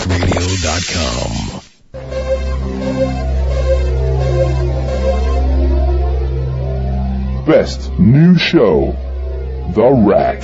wildtalkradio.com. Best new show, The Rack.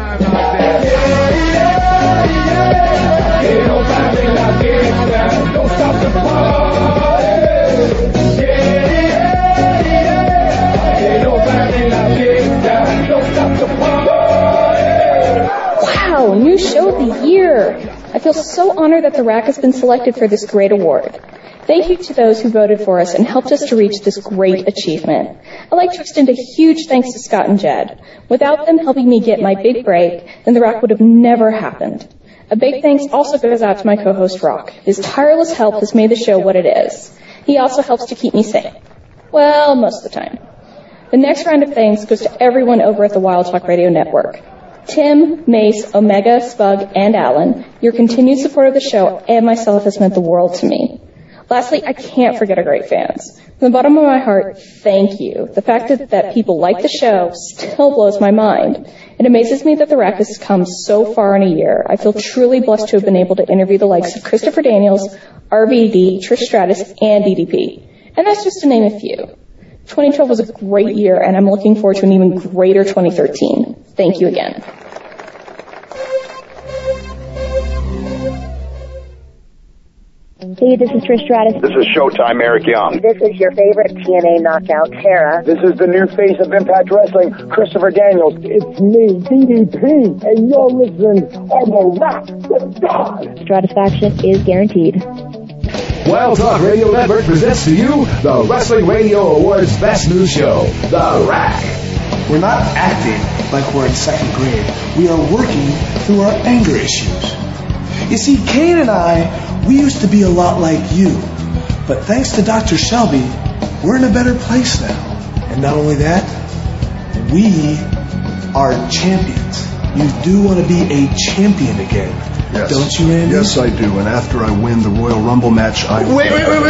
Wow, new show of the year! I feel so honored that The Rack has been selected for this great award. Thank you to those who voted for us and helped us to reach this great achievement. I'd like to extend a huge thanks to Scott and Jed. Without them helping me get my big break, then The Rack would have never happened. A big thanks also goes out to my co-host Rock. His tireless help has made the show what it is. He also helps to keep me sane. Well, most of the time. The next round of thanks goes to everyone over at the Wild Talk Radio Network. Tim, Mace, Omega, Spug, and Alan, your continued support of the show and myself has meant the world to me. Lastly, I can't forget our great fans. From the bottom of my heart, thank you. The fact that people like the show still blows my mind. It amazes me that The Rack has come so far in a year. I feel truly blessed to have been able to interview the likes of Christopher Daniels, RVD, Trish Stratus, and DDP. And that's just to name a few. 2012 was a great year, and I'm looking forward to an even greater 2013. Thank you again. Hey, this is Trish Stratus. This is Showtime Eric Young. This is your favorite TNA knockout, Tara. This is the new face of Impact Wrestling, Christopher Daniels. It's me, DDP, and you're listening on The Rack with God. Stratisfaction is guaranteed. Wild Talk Radio Network presents to you the Wrestling Radio Awards Best New Show, The Rack. We're not acting like we're in second grade. We are working through our anger issues. You see, Kane and I, we used to be a lot like you. But thanks to Dr. Shelby, we're in a better place now. And not only that, we are champions. You do want to be a champion again. Yes. Don't you, Andy? Yes, I do. And after I win the Royal Rumble match, I... Wait.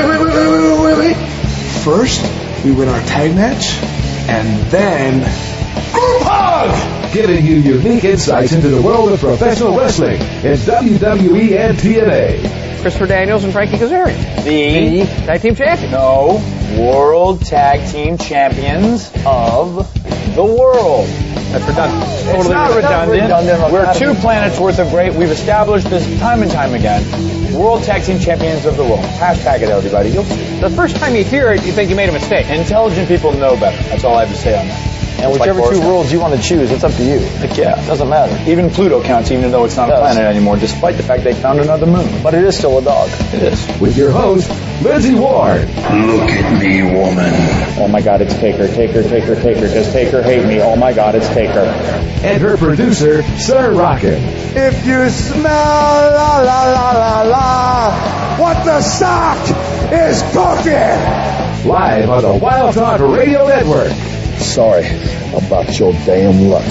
First, we win our tag match, and then... Group hug! Giving you unique insights into the world of professional wrestling in WWE and TNA. Christopher Daniels and Frankie Kazarian. The Tag Team Champions. No, World Tag Team Champions of the World. That's redundant. It's not redundant. We're 2 planets worth of great. We've established this time and time again. World Tag Team Champions of the World. Hashtag it, everybody. You'll see. The first time you hear it, you think you made a mistake. Intelligent people know better. That's all I have to say on that. And whichever two worlds you want to choose, it's up to you. Heck yeah. It doesn't matter. Even Pluto counts, even though it's not a planet anymore, despite the fact they found another moon. But it is still a dog. It is. With your host, Lindsay Ward. Look at me, woman. Oh my God, it's Taker. Does Taker hate me? Oh my God, it's Taker. And her producer, Sir Rockin'. If you smell la la la la la, what the sock is cooking? Live on the Wild Talk Radio Network. Sorry about your damn luck.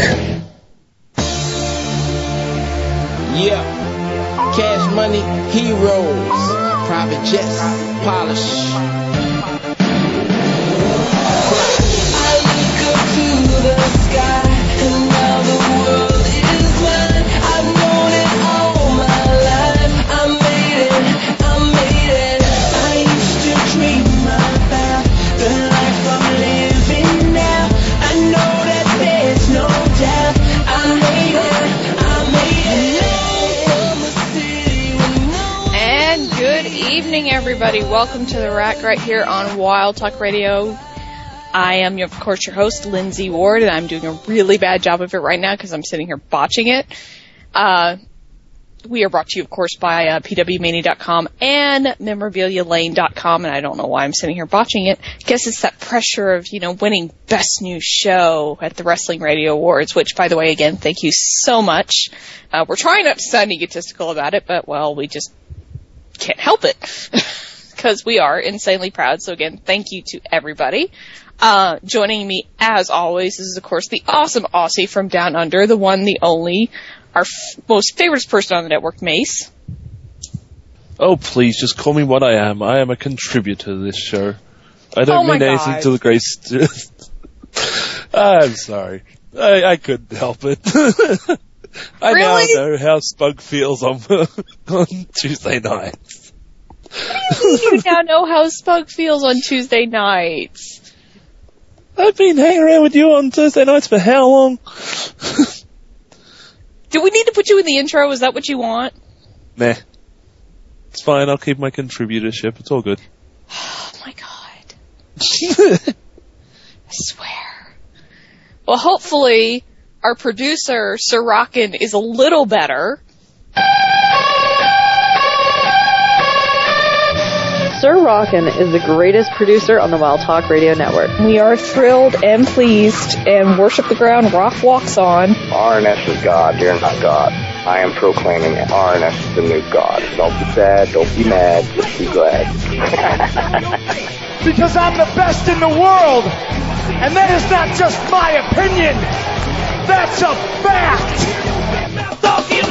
Yeah. Cash Money Heroes. Private jets. Polish. I look up to the sky and now the world is mine. I've known it all my life. I made it. I used to dream about the life I'm living now. I know that there's no doubt. I made it. And good evening, everybody. Welcome to The Rack right here on Wild Talk Radio. I am, of course, your host, Lindsay Ward, and I'm doing a really bad job of it right now because I'm sitting here botching it. We are brought to you, of course, by pwmania.com and memorabilialane.com, and I don't know why I'm sitting here botching it. I guess it's that pressure of, winning Best New Show at the Wrestling Radio Awards, which, by the way, again, thank you so much. We're trying not to sound egotistical about it, but, well, we just can't help it because we are insanely proud. So, again, thank you to everybody. Joining me, as always, is, of course, the awesome Aussie from Down Under, the one, the only, our most favorite person on the network, Mace. Oh, please, just call me what I am. I am a contributor to this show. I don't mean anything to the grace... I'm sorry. I couldn't help it. I Really? now know how Spug feels on Tuesday nights. You now know how Spug feels on Tuesday nights. I've been hanging around with you on Thursday nights for how long? Do we need to put you in the intro? Is that what you want? Nah. It's fine, I'll keep my contributorship. It's all good. Oh my god. I swear. Well, hopefully, our producer, Sir Rockin', is a little better. Sir Rockin' is the greatest producer on the Wild Talk Radio Network. We are thrilled and pleased and worship the ground Rock walks on. RNS is God, you're not God. I am proclaiming RNS is the new God. Don't be sad, don't be mad, just be glad. Because I'm the best in the world! And that is not just my opinion! That's a fact!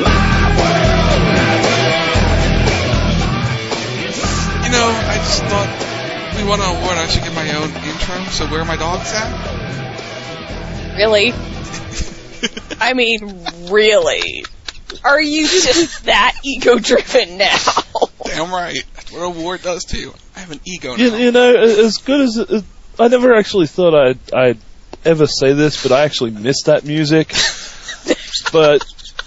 You know, I just thought we won an award, I should get my own intro, so where are my dogs at? Really? I mean, really? Are you just that ego-driven now? Damn right. That's what an award does to you. I have an ego now. You know, as good as... I never actually thought I'd ever say this, but I actually miss that music. But...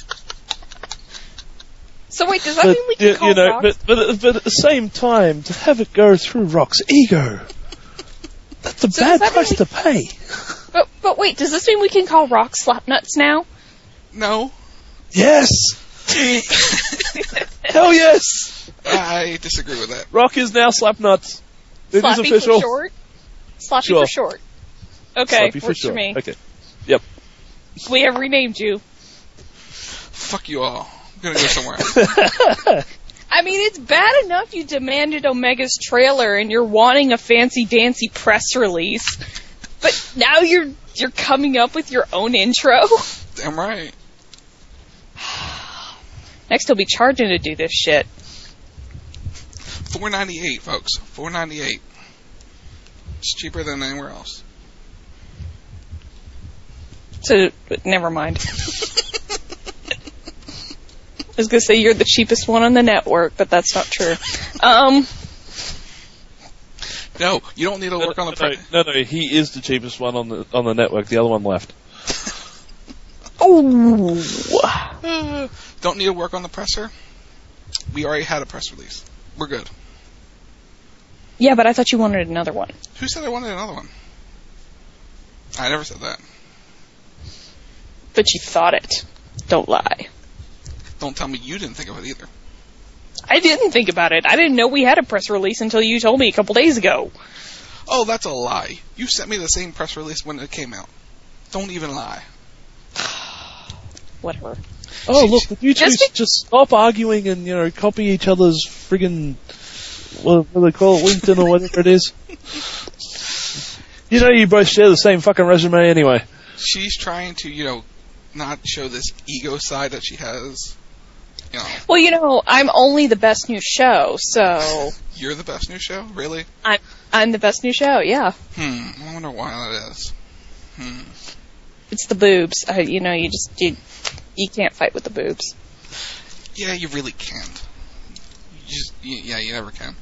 So wait, does that mean we can call Rock? But at the same time, to have it go through Rock's ego, that's a bad price to pay. But wait, does this mean we can call Rock Slapnuts now? No. Yes! Hell yes! I disagree with that. Rock is now Slapnuts. It is official. For short? Sloppy for short. Okay, Sloppy works for me. Okay. Yep. We have renamed you. Fuck you all. I'm gonna go somewhere else. I mean, it's bad enough you demanded Omega's trailer and you're wanting a fancy-dancy press release. But now you're coming up with your own intro? Damn right. Next he'll be charging to do this shit. $4.98, folks. $4.98. It's cheaper than anywhere else. So, never mind. I was gonna say you're the cheapest one on the network, but that's not true. No, you don't need to work on the price. No, he is the cheapest one on the network. The other one left. Oh. Don't need to work on the presser. We already had a press release. We're good. Yeah, but I thought you wanted another one. Who said I wanted another one? I never said that. But you thought it. Don't lie. Don't tell me you didn't think of it either. I didn't think about it. I didn't know we had a press release until you told me a couple days ago. Oh, that's a lie. You sent me the same press release when it came out. Don't even lie. Whatever. Oh, look, the you two just stop arguing and, copy each other's friggin', what do they call it, LinkedIn or whatever it is. You both share the same fucking resume anyway. She's trying to, not show this ego side that she has. Well, I'm only the best new show, so... You're the best new show? Really? I'm the best new show, yeah. I wonder why that is. It's the boobs. You can't fight with the boobs. Yeah, you really can't. You never can.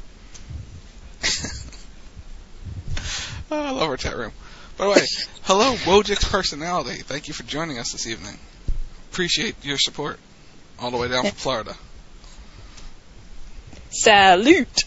I love our chat room. By the way, hello, Wojik's personality. Thank you for joining us this evening. Appreciate your support. All the way down from Florida. Salute!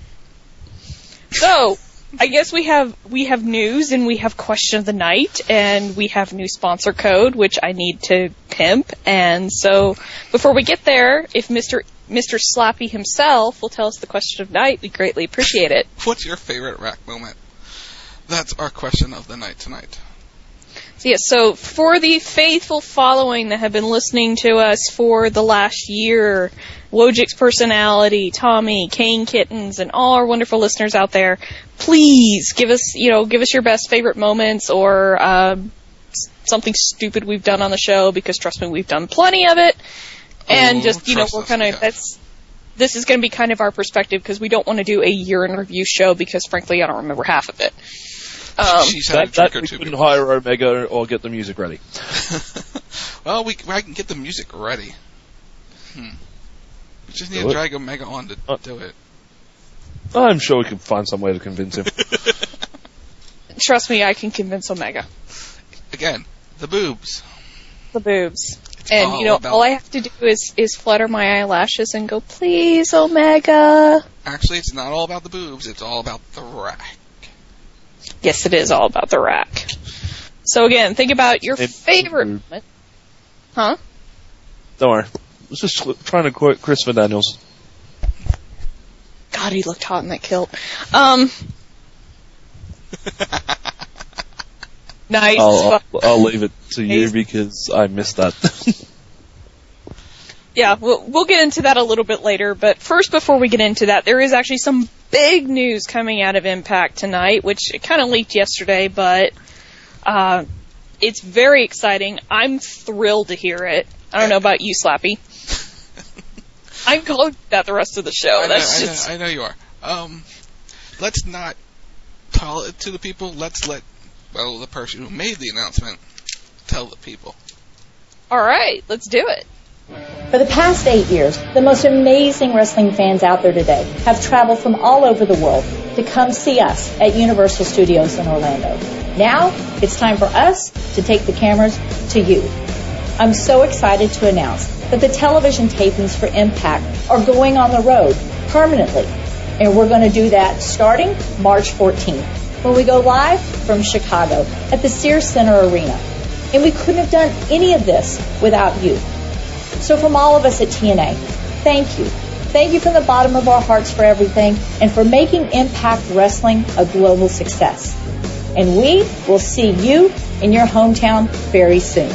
So, I guess we have news and we have question of the night and we have new sponsor code which I need to pimp. And so before we get there, if Mr. Slappy himself will tell us the question of the night, we greatly appreciate it. What's your favorite rack moment? That's our question of the night tonight. So for the faithful following that have been listening to us for the last year, Wojik's personality, Tommy, Kane Kittens, and all our wonderful listeners out there, please give us your best favorite moments or something stupid we've done on the show, because trust me, we've done plenty of it. And we're kind of this is going to be kind of our perspective, because we don't want to do a year in review show, because frankly I don't remember half of it. She's had a that drink or we two couldn't before. hire Omega or get the music ready. Well, I can get the music ready. We just need Do to it. drag Omega on to do it. I'm sure we can find some way to convince him. Trust me, I can convince Omega. Again, the boobs. The boobs. And, all you know, about- all I have to do is flutter my eyelashes and go, please, Omega. Actually, it's not all about the boobs. It's all about the rack. Yes, it is all about the rack. So again, think about your favorite moment. Huh? Don't worry. I was just trying to quote Christopher Daniels. God, he looked hot in that kilt. Nice. I'll leave it to you because I missed that. Yeah, we'll get into that a little bit later, but first, before we get into that, there is actually some big news coming out of Impact tonight, which it kind of leaked yesterday, but it's very exciting. I'm thrilled to hear it. I don't know about you, Slappy. I'm calling that the rest of the show. I know you are. Let's not tell it to the people. Let's let the person who made the announcement tell the people. All right, let's do it. For the past 8 years, the most amazing wrestling fans out there today have traveled from all over the world to come see us at Universal Studios in Orlando. Now, it's time for us to take the cameras to you. I'm so excited to announce that the television tapings for Impact are going on the road permanently. And we're going to do that starting March 14th, when we go live from Chicago at the Sears Center Arena. And we couldn't have done any of this without you. So from all of us at TNA, thank you. Thank you from the bottom of our hearts for everything and for making Impact Wrestling a global success. And we will see you in your hometown very soon.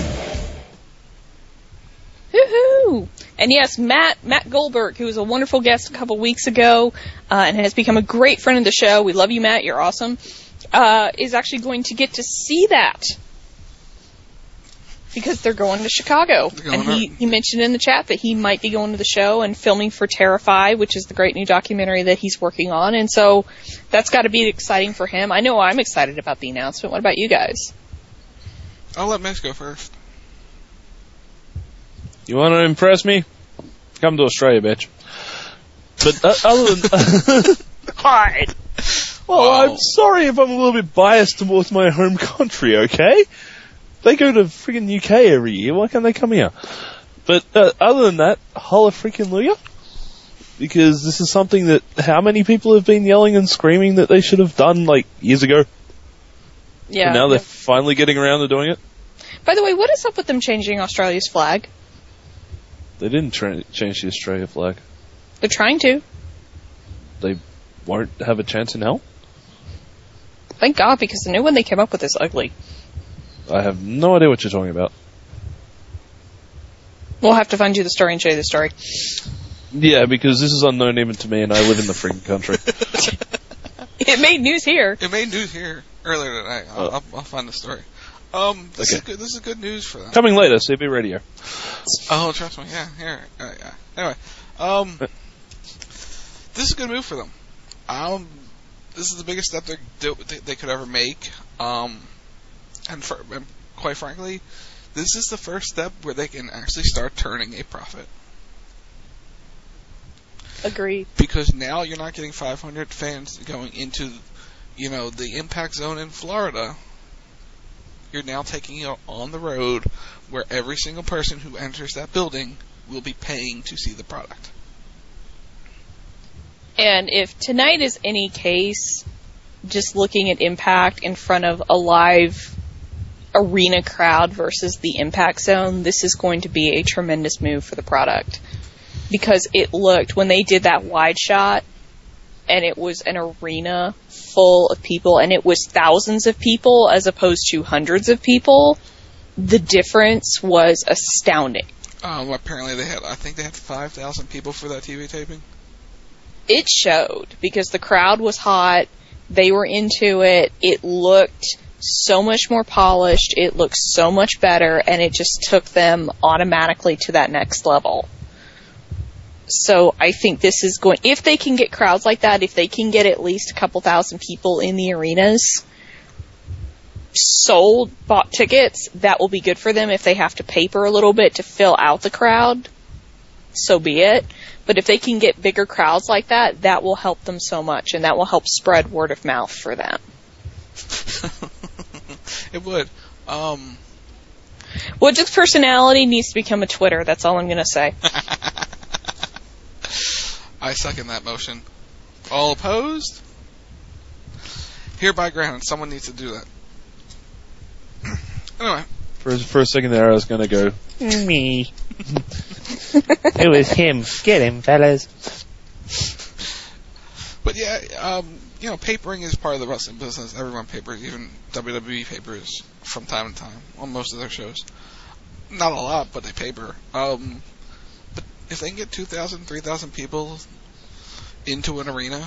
Woohoo! And yes, Matt Goldberg, who was a wonderful guest a couple weeks ago and has become a great friend of the show. We love you, Matt. You're awesome. Is actually going to get to see that. Because they're going to Chicago. And he mentioned in the chat that he might be going to the show and filming for Terrify, which is the great new documentary that he's working on. And so that's got to be exciting for him. I know I'm excited about the announcement. What about you guys? I'll let Miss go first. You want to impress me? Come to Australia, bitch. But other than... God. Well, I'm sorry if I'm a little bit biased towards my home country, okay? They go to friggin' UK every year. Why can't they come here? But other than that, holla freaking Luya. Because this is something that how many people have been yelling and screaming that they should have done, like, years ago? Yeah. And now they're finally getting around to doing it? By the way, what is up with them changing Australia's flag? They didn't change the Australia flag. They're trying to. They won't have a chance in hell? Thank God, because the new one they came up with is ugly. I have no idea what you're talking about. We'll have to find you the story and show you the story. Yeah, because this is unknown even to me, and I live in the freaking country. It made news here. It made news here earlier tonight. I'll find the story. This is good. This is good news for them. Coming later, CB Radio. Oh, trust me. Yeah, here. Yeah. Anyway, this is a good move for them. This is the biggest step they could ever make. And quite frankly, this is the first step where they can actually start turning a profit. Agreed. Because now you're not getting 500 fans going into, the Impact Zone in Florida. You're now taking it on the road where every single person who enters that building will be paying to see the product. And if tonight is any case, just looking at Impact in front of a live arena crowd versus the Impact Zone, this is going to be a tremendous move for the product. Because it looked, when they did that wide shot, and it was an arena full of people, and it was thousands of people as opposed to hundreds of people, the difference was astounding. Apparently I think they had 5,000 people for that TV taping. It showed, because the crowd was hot, they were into it, it looked so much more polished, it looked so much better, and it just took them automatically to that next level. So I think this is going, if they can get crowds like that, if they can get at least a couple thousand people in the arenas, bought tickets, that will be good for them. If they have to paper a little bit to fill out the crowd, so be it. But if they can get bigger crowds like that, that will help them so much, and that will help spread word of mouth for them. It would. Widget's personality needs to become a Twitter. That's all I'm going to say. I second that motion. All opposed? Hereby granted. Someone needs to do that. Anyway. For a second there, I was going to go, me. It was him. Get him, fellas. But yeah, papering is part of the wrestling business. Everyone papers, even WWE papers from time to time on most of their shows. Not a lot, but they paper. But if they can get 2,000, 3,000 people into an arena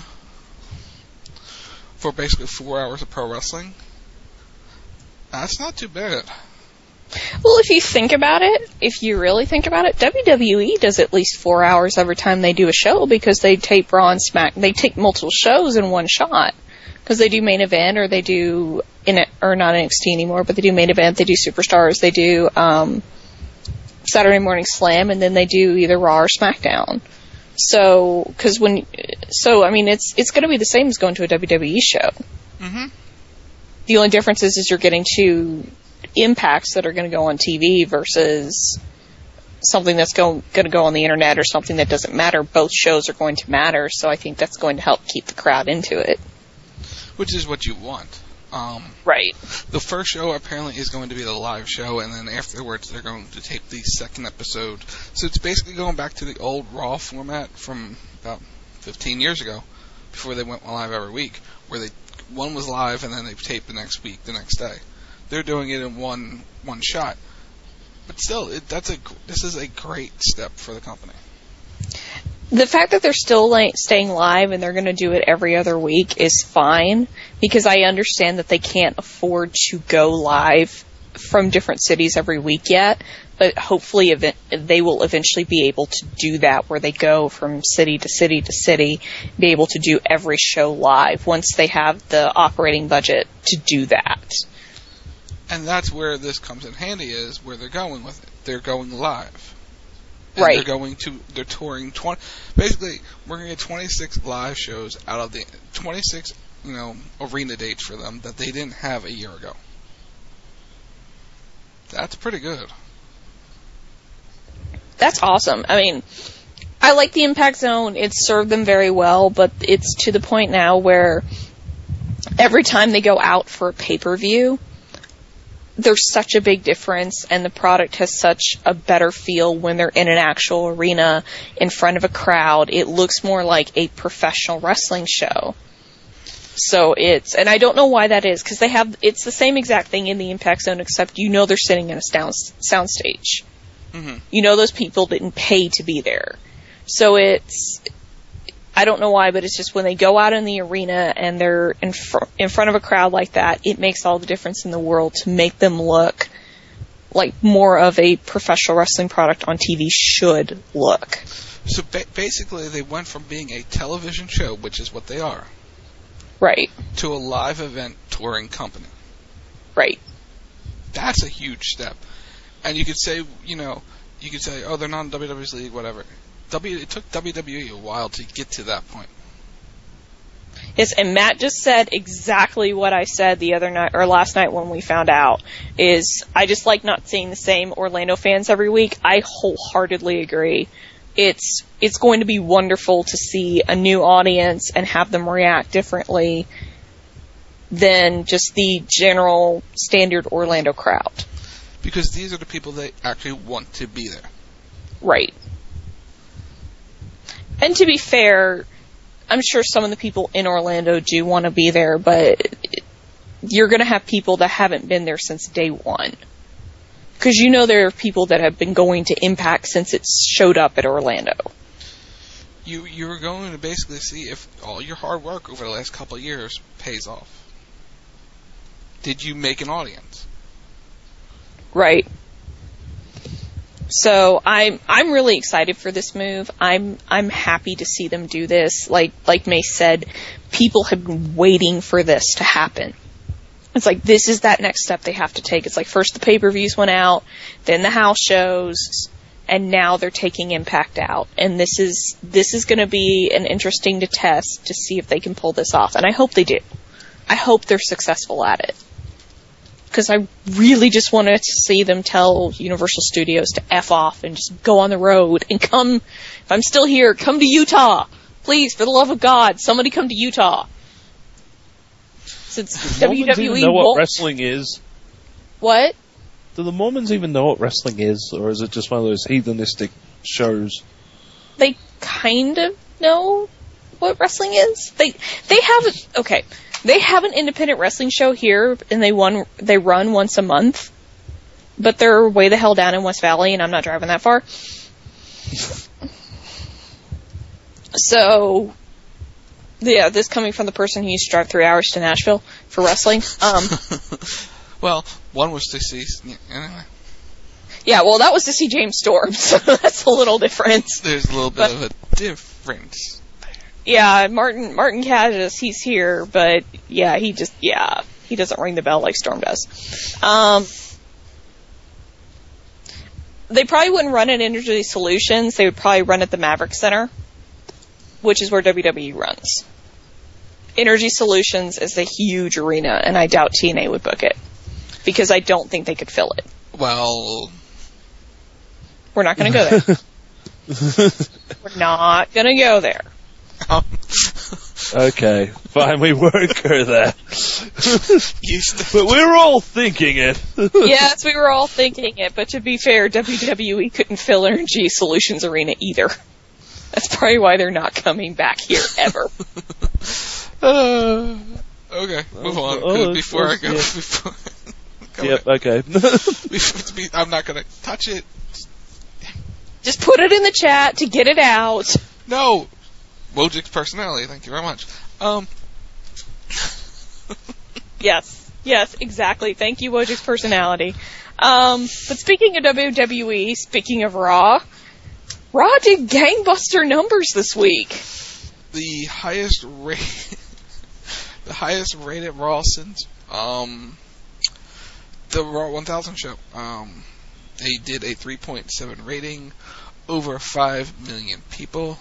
for basically 4 hours of pro wrestling, that's not too bad. Well, if you think about it, if you really think about it, WWE does at least 4 hours every time they do a show because they tape Raw and Smack. They take multiple shows in one shot because they do main event or they do or not NXT anymore, but they do main event. They do Superstars. They do Saturday Morning Slam, and then they do either Raw or SmackDown. So, it's going to be the same as going to a WWE show. Mm-hmm. The only difference is you're getting two impacts that are going to go on TV versus something that's going to go on the internet or something that doesn't matter. Both shows are going to matter, so I think that's going to help keep the crowd into it. Which is what you want. Right. The first show apparently is going to be the live show, and then afterwards they're going to tape the second episode. So it's basically going back to the old Raw format from about 15 years ago, before they went live every week, where one was live and then they taped the next week, the next day. They're doing it in one shot. But still, this is a great step for the company. The fact that they're still staying live and they're going to do it every other week is fine, because I understand that they can't afford to go live from different cities every week yet, but hopefully they will eventually be able to do that, where they go from city to city to city, be able to do every show live once they have the operating budget to do that. And that's where this comes in handy, is where they're going with it. They're going live. And right. They're touring basically, we're going to get 26 live shows out of the 26, arena dates for them that they didn't have a year ago. That's pretty good. That's awesome. I mean, I like the Impact Zone. It's served them very well, but it's to the point now where every time they go out for a pay-per-view, there's such a big difference, and the product has such a better feel when they're in an actual arena in front of a crowd. It looks more like a professional wrestling show. So and I don't know why that is, because it's the same exact thing in the Impact Zone, except they're sitting in a soundstage. Mm-hmm. Those people didn't pay to be there. So I don't know why, but it's just when they go out in the arena and they're in front of a crowd like that, it makes all the difference in the world to make them look like more of a professional wrestling product on TV should look. So basically, they went from being a television show, which is what they are, right, to a live event touring company. Right. That's a huge step. And you could say, oh, they're not in WWE's league, whatever. It took WWE a while to get to that point. Yes, and Matt just said exactly what I said the other night, or last night when we found out, is I just like not seeing the same Orlando fans every week. I wholeheartedly agree. It's going to be wonderful to see a new audience and have them react differently than just the general standard Orlando crowd. Because these are the people that actually want to be there. Right. And to be fair, I'm sure some of the people in Orlando do want to be there, but you're going to have people that haven't been there since day one. Because there are people that have been going to Impact since it showed up at Orlando. You're going to basically see if all your hard work over the last couple of years pays off. Did you make an audience? Right. So I'm really excited for this move. I'm happy to see them do this. Like Mace said, people have been waiting for this to happen. It's like, this is that next step they have to take. It's like, first the pay-per-views went out, then the house shows, and now they're taking Impact out. And this is going to be an interesting to test to see if they can pull this off. And I hope they do. I hope they're successful at it. Because I really just wanted to see them tell Universal Studios to F off and just go on the road and come, if I'm still here, come to Utah. Please, for the love of God, somebody come to Utah. Since Do the Mormons WWE even know what won't... wrestling is? What? Do the Mormons even know what wrestling is, or is it just one of those heathenistic shows? They kind of know what wrestling is. They have an independent wrestling show here, and they run once a month, but they're way the hell down in West Valley, and I'm not driving that far. So, yeah, this coming from the person who used to drive 3 hours to Nashville for wrestling. Well, one was to see... Anyway. Yeah, well, that was to see James Storm, so that's a little different. There's a little bit of a difference. Yeah, Martin Cassius, he's here, but yeah, he doesn't ring the bell like Storm does. They probably wouldn't run at Energy Solutions. They would probably run at the Maverick Center, which is where WWE runs. Energy Solutions is a huge arena, and I doubt TNA would book it, because I don't think they could fill it. Well... We're not going to go there. We're not going to go there. Okay, fine, we won't go there. But we're all thinking it. Yes, we were all thinking it, but to be fair, WWE couldn't fill Energy Solutions Arena either. That's probably why they're not coming back here ever. Okay, move on. Before I go... Yep, okay. I'm not going to touch it. Just put it in the chat to get it out. No! Wojcik's personality, thank you very much. Yes, exactly. Thank you, Wojcik's personality. But speaking of WWE, speaking of Raw did gangbuster numbers this week. The highest rated Raw since the Raw 1000 show. They did a 3.7 rating, over 5 million people.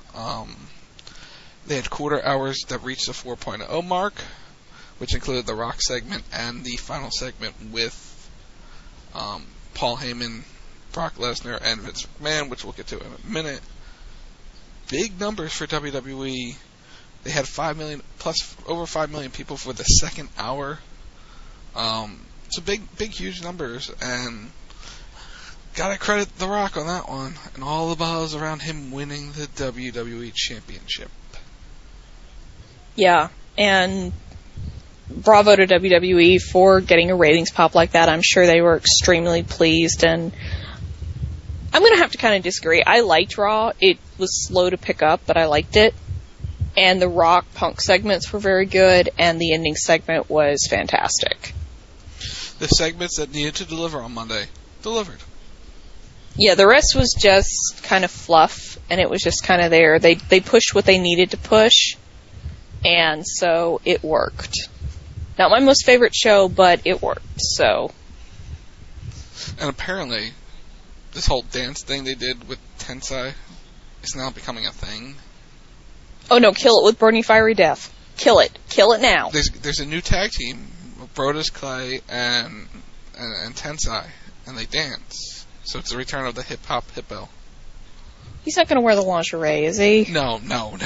They had quarter hours that reached the 4.0 mark, which included the Rock segment and the final segment with Paul Heyman, Brock Lesnar, and Vince McMahon, which we'll get to in a minute. Big numbers for WWE. They had 5 million plus over 5 million people for the second hour. So big, huge numbers, and gotta credit The Rock on that one, and all the buzz around him winning the WWE Championship. Yeah, and bravo to WWE for getting a ratings pop like that. I'm sure they were extremely pleased, and I'm going to have to kind of disagree. I liked Raw. It was slow to pick up, but I liked it. And the Rock Punk segments were very good, and the ending segment was fantastic. The segments that needed to deliver on Monday delivered. Yeah, the rest was just kind of fluff, and it was just kind of there. They pushed what they needed to push, and so it worked. Not my most favorite show, but it worked, so. And apparently, this whole dance thing they did with Tensai is now becoming a thing. Oh no, kill it with Burning Fiery Death. Kill it. Kill it now. There's a new tag team, Brodus Clay and Tensai, and they dance. So it's the return of the hip-hop hippo. He's not going to wear the lingerie, is he? No.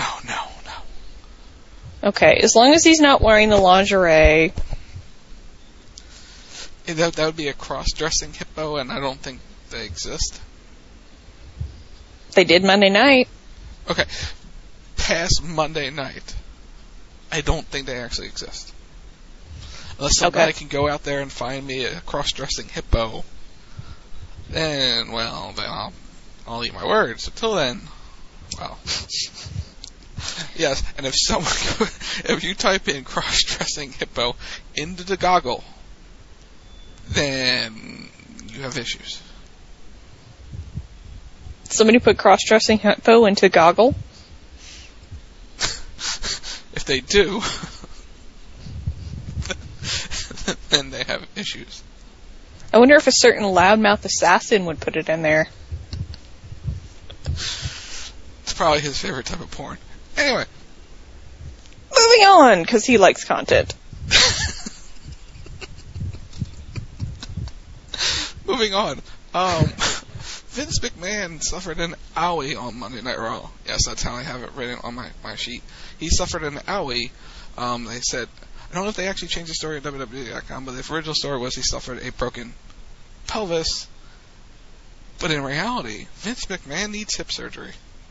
Okay, as long as he's not wearing the lingerie. That would be a cross-dressing hippo, and I don't think they exist. They did Monday night. Okay. Past Monday night, I don't think they actually exist. Unless somebody can go out there and find me a cross-dressing hippo, then I'll eat my words. Until then, well, yes. And if you type in cross-dressing hippo into the goggle, then you have issues. Somebody put cross-dressing hippo into goggle? If they do, then they have issues. I wonder if a certain loudmouth assassin would put it in there. It's probably his favorite type of porn. Anyway. Moving on, because he likes content. Moving on. Vince McMahon suffered an owie on Monday Night Raw. Yes, that's how I have it written on my sheet. He suffered an owie. They said, I don't know if they actually changed the story at WWE.com, but the original story was he suffered a broken pelvis. But in reality, Vince McMahon needs hip surgery.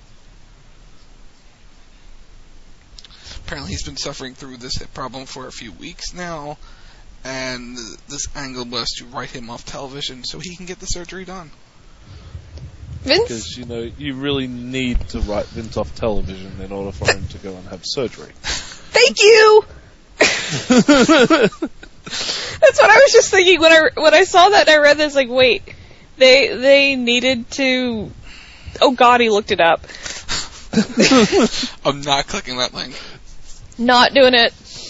Apparently he's been suffering through this hip problem for a few weeks now, and this angle was to write him off television so he can get the surgery done. Vince? Because, you really need to write Vince off television in order for him to go and have surgery. Thank you! That's what I was just thinking when I saw that and I read this, like, wait, they needed to... Oh god, he looked it up. I'm not clicking that link. Not doing it.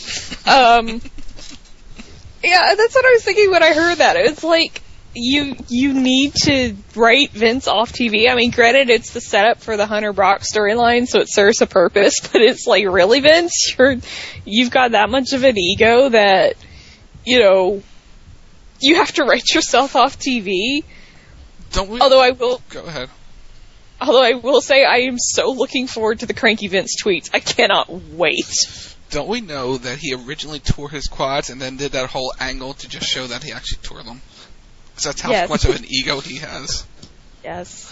Yeah, that's what I was thinking when I heard that. It's like, you need to write Vince off TV. I mean, granted, it's the setup for the Hunter Brock storyline, so it serves a purpose, but it's like, really, Vince? You've got that much of an ego that, you have to write yourself off TV? Don't we? Although I will... Go ahead. Although I will say I am so looking forward to the Cranky Vince tweets. I cannot wait. Don't we know that he originally tore his quads and then did that whole angle to just show that he actually tore them? Because that's how much of an ego he has. Yes.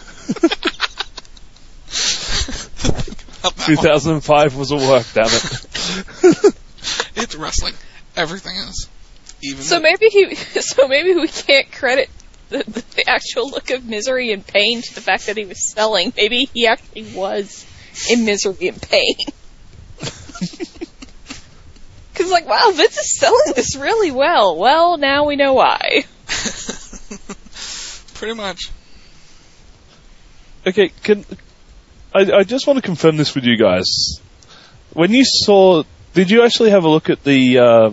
2005 was a work, damn it. It's wrestling. Everything is. Maybe we can't credit the actual look of misery and pain to the fact that he was selling. Maybe he actually was in misery and pain. Because, like, wow, Vince is selling this really well. Well, now we know why. Pretty much. Okay, I just want to confirm this with you guys. When you saw... Did you actually have a look at the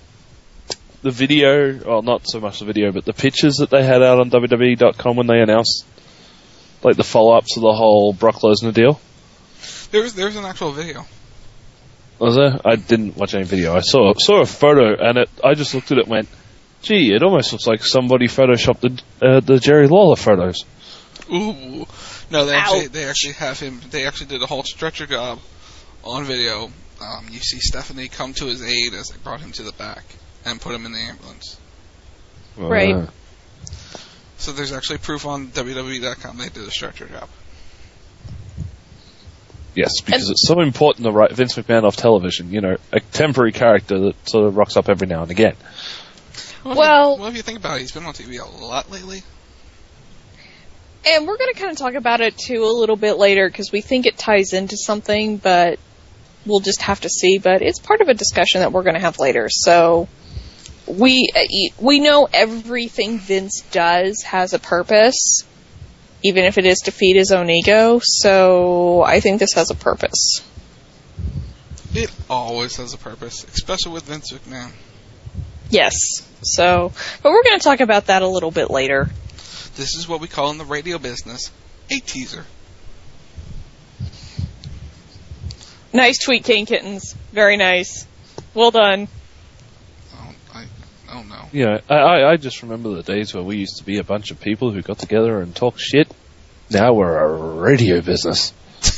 video, well, not so much the video, but the pictures that they had out on WWE.com when they announced, like, the follow-ups of the whole Brock Lesnar deal? There's an actual video. Was there? I didn't watch any video. I saw a photo, and I just looked at it and went, gee, it almost looks like somebody photoshopped the Jerry Lawler photos. Ooh. No, they actually have him, they actually did a whole stretcher job on video. You see Stephanie come to his aid as they brought him to the back and put him in the ambulance. Right. So there's actually proof on WWE.com they did a stretcher job. Yes, because it's so important to write Vince McMahon off television. A temporary character that sort of rocks up every now and again. Well, if you think about it, he's been on TV a lot lately. And we're going to kind of talk about it, too, a little bit later, because we think it ties into something, but we'll just have to see. But it's part of a discussion that we're going to have later. So we know everything Vince does has a purpose, even if it is to feed his own ego. So I think this has a purpose. It always has a purpose, especially with Vince McMahon. Yes. So, but we're going to talk about that a little bit later. This is what we call in the radio business a teaser. Nice tweet, King Kittens. Very nice. Well done. Oh no. Yeah, I just remember the days where we used to be a bunch of people who got together and talk shit. Now we're a radio business.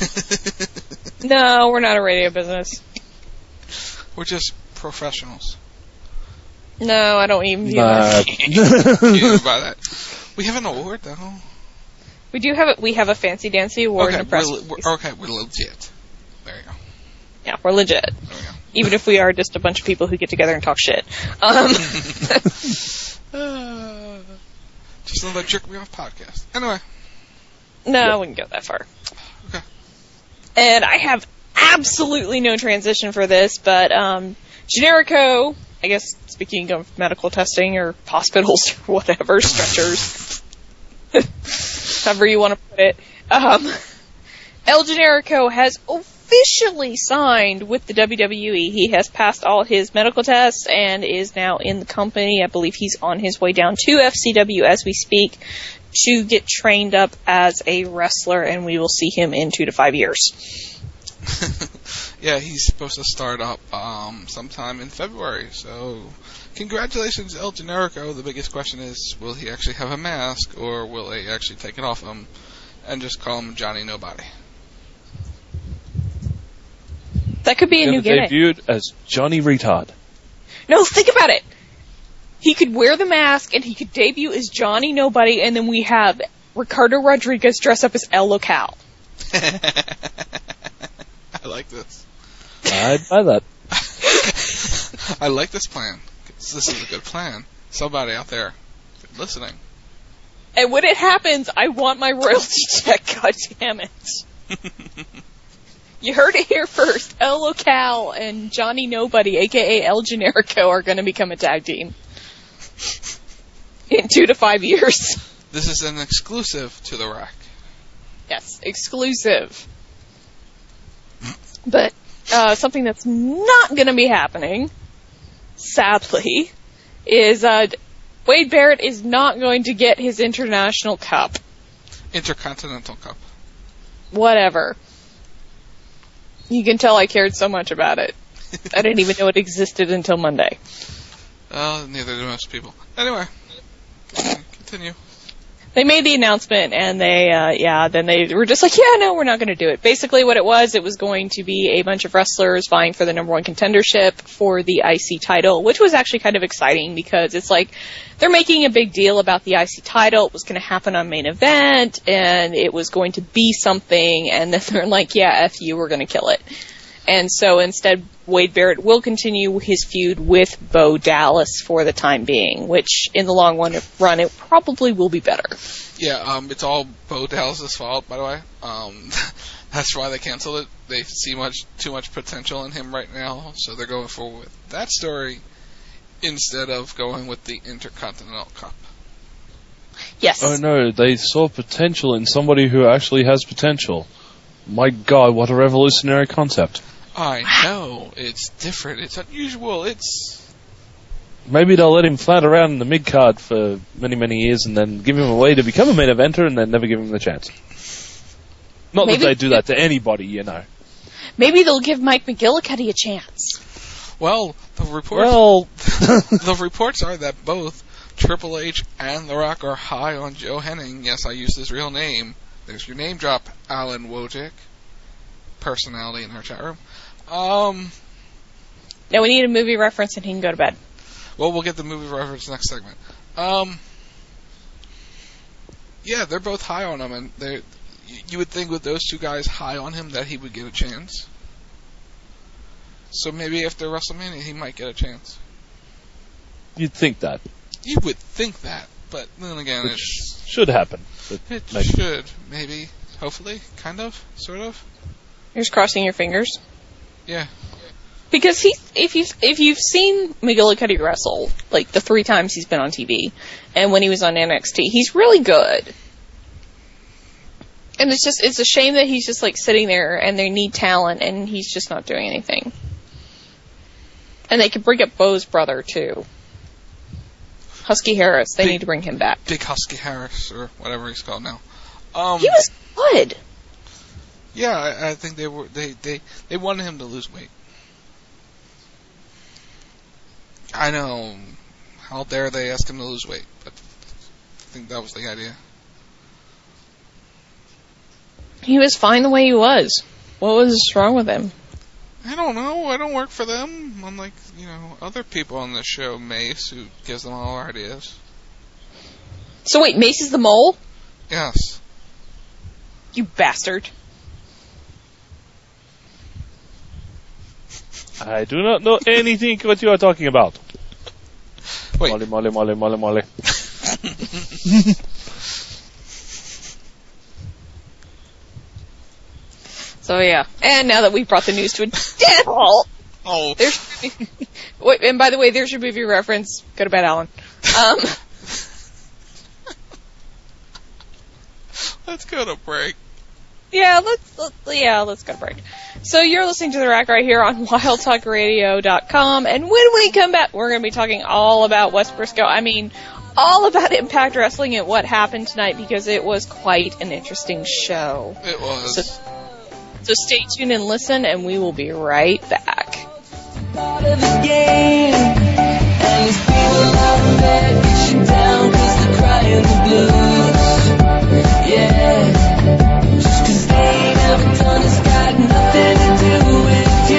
No, we're not a radio business. We're just professionals. No, I don't even view that. By that. We have an award, though. We do have we have a fancy dancy award and a press. We're legit. There you go. Yeah, we're legit. There we go. Even if we are just a bunch of people who get together and talk shit. Just another Jerk Me Off podcast. Anyway. No, I wouldn't go that far. Okay. And I have absolutely no transition for this, but Generico, I guess speaking of medical testing or hospitals or whatever, stretchers, however you want to put it, El Generico has officially signed with the WWE. He has passed all his medical tests and is now in the company. I believe he's on his way down to FCW as we speak to get trained up as a wrestler, and we will see him in 2 to 5 years. Yeah, he's supposed to start up sometime in February, so congratulations, El Generico. The biggest question is, will he actually have a mask, or will they actually take it off him and just call him Johnny Nobody? That could be a new gimmick. Debuted as Johnny Retard. No, think about it. He could wear the mask, and he could debut as Johnny Nobody, and then we have Ricardo Rodriguez dress up as El Local. I like this. I'd buy that. I like this plan. This is a good plan. Somebody out there listening. And when it happens, I want my royalty check, God damn it. You heard it here first. El Local and Johnny Nobody, a.k.a. El Generico, are going to become a tag team. In 2 to 5 years. This is an exclusive to the Rack. Yes, exclusive. But something that's not going to be happening, sadly, is Wade Barrett is not going to get his International Cup. Intercontinental Cup. Whatever. You can tell I cared so much about it. I didn't even know it existed until Monday. Neither do most people. Anyway, continue. They made the announcement, and then they were just like, yeah, no, we're not going to do it. Basically what it was going to be a bunch of wrestlers vying for the number 1 contendership for the IC title, which was actually kind of exciting because it's like they're making a big deal about the IC title. It was going to happen on Main Event, and it was going to be something, and then they're like, yeah, F you, we're going to kill it. And so instead, Wade Barrett will continue his feud with Bo Dallas for the time being, which in the long run, it probably will be better. Yeah, it's all Bo Dallas' fault, by the way. That's why they canceled it. They see too much potential in him right now, so they're going forward with that story instead of going with the Intercontinental Cup. Yes. Oh no, they saw potential in somebody who actually has potential. My God, what a revolutionary concept. I know, it's different, it's unusual, Maybe they'll let him flat around in the mid-card for many, many years and then give him a way to become a main eventer and then never give him the chance. Not that they do that to anybody, you know. Maybe they'll give Mike McGillicuddy a chance. Well, the reports are that both Triple H and The Rock are high on Joe Henning. Yes, I used his real name. There's your name drop, Alan Wojcik. Personality in our chat room. Now we need a movie reference and he can go to bed. Well, we'll get the movie reference next segment. Yeah, they're both high on him, and you would think with those two guys high on him that he would get a chance. So maybe after WrestleMania he might get a chance. You'd think that. You would think that, but then again, it should happen. It should, maybe, hopefully, kind of, sort of. You're just crossing your fingers. Yeah. Because if you've seen McGillicuddy wrestle, like the 3 times he's been on TV, and when he was on NXT, he's really good. And it's a shame that he's just like sitting there and they need talent and he's just not doing anything. And they could bring up Bo's brother too. Husky Harris, they need to bring him back. Big Husky Harris, or whatever he's called now. He was good. Yeah, I think they wanted him to lose weight. I know. How dare they ask him to lose weight? But I think that was the idea. He was fine the way he was. What was wrong with him? I don't know. I don't work for them. Unlike, other people on this show, Mace, who gives them all our ideas. So wait, Mace is the mole? Yes. You bastard. I do not know anything what you are talking about. Wait. Molly. So yeah, and now that we've brought the news to a dead halt, wait, and by the way, there's your movie reference. Go to bed, Alan. Let's go to break. let's go to break. So you're listening to The Rack right here on WildTalkRadio.com, and when we come back, we're going to be talking all about Wes Briscoe. I mean, all about Impact Wrestling and what happened tonight, because it was quite an interesting show. It was. So stay tuned and listen, and we will be right back. Part of the game, and these people out there get you down 'cause they're crying the blues. Yeah, just 'cause they ain't ever done it's got nothing to do with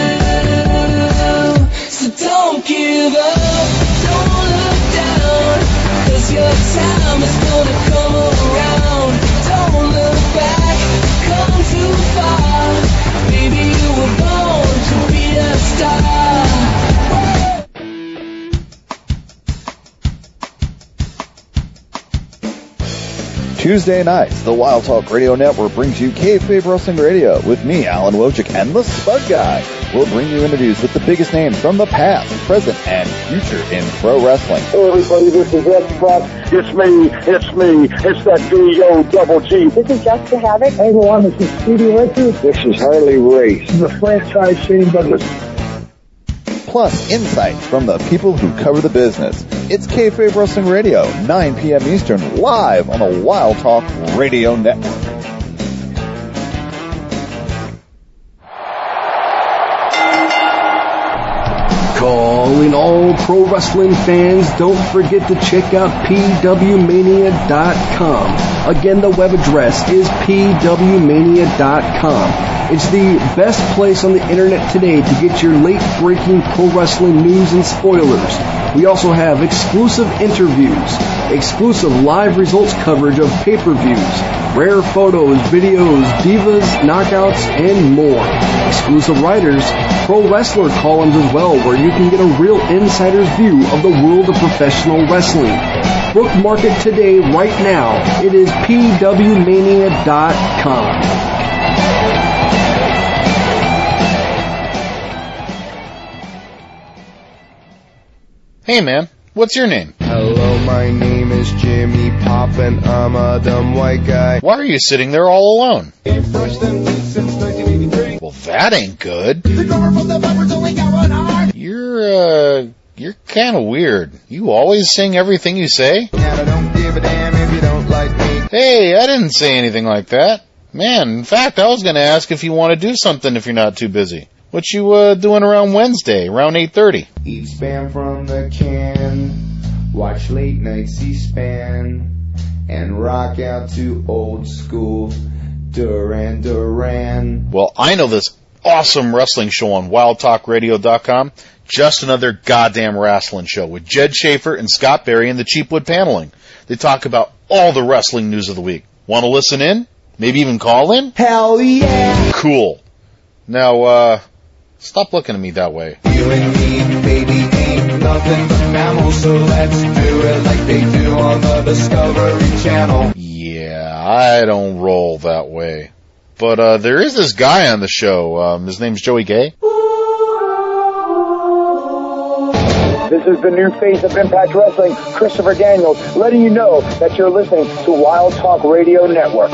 you. So don't give up, don't look down, 'cause your time is gonna come around. Don't look back, come too far, baby you were born to be a star. Tuesday nights, the Wild Talk Radio Network brings you Kayfabe Wrestling Radio with me, Alan Wojcik, and the Spud Guy. We'll bring you interviews with the biggest names from the past, present, and future in pro wrestling. Hey everybody, this is X-Pac. It's me. It's that D-O-double-G. This is Jessica Havoc. Hey everyone, this is Speedy Richards. This is Harley Race. This is the franchise Shane Douglas. Plus, insights from the people who cover the business. It's Kayfabe Wrestling Radio, 9 p.m. Eastern, live on the Wild Talk Radio Network. Calling all pro wrestling fans, don't forget to check out pwmania.com. Again, the web address is pwmania.com. It's the best place on the internet today to get your late-breaking pro wrestling news and spoilers. We also have exclusive interviews, exclusive live results coverage of pay-per-views, rare photos, videos, divas, knockouts, and more. Exclusive writers, pro wrestler columns as well, where you can get a real insider's view of the world of professional wrestling. Bookmark it today, right now. It is pwmania.com. Hey man, what's your name? Hello, my name is Jimmy Pop and I'm a dumb white guy. Why are you sitting there all alone? Ain't brushed them teeth since 1983. Well, that ain't good. The drummer from the Vipers only got one arm. You're kinda weird. You always sing everything you say? And I don't give a damn if you don't like me. Hey, I didn't say anything like that. Man, in fact, I was gonna ask if you want to do something if you're not too busy. What you doing around Wednesday, around 8:30? Eat Spam from the can, watch late night C-SPAN, and rock out to old school Duran Duran. Well, I know this awesome wrestling show on WildTalkRadio.com. Just another goddamn wrestling show with Jed Schaefer and Scott Berry and the Cheapwood Paneling. They talk about all the wrestling news of the week. Want to listen in? Maybe even call in? Hell yeah! Cool. Now, stop looking at me that way. You and me, baby, ain't nothing but mammals, so let's do it like they do on the Discovery Channel. Yeah, I don't roll that way. But there is this guy on the show. His name's Joey Gay. This is the new face of Impact Wrestling, Christopher Daniels, letting you know that you're listening to Wild Talk Radio Network.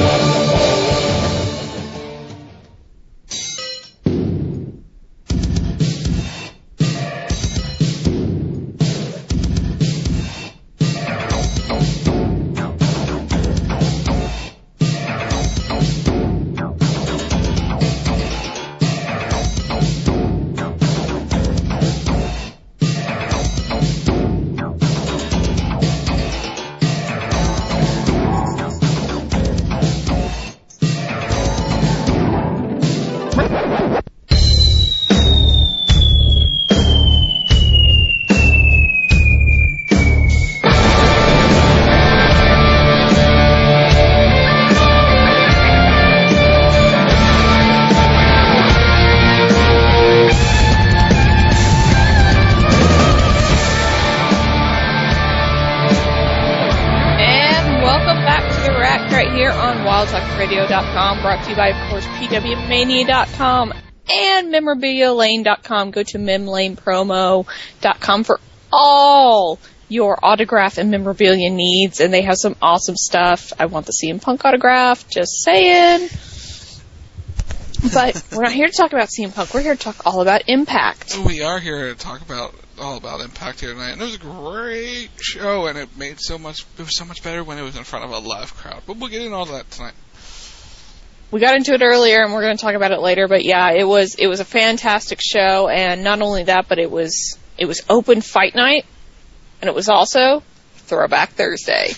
WildTalkRadio.com, brought to you by, of course, PWMania.com and MemorabiliaLane.com. Go to MemLanePromo.com for all your autograph and memorabilia needs, and they have some awesome stuff. I want the CM Punk autograph, just saying. But we're not here to talk about CM Punk. We're here to talk all about Impact. We are here to talk all about Impact here tonight. And it was a great show, and it was so much better when it was in front of a live crowd. But we'll get into all that tonight. We got into it earlier, and we're going to talk about it later. But yeah, it was a fantastic show, and not only that, but it was open fight night, and it was also Throwback Thursday.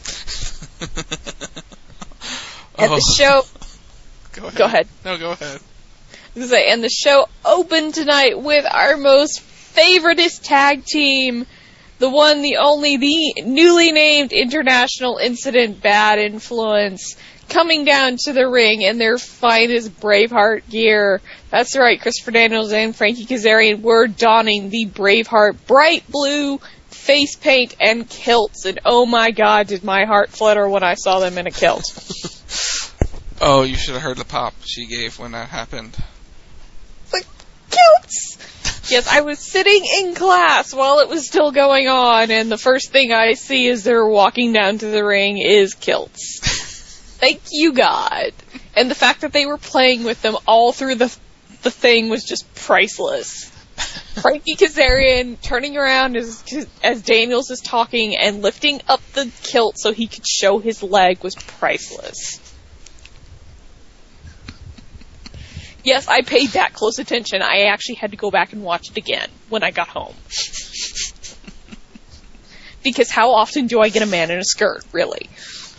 And the show. Go ahead. No, go ahead. And the show opened tonight with our most favoritist tag team, the one, the only, the newly named International Incident Bad Influence, coming down to the ring in their finest Braveheart gear. That's right, Christopher Daniels and Frankie Kazarian were donning the Braveheart bright blue face paint and kilts, and oh my god, did my heart flutter when I saw them in a kilt. Oh, you should have heard the pop she gave when that happened. The kilts! Yes, I was sitting in class while it was still going on, and the first thing I see as they're walking down to the ring is kilts. Thank you, God. And the fact that they were playing with them all through the thing was just priceless. Frankie Kazarian turning around as Daniels is talking and lifting up the kilt so he could show his leg was priceless. Yes, I paid that close attention. I actually had to go back and watch it again when I got home. Because how often do I get a man in a skirt, really?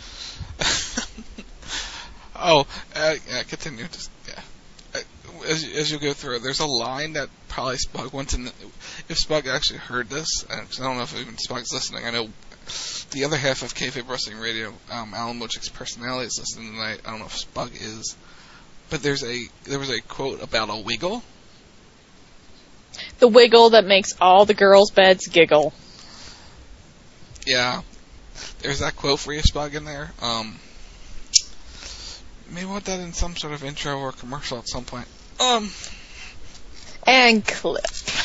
Continue. As you go through it, there's a line that probably Spug went in. If Spug actually heard this, because I don't know if even Spug's listening. I know the other half of Kayfabe Wrestling Radio, Alan Wojcik's personality is listening tonight. I don't know if Spug is. But there was a quote about a wiggle. The wiggle that makes all the girls' beds giggle. Yeah. There's that quote for you, Spug, in there. Maybe want that in some sort of intro or commercial at some point. And clip.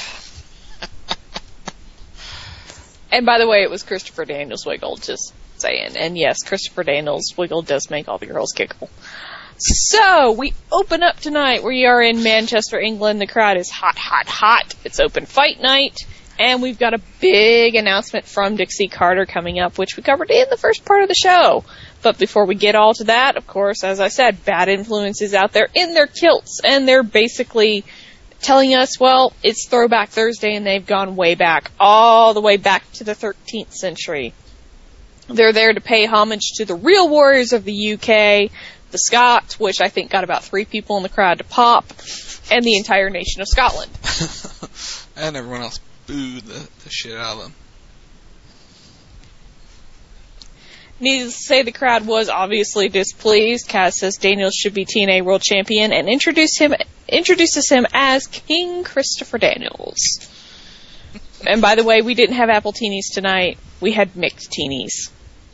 And by the way, it was Christopher Daniels' wiggle, just saying. And yes, Christopher Daniels' wiggle does make all the girls giggle. So, we open up tonight. We are in Manchester, England. The crowd is hot, hot, hot. It's open fight night. And we've got a big announcement from Dixie Carter coming up, which we covered in the first part of the show. But before we get all to that, of course, as I said, Bad Influence is out there in their kilts. And they're basically telling us, well, it's Throwback Thursday, and they've gone way back, all the way back to the 13th century. They're there to pay homage to the real warriors of the UK, the Scots, which I think got about 3 people in the crowd to pop, and the entire nation of Scotland. And everyone else booed the shit out of them. Needless to say, the crowd was obviously displeased. Kaz says Daniels should be TNA World Champion and introduces him as King Christopher Daniels. And by the way, we didn't have apple teenies tonight. We had mixed teenies.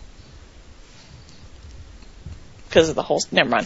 Because of the whole... Never mind.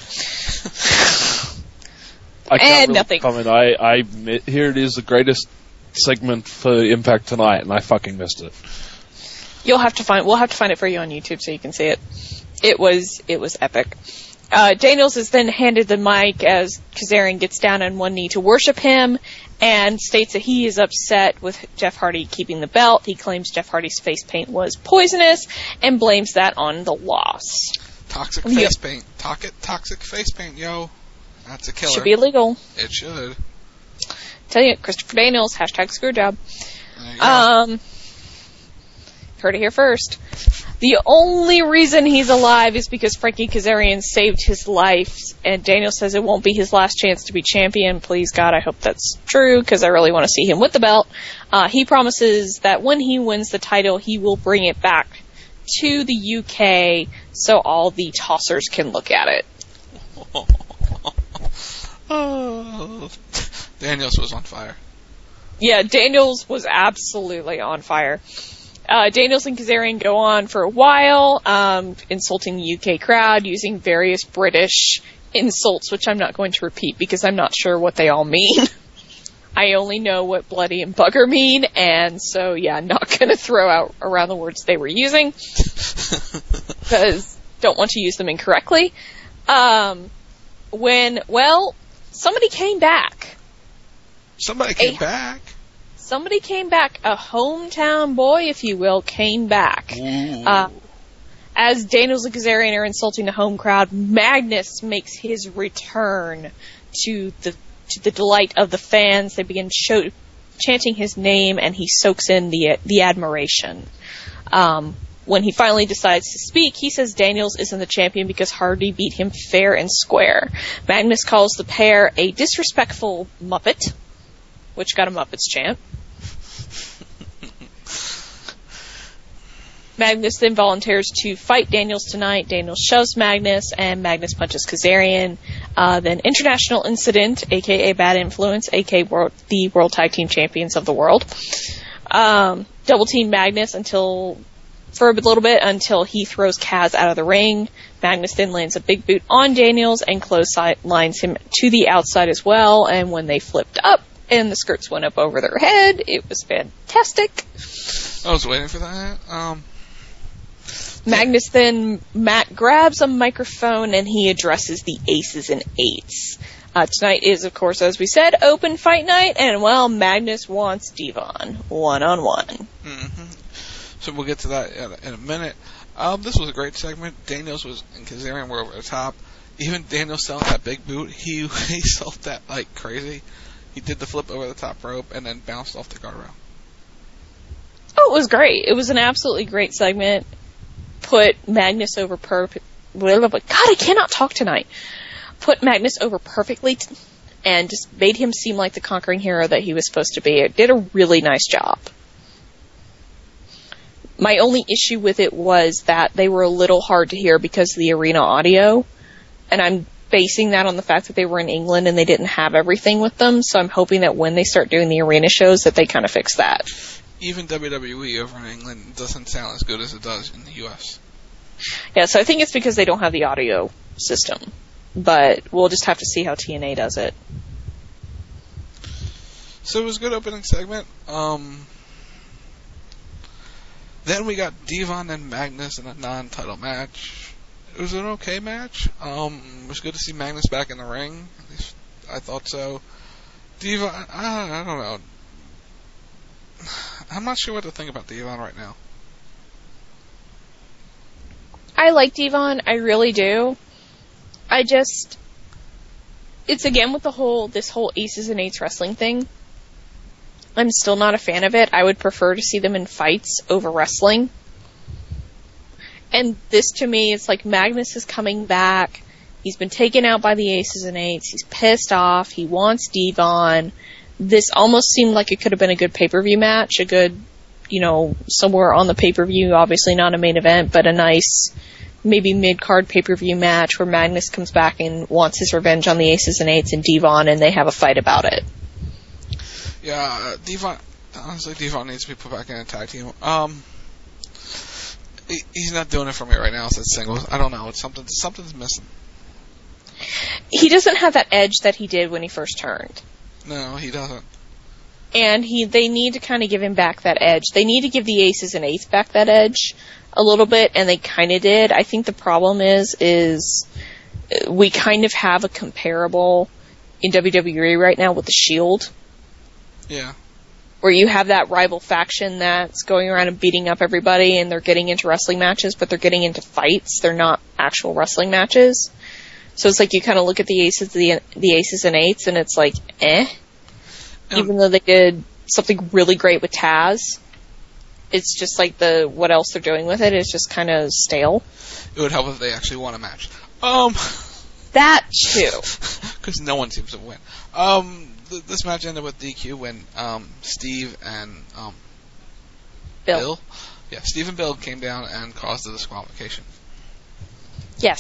I can't nothing. Comment. I admit, here it is, the greatest segment for Impact tonight, and I fucking missed it. We'll have to find it for you on YouTube so you can see it. It was epic. Daniels is then handed the mic as Kazarian gets down on one knee to worship him and states that he is upset with Jeff Hardy keeping the belt. He claims Jeff Hardy's face paint was poisonous and blames that on the loss. Toxic face paint. Toxic face paint, yo. That's a killer. Should be illegal. It should. Tell you, Christopher Daniels, #screwjob. Heard it here first. The only reason he's alive is because Frankie Kazarian saved his life, and Daniel says it won't be his last chance to be champion. Please, God, I hope that's true, because I really want to see him with the belt. He promises that when he wins the title, he will bring it back to the UK so all the tossers can look at it. Oh, Daniels was on fire. Yeah, Daniels was absolutely on fire. Daniels and Kazarian go on for a while, insulting the UK crowd, using various British insults, which I'm not going to repeat because I'm not sure what they all mean. I only know what bloody and bugger mean, and so, yeah, I'm not going to throw out around the words they were using, because don't want to use them incorrectly. Somebody came back. Somebody came back? Somebody came back. A hometown boy, if you will, came back. As Daniels and Kazarian are insulting the home crowd, Magnus makes his return to the delight of the fans. They begin chanting his name, and he soaks in the admiration. When he finally decides to speak, he says Daniels isn't the champion because Hardy beat him fair and square. Magnus calls the pair a disrespectful Muppet, which got a Muppets chant. Magnus then volunteers to fight Daniels tonight. Daniels shoves Magnus, and Magnus punches Kazarian. Then International Incident, a.k.a. Bad Influence, a.k.a. the World Tag Team Champions of the world, double team Magnus for a little bit until he throws Kaz out of the ring. Magnus then lands a big boot on Daniels and clotheslines him to the outside as well. And when they flipped up and the skirts went up over their head, it was fantastic. I was waiting for that. Magnus then grabs a microphone and he addresses the Aces and Eights. Tonight is, of course, as we said, open fight night, and, well, Magnus wants Devon one-on-one. Mm-hmm. So we'll get to that in a minute. This was a great segment. Daniels and Kazarian were over the top. Even Daniels selling that big boot, he sold that like crazy. He did the flip over the top rope and then bounced off the guardrail. Oh, it was great. It was an absolutely great segment. Put Magnus over God, I cannot talk tonight. Put Magnus over perfectly and just made him seem like the conquering hero that he was supposed to be. It did a really nice job. My only issue with it was that they were a little hard to hear because of the arena audio, and I'm basing that on the fact that they were in England and they didn't have everything with them, so I'm hoping that when they start doing the arena shows that they kind of fix that. Even WWE over in England doesn't sound as good as it does in the US. Yeah, so I think it's because they don't have the audio system, but we'll just have to see how TNA does it. So it was a good opening segment. Then we got Devon and Magnus in a non-title match. It was an okay match. It was good to see Magnus back in the ring. At least I thought so. Devon, I don't know. I'm not sure what to think about Devon right now. I like Devon. I really do. It's again with this whole Aces and Eights wrestling thing. I'm still not a fan of it. I would prefer to see them in fights over wrestling. And this, to me, it's like Magnus is coming back. He's been taken out by the Aces and Eights. He's pissed off. He wants Devon. This almost seemed like it could have been a good pay-per-view match. A good, somewhere on the pay-per-view. Obviously not a main event, but a nice, maybe mid-card pay-per-view match where Magnus comes back and wants his revenge on the Aces and Eights and Devon, and they have a fight about it. Yeah, Devon needs to be put back in a tag team. He's not doing it for me right now. It's singles. I don't know. It's something's missing. He doesn't have that edge that he did when he first turned. No, he doesn't. And they need to kind of give him back that edge. They need to give the Aces and Eights back that edge a little bit, and they kind of did. I think the problem is we kind of have a comparable in WWE right now with the Shield. Yeah. Where you have that rival faction that's going around and beating up everybody, and they're getting into wrestling matches, but they're getting into fights. They're not actual wrestling matches. So it's like you kind of look at the Aces and Eights, and it's like, even though they did something really great with Taz, it's just like what else they're doing with it is just kind of stale. It would help if they actually won a match. That too. Because no one seems to win. This match ended with DQ when Steve and Bill. Yeah, Steve and Bill came down and caused the disqualification. Yes.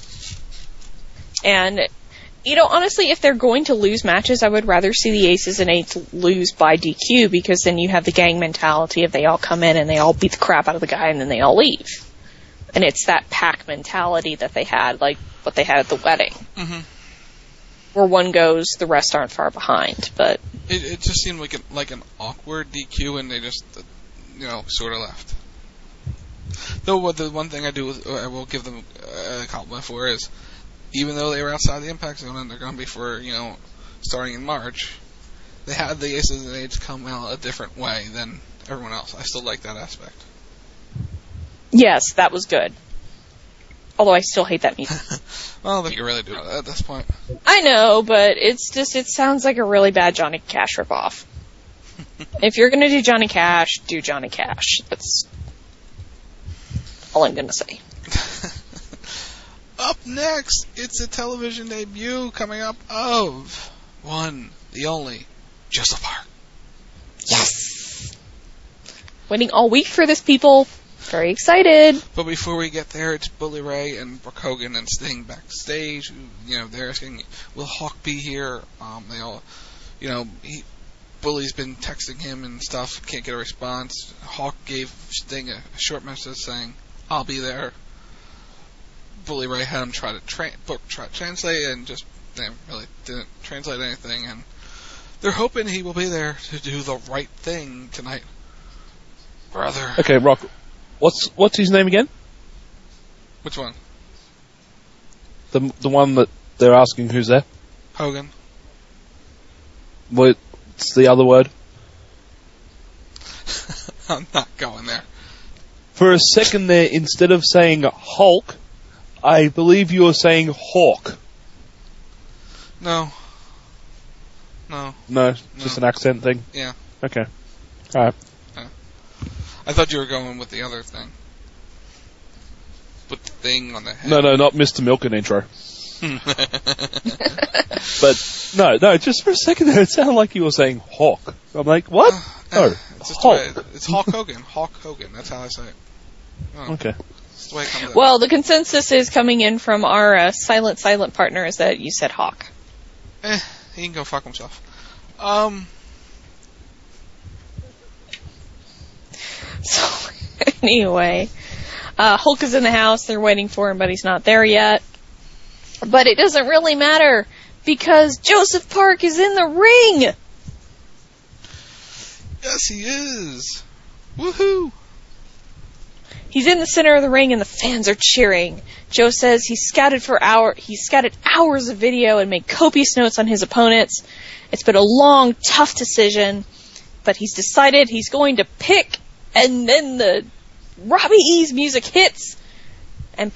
And, honestly, if they're going to lose matches, I would rather see the Aces and Eights lose by DQ, because then you have the gang mentality of they all come in and they all beat the crap out of the guy and then they all leave. And it's that pack mentality that they had, like what they had at the wedding. Mm-hmm. Where one goes, the rest aren't far behind. But It just seemed like an awkward DQ, and they just, sort of left. Though the one thing I will give them a compliment for is, even though they were outside the Impact Zone and they're going to be for, starting in March, they had the Aces and Eights come out a different way than everyone else. I still like that aspect. Yes, that was good. Although I still hate that music. Well, you really do at this point. I know, but it sounds like a really bad Johnny Cash ripoff. If you're going to do Johnny Cash, do Johnny Cash. That's all I'm going to say. Up next, it's a television debut coming up of one, the only, Joseph Park. Yes! Waiting all week for this, people. Very excited. But before we get there, it's Bully Ray and Brooke Hogan and Sting backstage. They're asking, will Hawk be here? They all, Bully's been texting him and stuff, can't get a response. Hawk gave Sting a short message saying, I'll be there. Bully Ray had him try to translate, and just they really didn't translate anything. And they're hoping he will be there to do the right thing tonight, brother. Okay, Rock. What's his name again? Which one? The one that they're asking who's there? Hogan. What's the other word? I'm not going there. For a second there, instead of saying Hulk, I believe you were saying Hawk. No, just an accent thing? Yeah. Okay. Alright. I thought you were going with the other thing. With the thing on the head. No, not Mr. Milken intro. But, no, just for a second there, it sounded like you were saying Hawk. I'm like, what? No, Hulk. It's Hulk Hogan. Hulk Hogan, that's how I say it. Oh. Okay. That's the way it comes out. Well, the consensus is coming in from our silent partner is that you said Hawk. He can go fuck himself. So, anyway, Hulk is in the house, they're waiting for him, but he's not there yet. But it doesn't really matter, because Joseph Park is in the ring! Yes, he is! Woohoo! He's in the center of the ring and the fans are cheering. Joe says he scouted hours of video and made copious notes on his opponents. It's been a long, tough decision, but he's decided he's going to pick. And then the Robbie E's music hits, and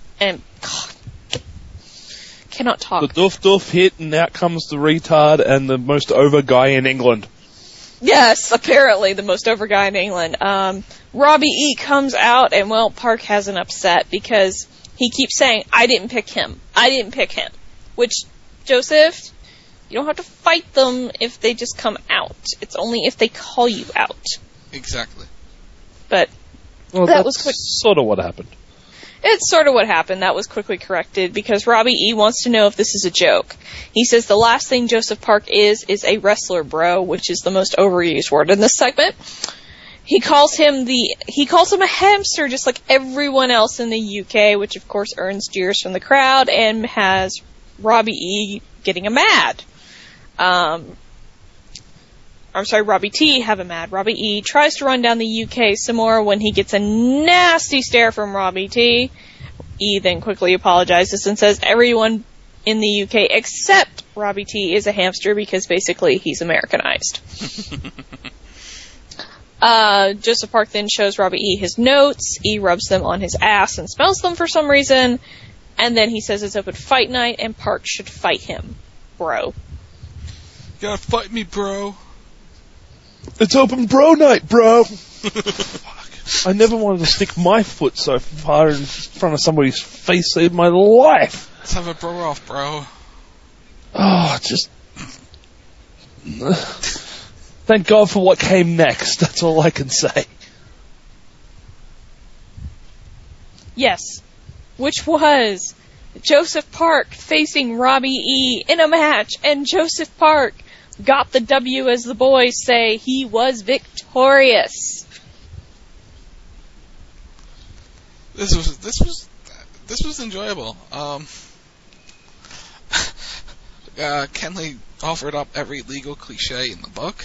cannot talk. The doof hit, and out comes the retard and the most over guy in England. Yes, apparently the most over guy in England. Robbie E comes out, and Park has an upset because he keeps saying, I didn't pick him. Which, Joseph, you don't have to fight them if they just come out. It's only if they call you out. Exactly. But that was sort of what happened. It's sort of what happened. That was quickly corrected because Robbie E wants to know if this is a joke. He says the last thing Joseph Park is a wrestler bro, which is the most overused word in this segment. He calls him a hamster, just like everyone else in the UK, which of course earns jeers from the crowd and has Robbie E getting a mad. Robbie T have a mad. Robbie E tries to run down the UK some more when he gets a nasty stare from Robbie T. E then quickly apologizes and says everyone in the UK except Robbie T is a hamster because basically he's Americanized. Joseph Park then shows Robbie E his notes. E rubs them on his ass and smells them for some reason. And then he says it's open fight night and Park should fight him. Bro. You gotta fight me, bro. It's open bro night, bro! I never wanted to stick my foot so far in front of somebody's face in my life. Let's have a bro off, bro. Oh, just... Thank God for what came next. That's all I can say. Yes. Which was Joseph Park facing Robbie E in a match, and Joseph Park got the W, as the boys say. He was victorious. This was enjoyable. Kenley offered up every legal cliche in the book.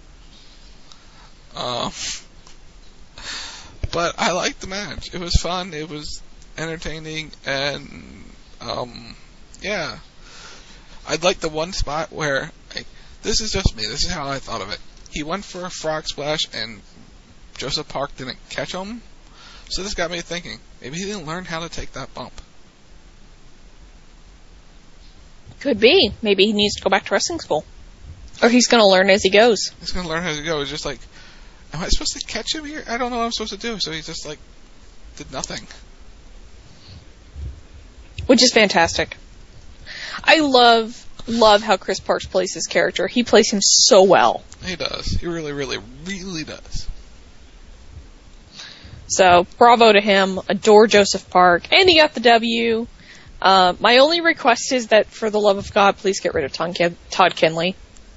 But I liked the match. It was fun. It was entertaining, and yeah. I'd like the one spot where, this is just me. This is how I thought of it. He went for a frog splash, and Joseph Park didn't catch him. So this got me thinking. Maybe he didn't learn how to take that bump. Could be. Maybe he needs to go back to wrestling school. Or he's going to learn as he goes. He's going to learn as he goes. It's just like, am I supposed to catch him here? I don't know what I'm supposed to do. So he just, did nothing. Which is fantastic. I love how Chris Parks plays his character. He plays him so well. He does. He really, really, really does. So, bravo to him. Adore Joseph Park. And he got the W. My only request is that, for the love of God, please get rid of Todd Kenley.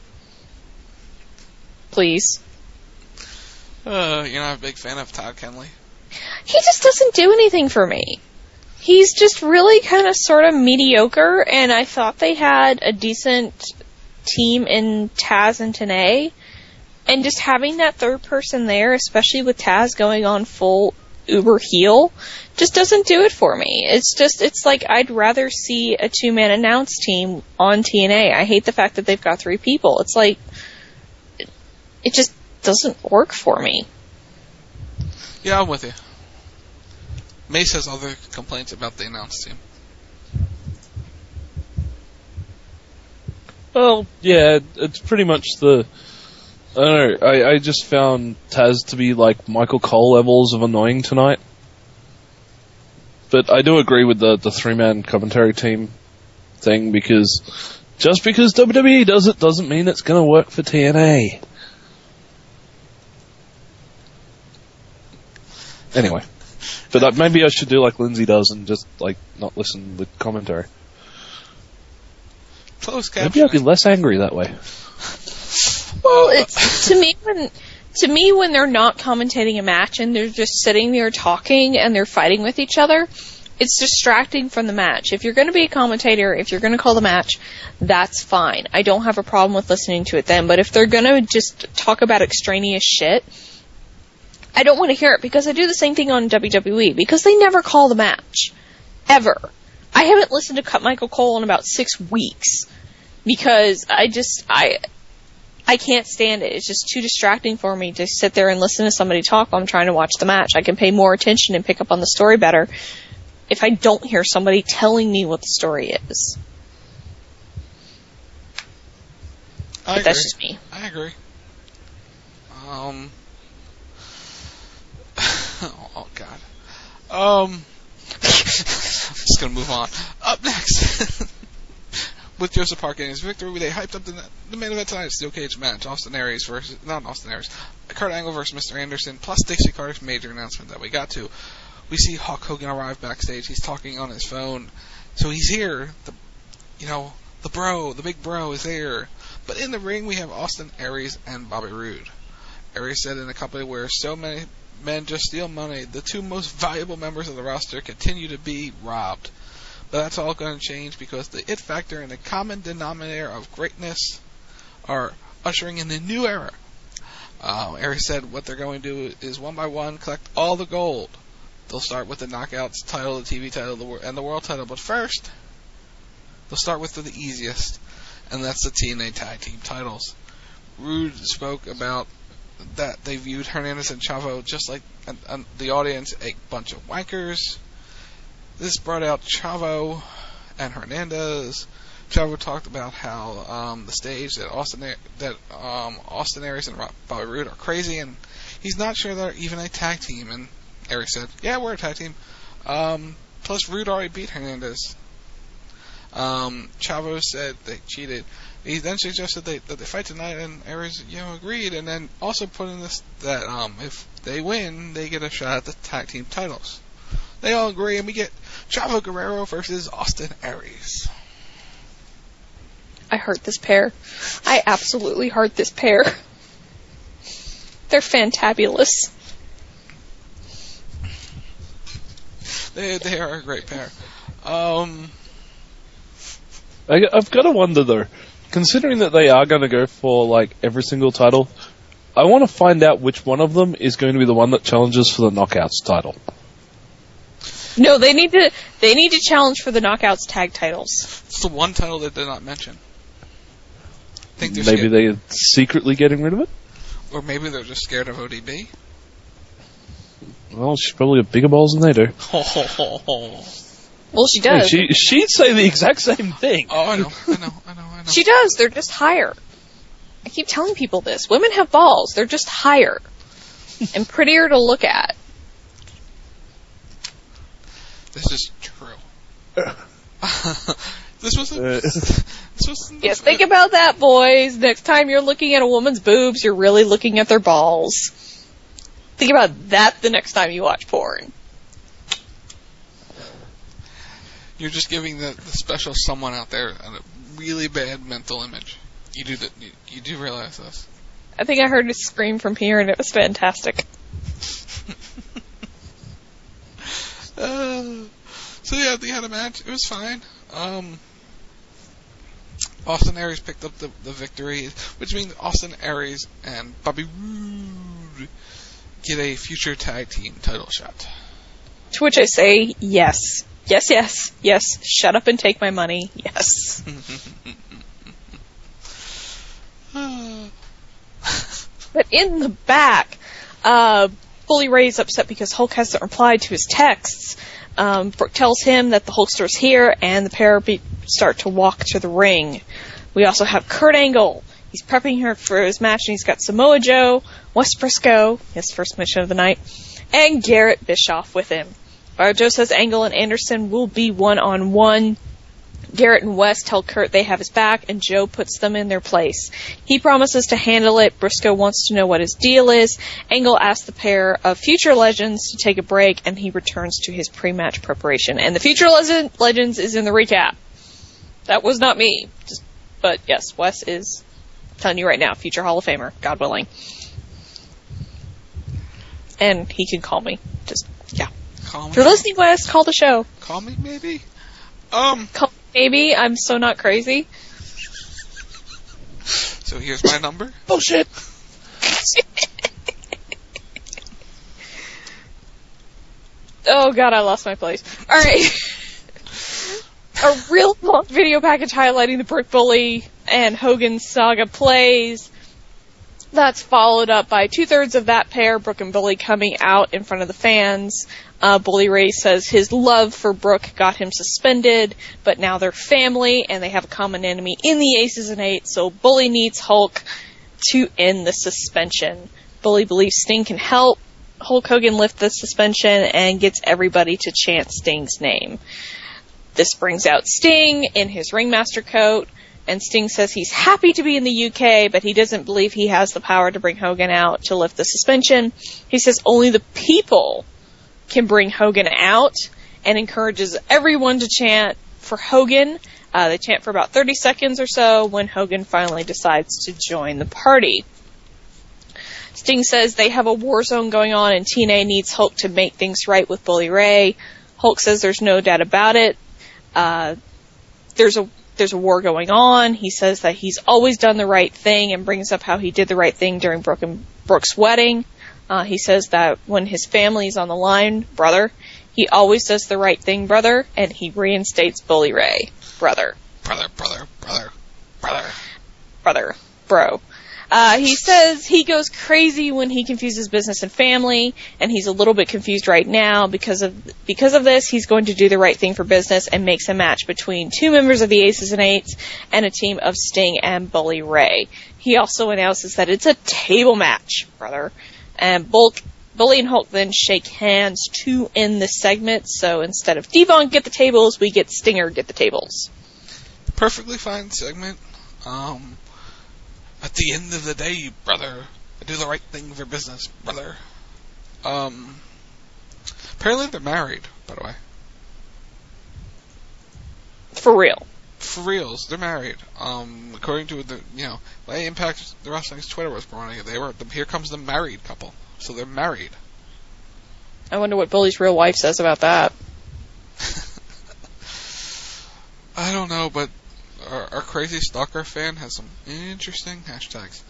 Please. You're not a big fan of Todd Kenley? He just doesn't do anything for me. He's just really kind of sort of mediocre, and I thought they had a decent team in Taz and Tenay, and just having that third person there, especially with Taz going on full uber heel, just doesn't do it for me. It's like I'd rather see a two-man announce team on TNA. I hate the fact that they've got 3 people. It's like, it just doesn't work for me. Yeah, I'm with you. Mace has other complaints about the announce team. Well, yeah, it's pretty much the... I don't know, I just found Taz to be like Michael Cole levels of annoying tonight. But I do agree with the 3-man commentary team thing, because just because WWE does it doesn't mean it's going to work for TNA. Anyway. But maybe I should do like Lindsay does and just not listen with commentary. Closed captioning. Maybe I'll be less angry that way. Well, it's to me when they're not commentating a match and they're just sitting there talking and they're fighting with each other, it's distracting from the match. If you're going to be a commentator, if you're going to call the match, that's fine. I don't have a problem with listening to it then. But if they're going to just talk about extraneous shit, I don't want to hear it, because I do the same thing on WWE, because they never call the match. Ever. I haven't listened to Cut Michael Cole in about 6 weeks, because I can't stand it. It's just too distracting for me to sit there and listen to somebody talk while I'm trying to watch the match. I can pay more attention and pick up on the story better if I don't hear somebody telling me what the story is. But that's just me. I agree. Oh, God. Just gonna move on. Up next, with Joseph Park getting his victory, they hyped up the main event tonight, Steel Cage match, Kurt Angle versus Mr. Anderson, plus Dixie Carter's major announcement that we got to. We see Hulk Hogan arrive backstage. He's talking on his phone. So he's here. The big bro is there. But in the ring, we have Austin Aries and Bobby Roode. Aries said in a company where so many men just steal money, the 2 most valuable members of the roster continue to be robbed. But that's all going to change, because the it factor and the common denominator of greatness are ushering in a new era. Aries said what they're going to do is one by one collect all the gold. They'll start with the Knockouts title, the TV title, and the World title. But first, they'll start with the easiest, and that's the TNA Tag Team titles. Roode spoke about that they viewed Hernandez and Chavo just like the audience, a bunch of wankers. This brought out Chavo and Hernandez. Chavo talked about how the stage that Austin Aries and Bobby Roode are crazy, and he's not sure they're even a tag team. And Aries said, "Yeah, we're a tag team." Plus, Roode already beat Hernandez. Chavo said they cheated. He then suggested that they fight tonight, and Aries, agreed, and then also put in this that if they win, they get a shot at the tag team titles. They all agree, and we get Chavo Guerrero versus Austin Aries. I heart this pair. I absolutely heart this pair. They're fantabulous. They are a great pair. I've got to wonder though, considering that they are going to go for like every single title, I want to find out which one of them is going to be the one that challenges for the Knockouts title. No, they need to challenge for the Knockouts tag titles. It's the one title they did not mention. Maybe they're secretly getting rid of it? Or maybe they're just scared of ODB. Well, she's probably got bigger balls than they do. Well, she does. She'd say the exact same thing. Oh, I know. She does. They're just higher. I keep telling people this. Women have balls. They're just higher. And prettier to look at. This is true. This was Yes, think about that, boys. Next time you're looking at a woman's boobs, you're really looking at their balls. Think about that the next time you watch porn. You're just giving the special someone out there a really bad mental image. You do realize this. I think I heard a scream from here, and it was fantastic. So yeah, they had a match. It was fine. Austin Aries picked up the victory, which means Austin Aries and Bobby Roode get a future tag team title shot. To which I say, yes. Yes, yes, yes. Shut up and take my money. Yes. But in the back, Bully Ray's upset because Hulk hasn't replied to his texts. Brooke tells him that the Hulkster's here, and the pair start to walk to the ring. We also have Kurt Angle. He's prepping her for his match, and he's got Samoa Joe, Wes Briscoe, his first mission of the night, and Garrett Bischoff with him. Joe says Angle and Anderson will be one-on-one. Garrett and Wes tell Kurt they have his back, and Joe puts them in their place. He promises to handle it. Briscoe wants to know what his deal is. Angle asks the pair of future legends to take a break, and he returns to his pre-match preparation. And the future legends is in the recap. That was not me. But yes, Wes is, I'm telling you right now, future Hall of Famer, God willing. And he can call me. If you're listening, Wes, call the show. Call me, maybe? Call me, maybe. I'm so not crazy. So here's my number. Bullshit. Oh, God, I lost my place. All right. A real long video package highlighting the Brick Bully and Hogan saga plays. That's followed up by 2/3 of that pair, Brooke and Bully, coming out in front of the fans. Bully Ray says his love for Brooke got him suspended, but now they're family, and they have a common enemy in the Aces and Eights, so Bully needs Hulk to end the suspension. Bully believes Sting can help Hulk Hogan lift the suspension and gets everybody to chant Sting's name. This brings out Sting in his ringmaster coat, and Sting says he's happy to be in the UK, but he doesn't believe he has the power to bring Hogan out to lift the suspension. He says only the people can bring Hogan out, and encourages everyone to chant for Hogan. They chant for about 30 seconds or so when Hogan finally decides to join the party. Sting says they have a war zone going on, and TNA needs Hulk to make things right with Bully Ray. Hulk says there's no doubt about it. There's a war going on. He says that he's always done the right thing and brings up how he did the right thing during Brooke's wedding. He says that when his family's on the line, brother, he always does the right thing, brother, and he reinstates Bully Ray, brother. Bro. He says he goes crazy when he confuses business and family, and he's a little bit confused right now. Because of this, he's going to do the right thing for business and makes a match between two members of the Aces and Eights and a team of Sting and Bully Ray. He also announces that it's a table match, brother. And Bully and Hulk then shake hands to end the segment, so instead of Devon get the tables, we get Stinger get the tables. Perfectly fine segment. At the end of the day, brother, I do the right thing for business, brother. Apparently they're married, by the way. For real. For reals, they're married. According to the way Impact the Wrestling's Twitter was promoting it, here comes the married couple. So they're married. I wonder what Bully's real wife says about that. I don't know, but our crazy stalker fan has some interesting hashtags.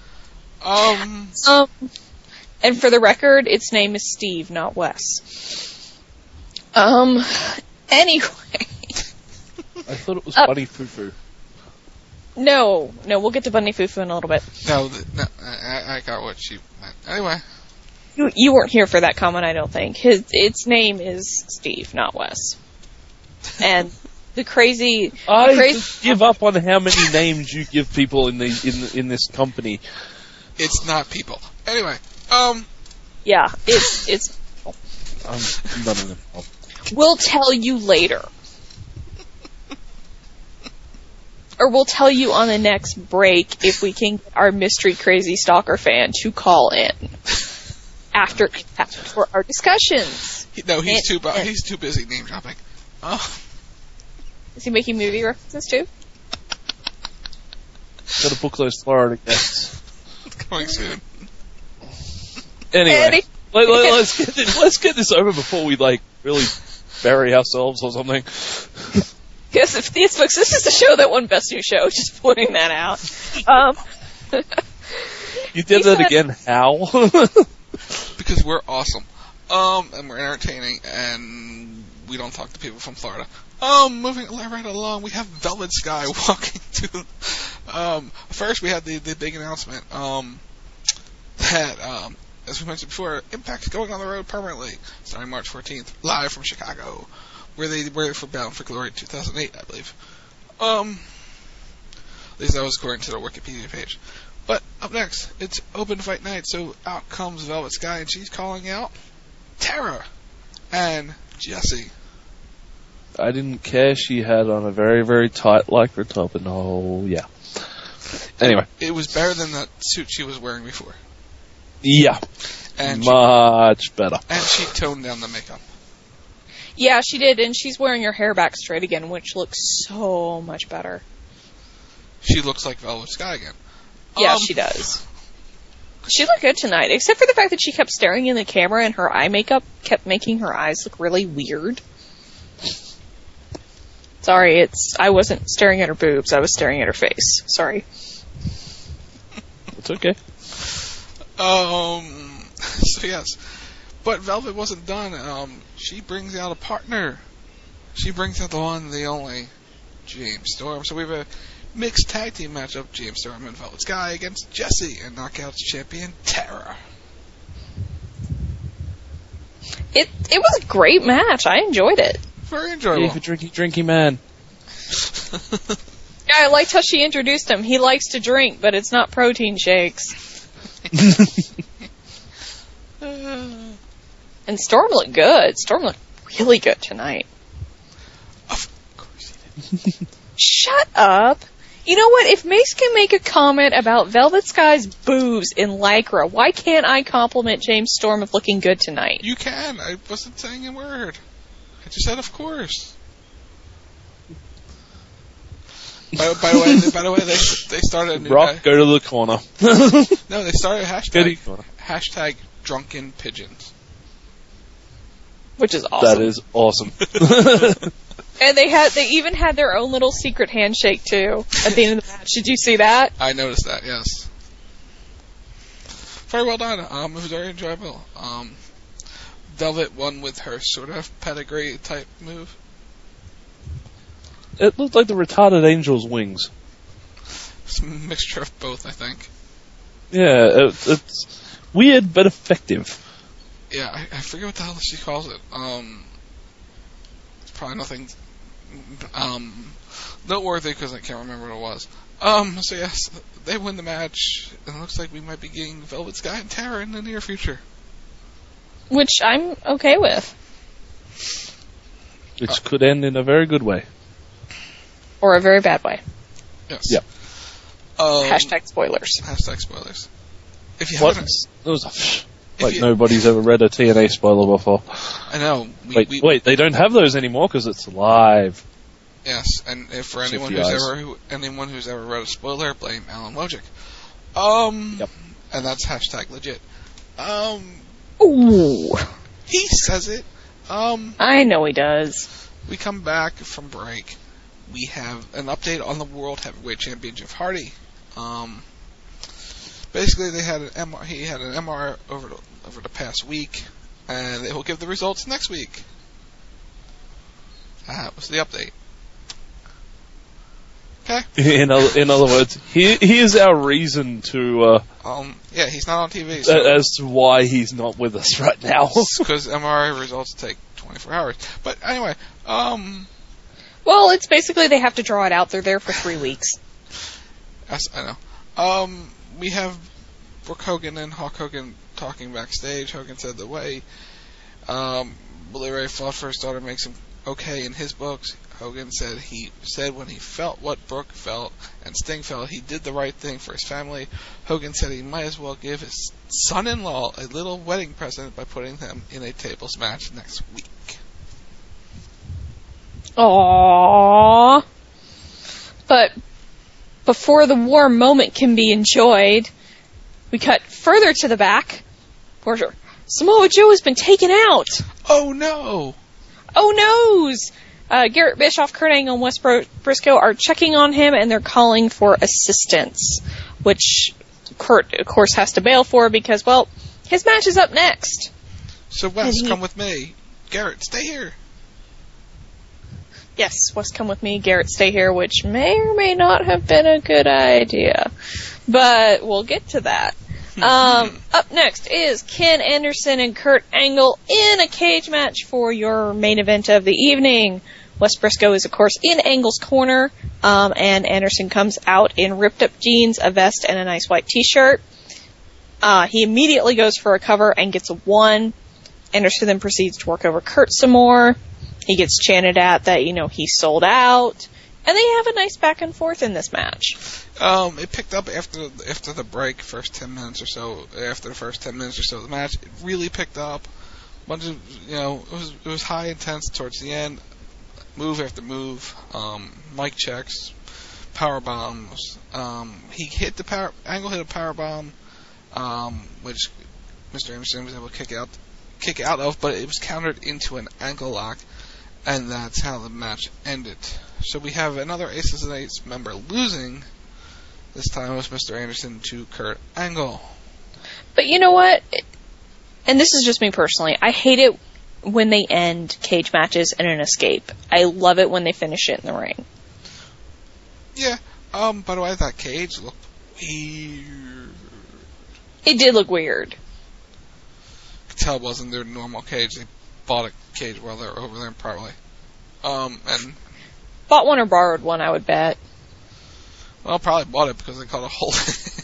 And for the record, its name is Steve, not Wes. Anyway. I thought it was Bunny Fufu. No, we'll get to Bunny Fufu in a little bit. No, I got what she meant. Anyway. You weren't here for that comment, I don't think. Its name is Steve, not Wes. And the crazy... I just give up on how many names you give people in this company. It's not people. Anyway, Yeah, it's... I'm not in it. We'll tell you later. Or we'll tell you on the next break if we can get our mystery crazy stalker fan to call in after for our discussions. He's too busy name dropping. Oh. Is he making movie references too? Gotta book those Florida guests. Coming soon. Anyway, let's get this over before we really bury ourselves or something. Yes, folks, this is the show that won Best New Show. Just pointing that out. You did that again. How? Because we're awesome, and we're entertaining, and we don't talk to people from Florida. Moving right along, we have Velvet Sky walking to. First, we had the big announcement that, as we mentioned before, Impact's going on the road permanently, starting March 14th, live from Chicago, where they were for Bound for Glory 2008, I believe. At least that was according to their Wikipedia page. But up next, it's Open Fight Night, so out comes Velvet Sky, and she's calling out Tara and Jessie. I didn't care. She had on a very, very tight lycra top, and yeah. Anyway. It was better than that suit she was wearing before. Yeah. And much better. And she toned down the makeup. Yeah, she did, and she's wearing her hair back straight again, which looks so much better. She looks like Velvet Sky again. Yeah, she does. She looked good tonight, except for the fact that she kept staring in the camera and her eye makeup kept making her eyes look really weird. Sorry, I wasn't staring at her boobs, I was staring at her face. Sorry. It's okay. So yes. But Velvet wasn't done. She brings out a partner. She brings out the one, the only, James Storm. So we have a mixed tag team matchup, James Storm and Velvet Sky against Jessie and Knockouts champion Tara. It was a great match. I enjoyed it. Very enjoyable. Yeah, for drinky man. Yeah, I liked how she introduced him. He likes to drink, but it's not protein shakes. And Storm looked good. Storm looked really good tonight. Of course he did. Shut up. You know what? If Mace can make a comment about Velvet Sky's boobs in Lycra, why can't I compliment James Storm of looking good tonight? You can. I wasn't saying a word. I just said, of course. By the way, they started a new... Brock, go to the corner. No, they started a hashtag Drunken Pigeons. Which is awesome. That is awesome. And they even had their own little secret handshake too at the end of the match. Did you see that? I noticed that, yes. Very well done. It was very enjoyable. Velvet won with her sort of pedigree type move. It looked like the retarded angel's wings. It's a mixture of both, I think. Yeah, it's weird but effective. Yeah, I forget what the hell she calls it. It's probably nothing noteworthy because I can't remember what it was. So yes, they win the match, and it looks like we might be getting Velvet Sky and Tara in the near future. Which I'm okay with. Which could end in a very good way. Or a very bad way. Yes. Yep. Hashtag spoilers. Hashtag spoilers. If you what? haven't... Nobody's ever read a TNA spoiler before. I know. Wait, they don't have those anymore because it's live. Yes, and if for anyone who's ever read a spoiler, blame Alan Wojcik. Yep. And that's hashtag legit. Ooh. He says it. I know he does. We come back from break we have an update on the World Heavyweight Champion Jeff Hardy. Basically, he had an MR over the past week, and they will give the results next week. That was the update. Okay. In other words, here's our reason to. Yeah, he's not on TV. So as to why he's not with us right now. Because MRI results take 24 hours. But anyway, well, it's basically they have to draw it out. They're there for 3 weeks. Yes, I know. We have Brooke Hogan and Hulk Hogan talking backstage. Hogan said the way Bully Ray fought for his daughter makes him okay in his books. Hogan said when he felt what Brooke felt and Sting felt, he did the right thing for his family. Hogan said he might as well give his son-in-law a little wedding present by putting them in a tables match next week. Aww. But before the warm moment can be enjoyed, we cut further to the back where Samoa Joe has been taken out. Oh no! Oh noes! Garrett Bischoff, Kurt Angle, and Wes Briscoe are checking on him, and they're calling for assistance, which Kurt, of course, has to bail for because, well, his match is up next. So, Wes, come with me. Garrett, stay here. Yes, Wes, come with me. Garrett, stay here, which may or may not have been a good idea. But we'll get to that. Up next is Ken Anderson and Kurt Angle in a cage match for your main event of the evening. Wes Briscoe is, of course, in Angle's corner, and Anderson comes out in ripped-up jeans, a vest, and a nice white t-shirt. He immediately goes for a cover and gets a 1. Anderson then proceeds to work over Kurt some more. He gets chanted at that, he's sold out. And they have a nice back and forth in this match. It picked up after the break, first 10 minutes or so. After the first 10 minutes or so of the match, it really picked up. Bunch of, it was high intense towards the end. Move after move, mic checks, power bombs. Angle hit a power bomb, which Mr. Anderson was able to kick out of, but it was countered into an ankle lock, and that's how the match ended. So we have another Aces and Eights member losing. This time it was Mr. Anderson to Kurt Angle. But you know what? And this is just me personally. I hate it when they end cage matches in an escape. I love it when they finish it in the ring. Yeah. By the way, that cage looked weird. It did look weird. I could tell it wasn't their normal cage. They bought a cage while they were over there, probably. And bought one or borrowed one, I would bet. Well, probably bought it because they caught a hole.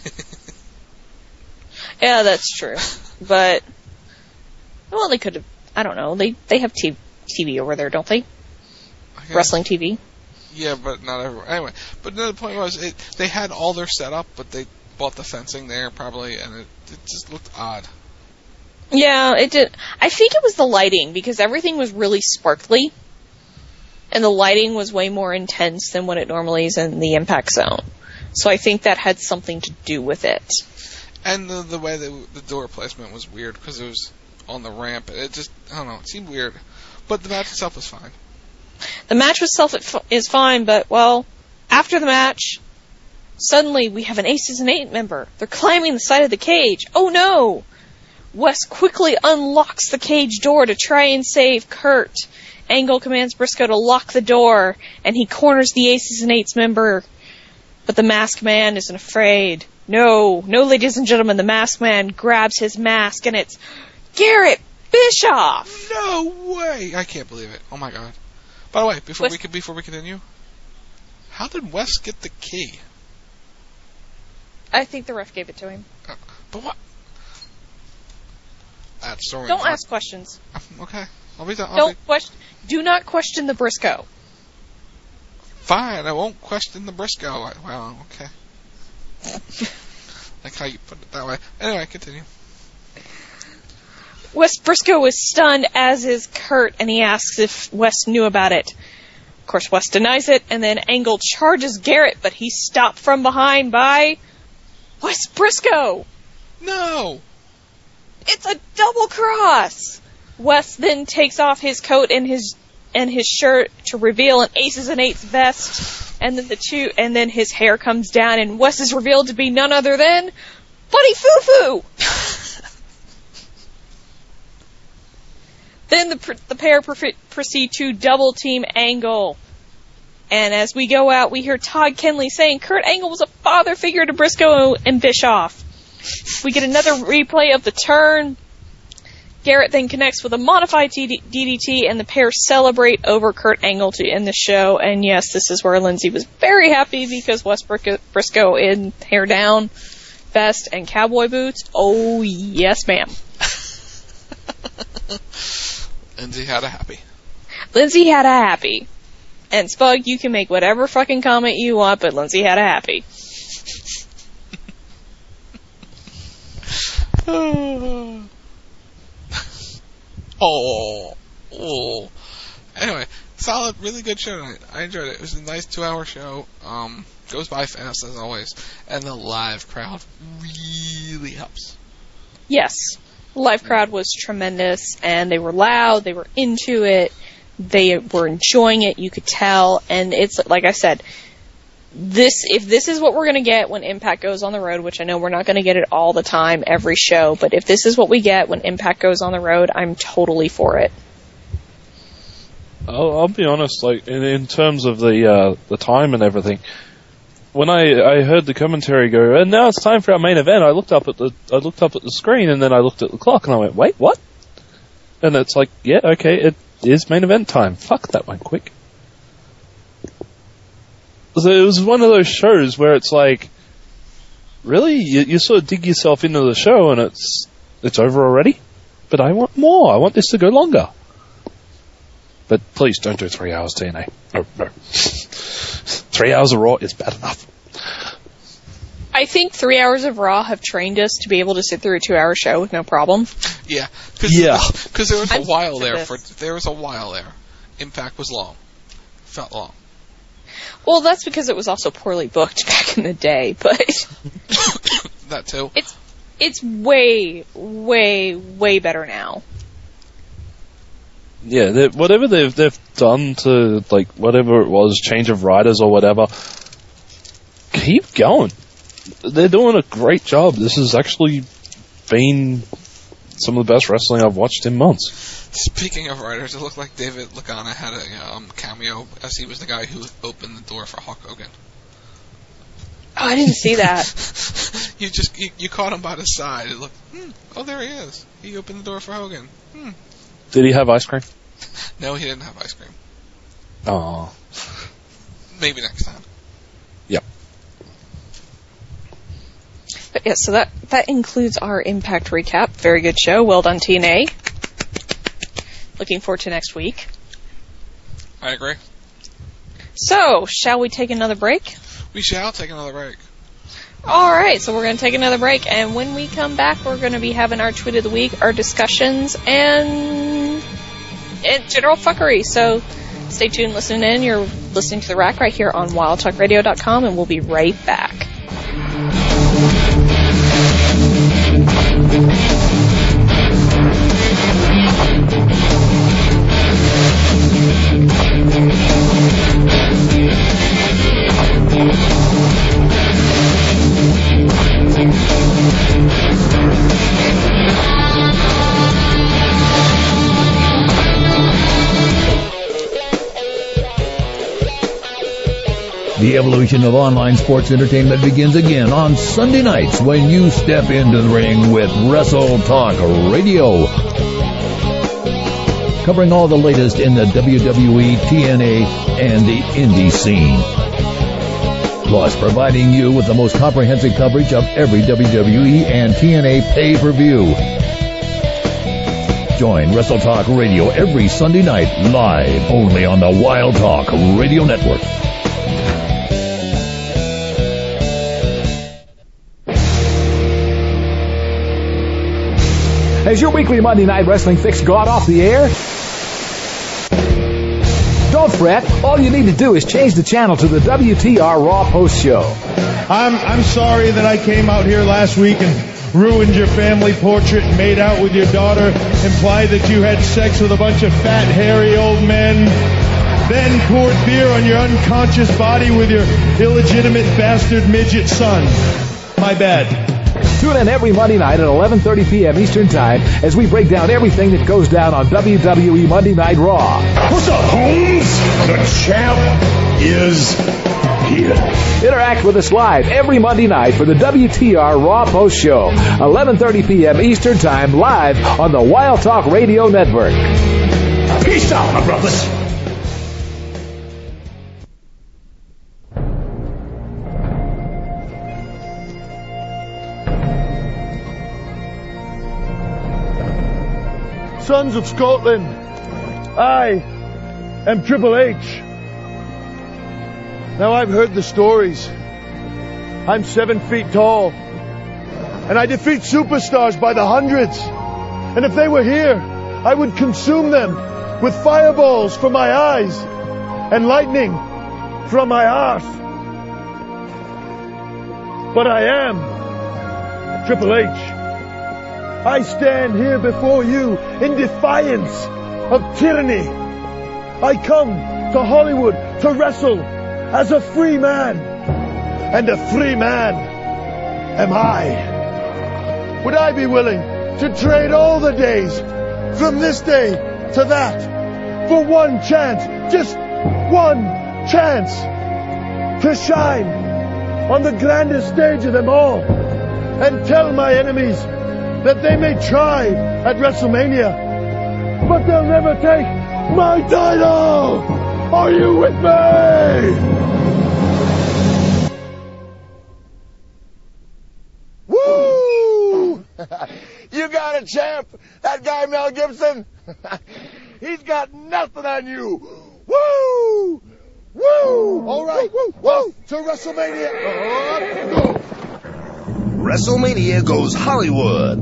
Yeah, that's true. But, well, they could have, I don't know, they have TV over there, don't they? Wrestling TV? Yeah, but not everywhere. Anyway, but the point was, they had all their setup, but they bought the fencing there, probably, and it just looked odd. Yeah, it did. I think it was the lighting, because everything was really sparkly. And the lighting was way more intense than what it normally is in the Impact Zone. So I think that had something to do with it. And the way the door placement was weird, because it was on the ramp. It just, I don't know, it seemed weird. But the match itself was fine. The match itself is fine, but, well, after the match, suddenly we have an Aces and Eight member. They're climbing the side of the cage. Oh no! Wes quickly unlocks the cage door to try and save Kurt. Angle commands Briscoe to lock the door, and he corners the Aces and Eights member. But the Masked Man isn't afraid. No, ladies and gentlemen, the Masked Man grabs his mask, and it's Garrett Bischoff! No way! I can't believe it. Oh my god. By the way, before we continue, how did Wes get the key? I think the ref gave it to him. But what? Don't ask questions. Okay. I'll be done. Do not question the Briscoe. Fine, I won't question the Briscoe. Well, okay. Like how you put it that way. Anyway, continue. Wes Briscoe is stunned, as is Kurt, and he asks if Wes knew about it. Of course, Wes denies it, and then Angle charges Garrett, but he's stopped from behind by Wes Briscoe. No! It's a double cross! Wes then takes off his coat and his and his shirt to reveal an Aces and Eights vest, and then his hair comes down, and Wes is revealed to be none other than Buddy Foo-Foo. Then the pair proceed to double team Angle. And as we go out, we hear Todd Kenley saying Kurt Angle was a father figure to Briscoe and Bischoff. We get another replay of the turn. Garrett then connects with a modified DDT, and the pair celebrate over Kurt Angle to end the show. And yes, this is where Lindsay was very happy because Wes Briscoe in hair down, vest, and cowboy boots. Oh, yes, ma'am. Lindsay had a happy. Lindsay had a happy. And Spug, you can make whatever fucking comment you want, but Lindsay had a happy. Oh. Anyway, solid, really good show tonight. I enjoyed it. It was a nice 2-hour show. Goes by fast as always, and the live crowd really helps. Yes, the live crowd was tremendous, and they were loud. They were into it. They were enjoying it. You could tell, and it's like I said. If this is what we're going to get when Impact goes on the road, which I know we're not going to get it all the time, every show, but if this is what we get when Impact goes on the road, I'm totally for it. I'll be honest, like in terms of the time and everything. When I heard the commentary go, and now it's time for our main event, I looked up at the screen, and then I looked at the clock, and I went, wait, what? And it's like, yeah, okay, it is main event time. Fuck, that went quick. So it was one of those shows where it's like, really? You sort of dig yourself into the show and it's over already? But I want more. I want this to go longer. But please don't do 3 hours TNA. No. 3 hours of Raw is bad enough. I think 3 hours of Raw have trained us to be able to sit through a 2-hour show with no problem. Yeah. Because there was a while there. Impact was long. Felt long. Well, that's because it was also poorly booked back in the day, but that too. It's way, way, way better now. Yeah, whatever they've done to, like, whatever it was, change of writers or whatever, keep going. They're doing a great job. This has actually been some of the best wrestling I've watched in months. Speaking of writers, it looked like David Lagana had a cameo as he was the guy who opened the door for Hulk Hogan. Oh, I didn't see that. you caught him by the side. It looked, oh, there he is. He opened the door for Hogan. Did he have ice cream? No, he didn't have ice cream. Oh. Maybe next time. Yep. But yeah, so that includes our Impact recap. Very good show. Well done, TNA. Looking forward to next week. I agree. So, shall we take another break? We shall take another break. Alright, so we're going to take another break, and when we come back, we're going to be having our Tweet of the Week, our discussions, and general fuckery. So, stay tuned, listen in. You're listening to The Rack right here on WildTalkRadio.com, and we'll be right back. The evolution of online sports entertainment begins again on Sunday nights when you step into the ring with Wrestle Talk Radio. Covering all the latest in the WWE, TNA, and the indie scene. Plus providing you with the most comprehensive coverage of every WWE and TNA pay-per-view. Join Wrestle Talk Radio every Sunday night live only on the Wild Talk Radio Network. Has your weekly Monday Night Wrestling fix gone off the air? Don't fret. All you need to do is change the channel to the WTR Raw Post Show. I'm sorry that I came out here last week and ruined your family portrait, made out with your daughter, implied that you had sex with a bunch of fat, hairy old men, then poured beer on your unconscious body with your illegitimate bastard midget son. My bad. Tune in every Monday night at 11:30 p.m. Eastern Time as we break down everything that goes down on WWE Monday Night Raw. What's up, Holmes? The champ is here. Interact with us live every Monday night for the WTR Raw Post Show, 11:30 p.m. Eastern Time, live on the Wild Talk Radio Network. Peace out, my brothers. Sons of Scotland, I am Triple H. Now I've heard the stories. I'm 7 feet tall, and I defeat superstars by the hundreds. And if they were here, I would consume them with fireballs from my eyes and lightning from my arse. But I am Triple H. I stand here before you in defiance of tyranny. I come to Hollywood to wrestle as a free man, and a free man am I. Would I be willing to trade all the days from this day to that for one chance, just one chance, to shine on the grandest stage of them all and tell my enemies that they may try at WrestleMania, but they'll never take my title! Are you with me? Woo! You got a champ! That guy Mel Gibson, he's got nothing on you! Woo! Woo! All right, woo! To WrestleMania! Go! WrestleMania goes Hollywood.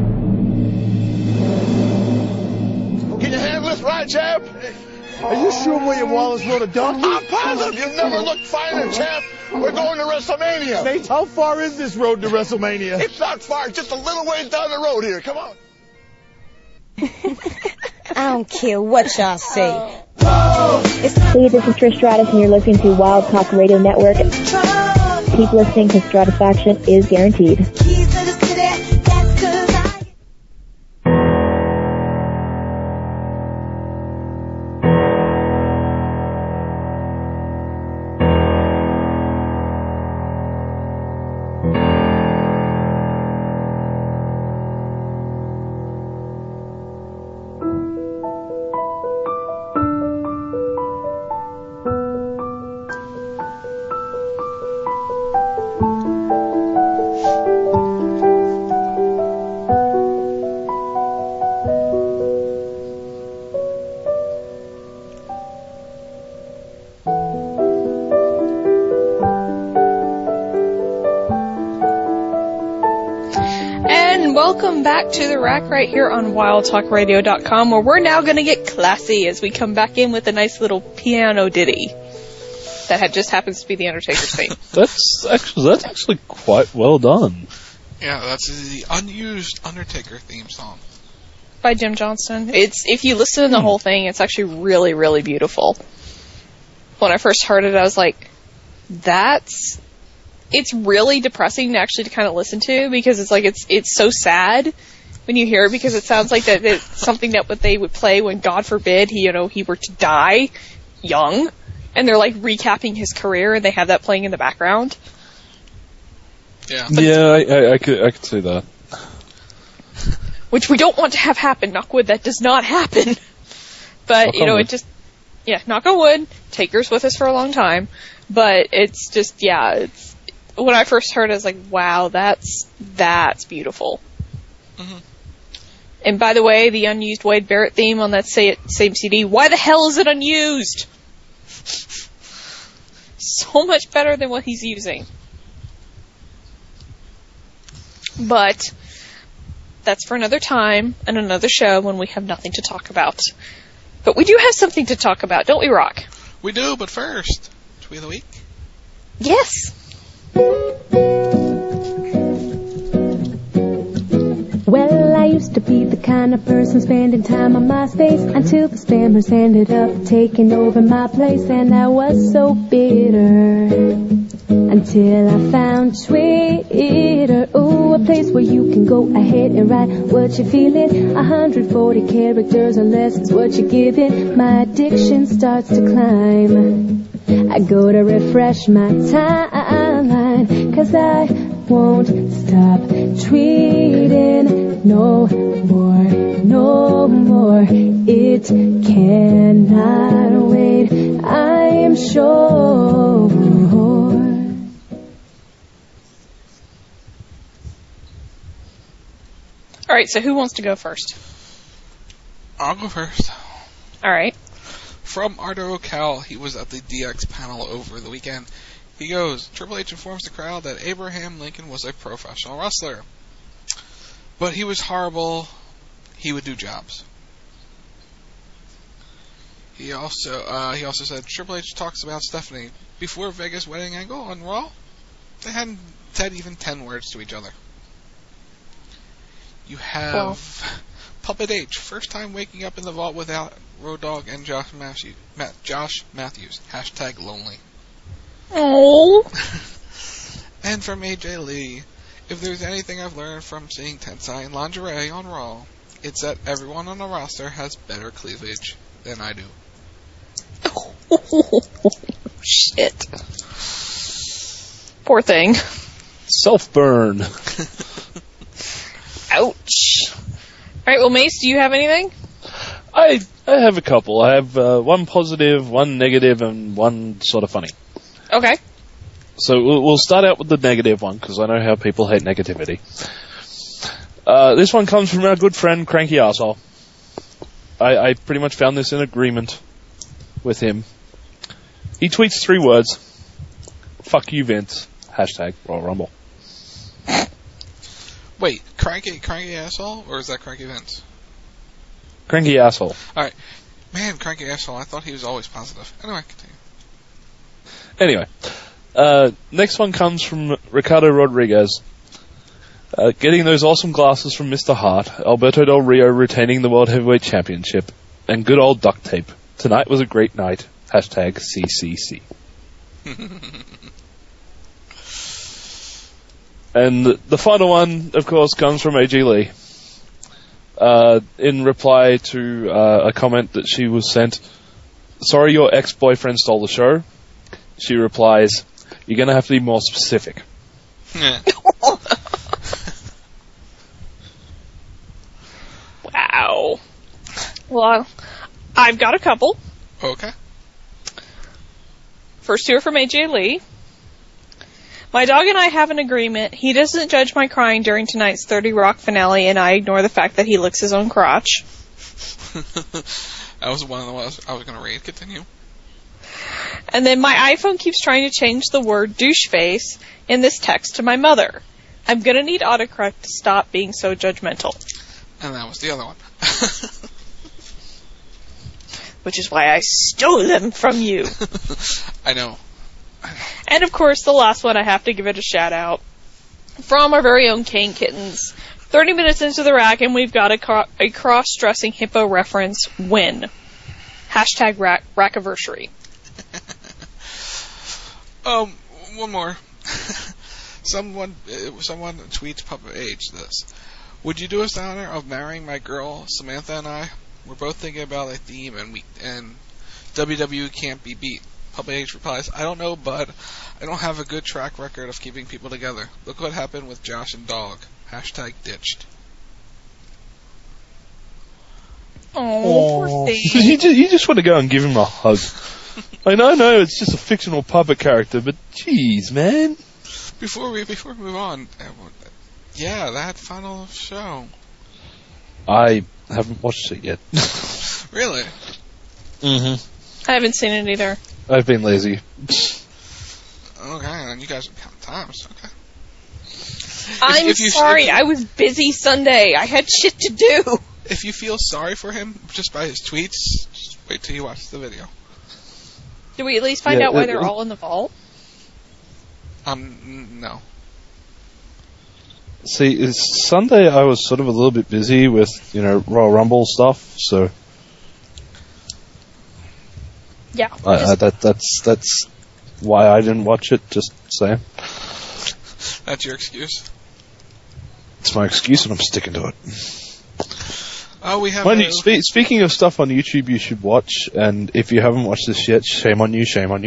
Can you handle this right, champ? Are you sure William Wallace rode a donkey? I'm positive. You've never looked finer, champ. We're going to WrestleMania. Nate, how far is this road to WrestleMania? It's not far. Just a little ways down the road here. Come on. I don't care what y'all say. Hey, this is Trish Stratus, and you're listening to Wild Talk Radio Network. Keep listening because Stratisfaction is guaranteed. Welcome back to the rack right here on WildTalkRadio.com, where we're now going to get classy as we come back in with a nice little piano ditty that just happens to be the Undertaker's theme. That's actually quite well done. Yeah, that's the unused Undertaker theme song by Jim Johnston. If you listen to the whole thing, it's actually really, really beautiful. When I first heard it, I was like, it's really depressing to kind of listen to, because it's so sad when you hear it, because it sounds like that it's something that what they would play when, God forbid, he were to die young, and they're like recapping his career, and they have that playing in the background. Yeah. I could see that. Which we don't want to have happen. Knock wood, that does not happen. But it just, knock on wood. Taker's with us for a long time, but it's just, it's. When I first heard it, I was like, wow, that's beautiful. Mm-hmm. And by the way, the unused Wade Barrett theme on that same CD, why the hell is it unused? So much better than what he's using. But that's for another time and another show when we have nothing to talk about. But we do have something to talk about, don't we, Rock? We do, but first, Tweet of the Week? Yes. Well, I used to be the kind of person spending time on MySpace until the spammers ended up taking over my place, and I was so bitter until I found Twitter. Oh, a place where you can go ahead and write what you're feeling. 140 characters or less is what you're giving. My addiction starts to climb. I go to refresh my timeline, 'cause I won't stop tweeting no more, no more. It cannot wait, I am sure. Alright, so who wants to go first? I'll go first. Alright. From Ardo Cal, he was at the DX panel over the weekend. He goes, Triple H informs the crowd that Abraham Lincoln was a professional wrestler. But he was horrible. He would do jobs. He also said Triple H talks about Stephanie before Vegas wedding angle on Raw. They hadn't said even 10 words to each other. You have Puppet H, first time waking up in the vault without Road Dogg and Josh Matthews. #lonely. Oh. And from AJ Lee, if there's anything I've learned from seeing Tensai in lingerie on Raw, it's that everyone on the roster has better cleavage than I do. Shit. Poor thing. Self-burn. Ouch. Alright, well, Mace, do you have anything? I have a couple. I have one positive, one negative, and one sort of funny. Okay. So we'll start out with the negative one, because I know how people hate negativity. This one comes from our good friend, Cranky Arsehole. I pretty much found this in agreement with him. He tweets 3 words. Fuck you, Vince. #Royal Rumble. Wait, cranky asshole, or is that Cranky Vince? Cranky Asshole. Alright. Man, Cranky Asshole, I thought he was always positive. Anyway, continue. Anyway, next one comes from Ricardo Rodriguez. Getting those awesome glasses from Mr. Hart, Alberto Del Rio retaining the World Heavyweight Championship, and good old duct tape. Tonight was a great night. #CCC. And the final one, of course, comes from AJ Lee. In reply to a comment that she was sent, sorry your ex-boyfriend stole the show. She replies, you're going to have to be more specific. Wow. Well, I've got a couple. Okay. First 2 are from AJ Lee. My dog and I have an agreement. He doesn't judge my crying during tonight's 30 Rock finale, and I ignore the fact that he licks his own crotch. That was one of the ones I was going to read. Continue. And then my iPhone keeps trying to change the word douche face in this text to my mother. I'm going to need autocorrect to stop being so judgmental. And that was the other one. Which is why I stole them from you. I know. And of course, the last one, I have to give it a shout out. From our very own Kane Kittens. 30 minutes into the rack, and we've got a cross-dressing hippo reference win. #Rackiversary. One more. Someone tweets Puppet H this. Would you do us the honor of marrying my girl, Samantha and I? We're both thinking about a theme, and WWE can't be beat. Puppet H replies, I don't know, bud. I don't have a good track record of keeping people together. Look what happened with Josh and Dog. #ditched. Oh, poor thing. You just want to go and give him a hug. I know it's just a fictional puppet character, but jeez, man. Before we move on, yeah, that final show. I haven't watched it yet. Really? Mm-hmm. I haven't seen it either. I've been lazy. Okay, and you guys are counting times. Okay. I'm sorry, I was busy Sunday. I had shit to do. If you feel sorry for him just by his tweets, just wait till you watch the video. Do we at least find out why they're all in the vault? No. See, Sunday I was sort of a little bit busy with, Royal Rumble stuff, so... Yeah. That's why I didn't watch it, just saying. That's your excuse? It's my excuse and I'm sticking to it. Oh, we have... Speaking of stuff on YouTube you should watch, and if you haven't watched this yet, shame on you.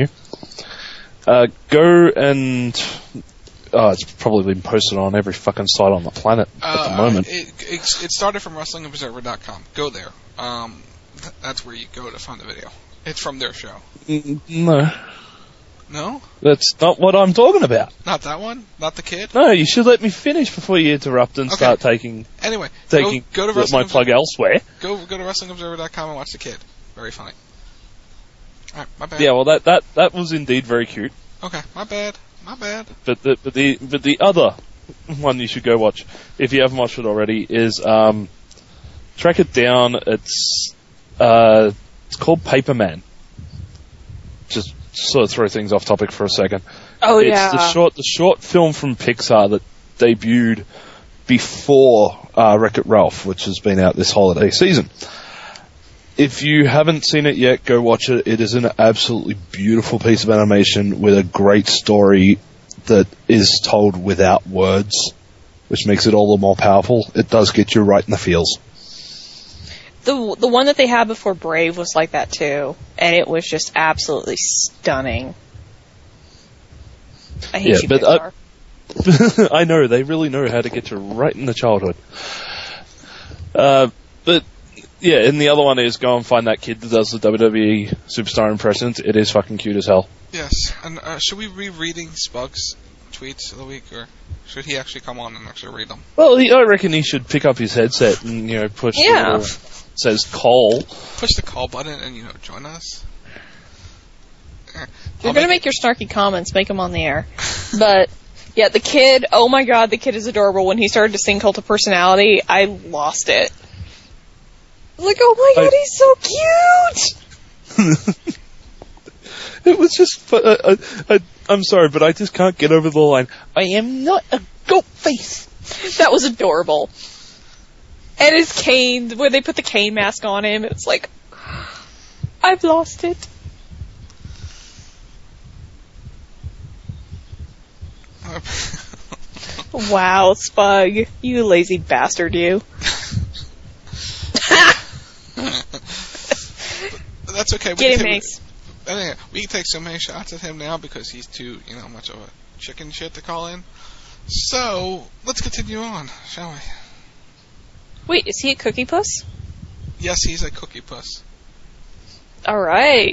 Go and... it's probably been posted on every fucking site on the planet at the moment. It started from WrestlingObserver.com. Go there. That's where you go to find the video. It's from their show. No. No? That's not what I'm talking about. Not that one? Not the kid? No, you should let me finish before you interrupt and start taking... Anyway, go to my plug elsewhere. Go to WrestlingObserver.com and watch the kid. Very funny. Alright, my bad. Yeah, well, that was indeed very cute. Okay, my bad. But the other one you should go watch, if you haven't watched it already, is track it down. It's called Paperman. Just sort of throw things off topic for a second. Oh, it's yeah. the short film from Pixar that debuted before Wreck-It Ralph, which has been out this holiday season. If you haven't seen it yet, go watch it. It is an absolutely beautiful piece of animation with a great story that is told without words, which makes it all the more powerful. It does get you right in the feels. The one that they had before Brave was like that too, and it was just absolutely stunning. I hate you, Pixar. I know, they really know how to get you right in the childhood. But yeah, and the other one is go and find that kid that does the WWE Superstar impressions. It is fucking cute as hell. Yes, and should we be reading Spug's tweets of the week, or should he actually come on and actually read them? Well, I reckon he should pick up his headset and, push the little, says call. Push the call button and, join us. If you're going to make your snarky comments, make them on the air. But, yeah, the kid, oh my god, the kid is adorable. When he started to sing Cult of Personality, I lost it. I was like, oh my god, he's so cute! It was just... I'm sorry, but I just can't get over the line. I am not a goat face. That was adorable. And his cane, where they put the cane mask on him, it's like, I've lost it. Wow, Spug. You lazy bastard, you. That's okay. Get him, Mace. Anyway, we can take so many shots at him now because he's too, much of a chicken shit to call in. So, let's continue on, shall we? Wait, is he a cookie puss? Yes, he's a cookie puss. Alright.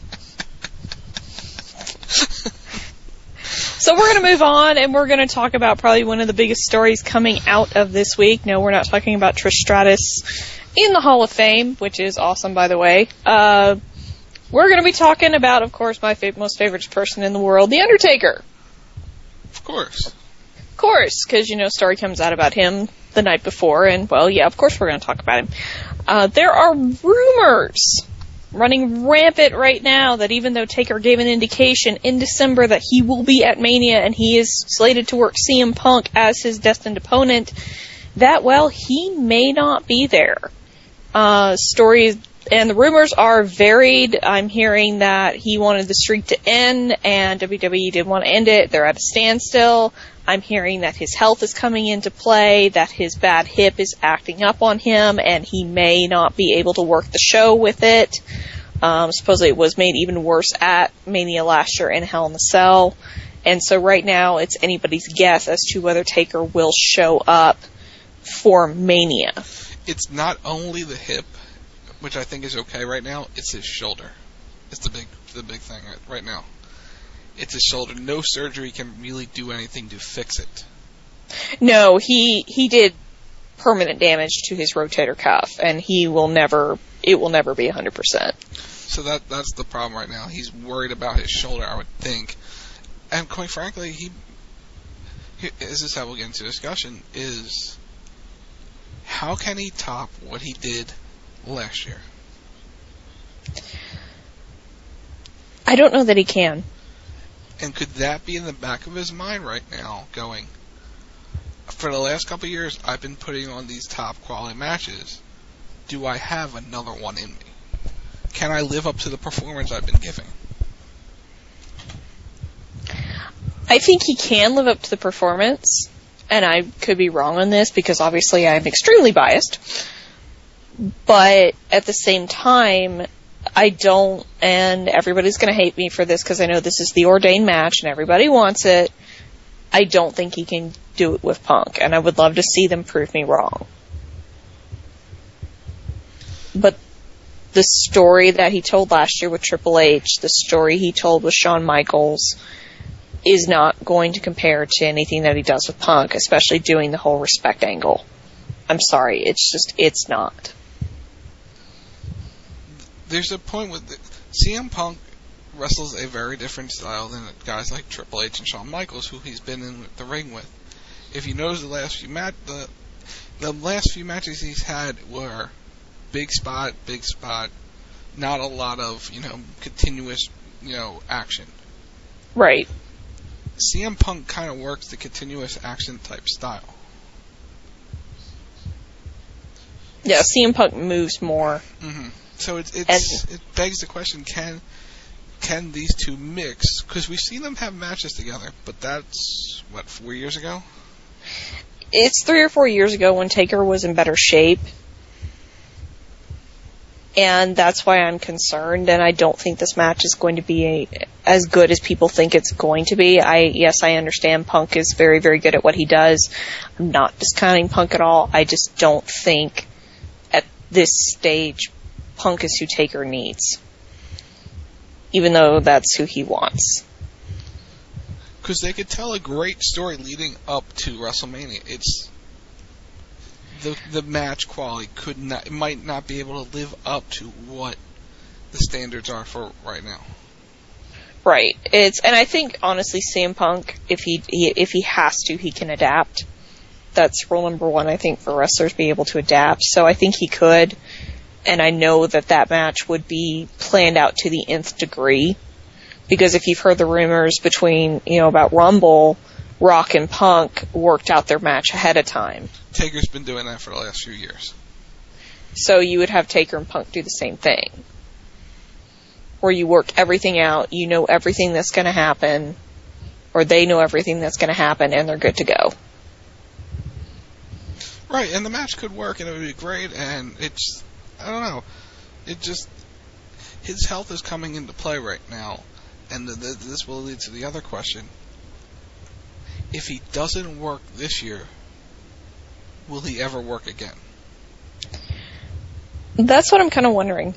So we're going to move on, and we're going to talk about probably one of the biggest stories coming out of this week. No, we're not talking about Trish Stratus in the Hall of Fame, which is awesome, by the way. We're going to be talking about, of course, my most favorite person in the world, The Undertaker. Of course. Of course, because, story comes out about him the night before, and, well, yeah, of course we're going to talk about him. There are rumors running rampant right now that even though Taker gave an indication in December that he will be at Mania and he is slated to work CM Punk as his destined opponent, that, well, he may not be there. Stories and the rumors are varied. I'm hearing that he wanted the streak to end and WWE didn't want to end it. They're at a standstill. I'm hearing that his health is coming into play, that his bad hip is acting up on him, and he may not be able to work the show with it. Supposedly it was made even worse at Mania last year in Hell in a Cell. And so right now it's anybody's guess as to whether Taker will show up for Mania. It's not only the hip, which I think is okay right now, it's his shoulder. It's the big thing right now. It's his shoulder. No surgery can really do anything to fix it. No, he did permanent damage to his rotator cuff, and it will never be 100%. So that's the problem right now. He's worried about his shoulder, I would think. And quite frankly, this is how we'll get into discussion, is how can he top what he did last year? I don't know that he can. And could that be in the back of his mind right now, going, for the last couple of years, I've been putting on these top quality matches. Do I have another one in me? Can I live up to the performance I've been giving? I think he can live up to the performance, and I could be wrong on this because obviously I'm extremely biased. But at the same time, I don't, and everybody's going to hate me for this because I know this is the ordained match and everybody wants it. I don't think he can do it with Punk, and I would love to see them prove me wrong. But the story that he told last year with Triple H, the story he told with Shawn Michaels, is not going to compare to anything that he does with Punk, especially doing the whole respect angle. I'm sorry, it's not. There's a point with CM Punk wrestles a very different style than guys like Triple H and Shawn Michaels, who he's been in the ring with. If you notice the last few matches he's had were big spot, not a lot of, continuous, action. Right. CM Punk kind of works the continuous action type style. Yeah, CM Punk moves more. Mm-hmm. So it begs the question: Can these two mix? Because we've seen them have matches together, but that's 4 years ago. It's 3 or 4 years ago when Taker was in better shape. And that's why I'm concerned, and I don't think this match is going to be as good as people think it's going to be. Yes, I understand Punk is very, very good at what he does. I'm not discounting Punk at all. I just don't think at this stage Punk is who Taker needs, even though that's who he wants. Because they could tell a great story leading up to WrestleMania. It's the match quality might not be able to live up to what the standards are for right now. Right. And I think honestly, CM Punk, if he has to, he can adapt. That's rule number one. I think for wrestlers, be able to adapt. So I think he could, and I know that match would be planned out to the nth degree. Because if you've heard the rumors between about Rumble, Rock and Punk worked out their match ahead of time. Taker's been doing that for the last few years. So you would have Taker and Punk do the same thing. Where you work everything out, you know everything that's going to happen, or they know everything that's going to happen, and they're good to go. Right, and the match could work, and it would be great, and I don't know, his health is coming into play right now, and this will lead to the other question. If he doesn't work this year, will he ever work again? That's what I'm kind of wondering.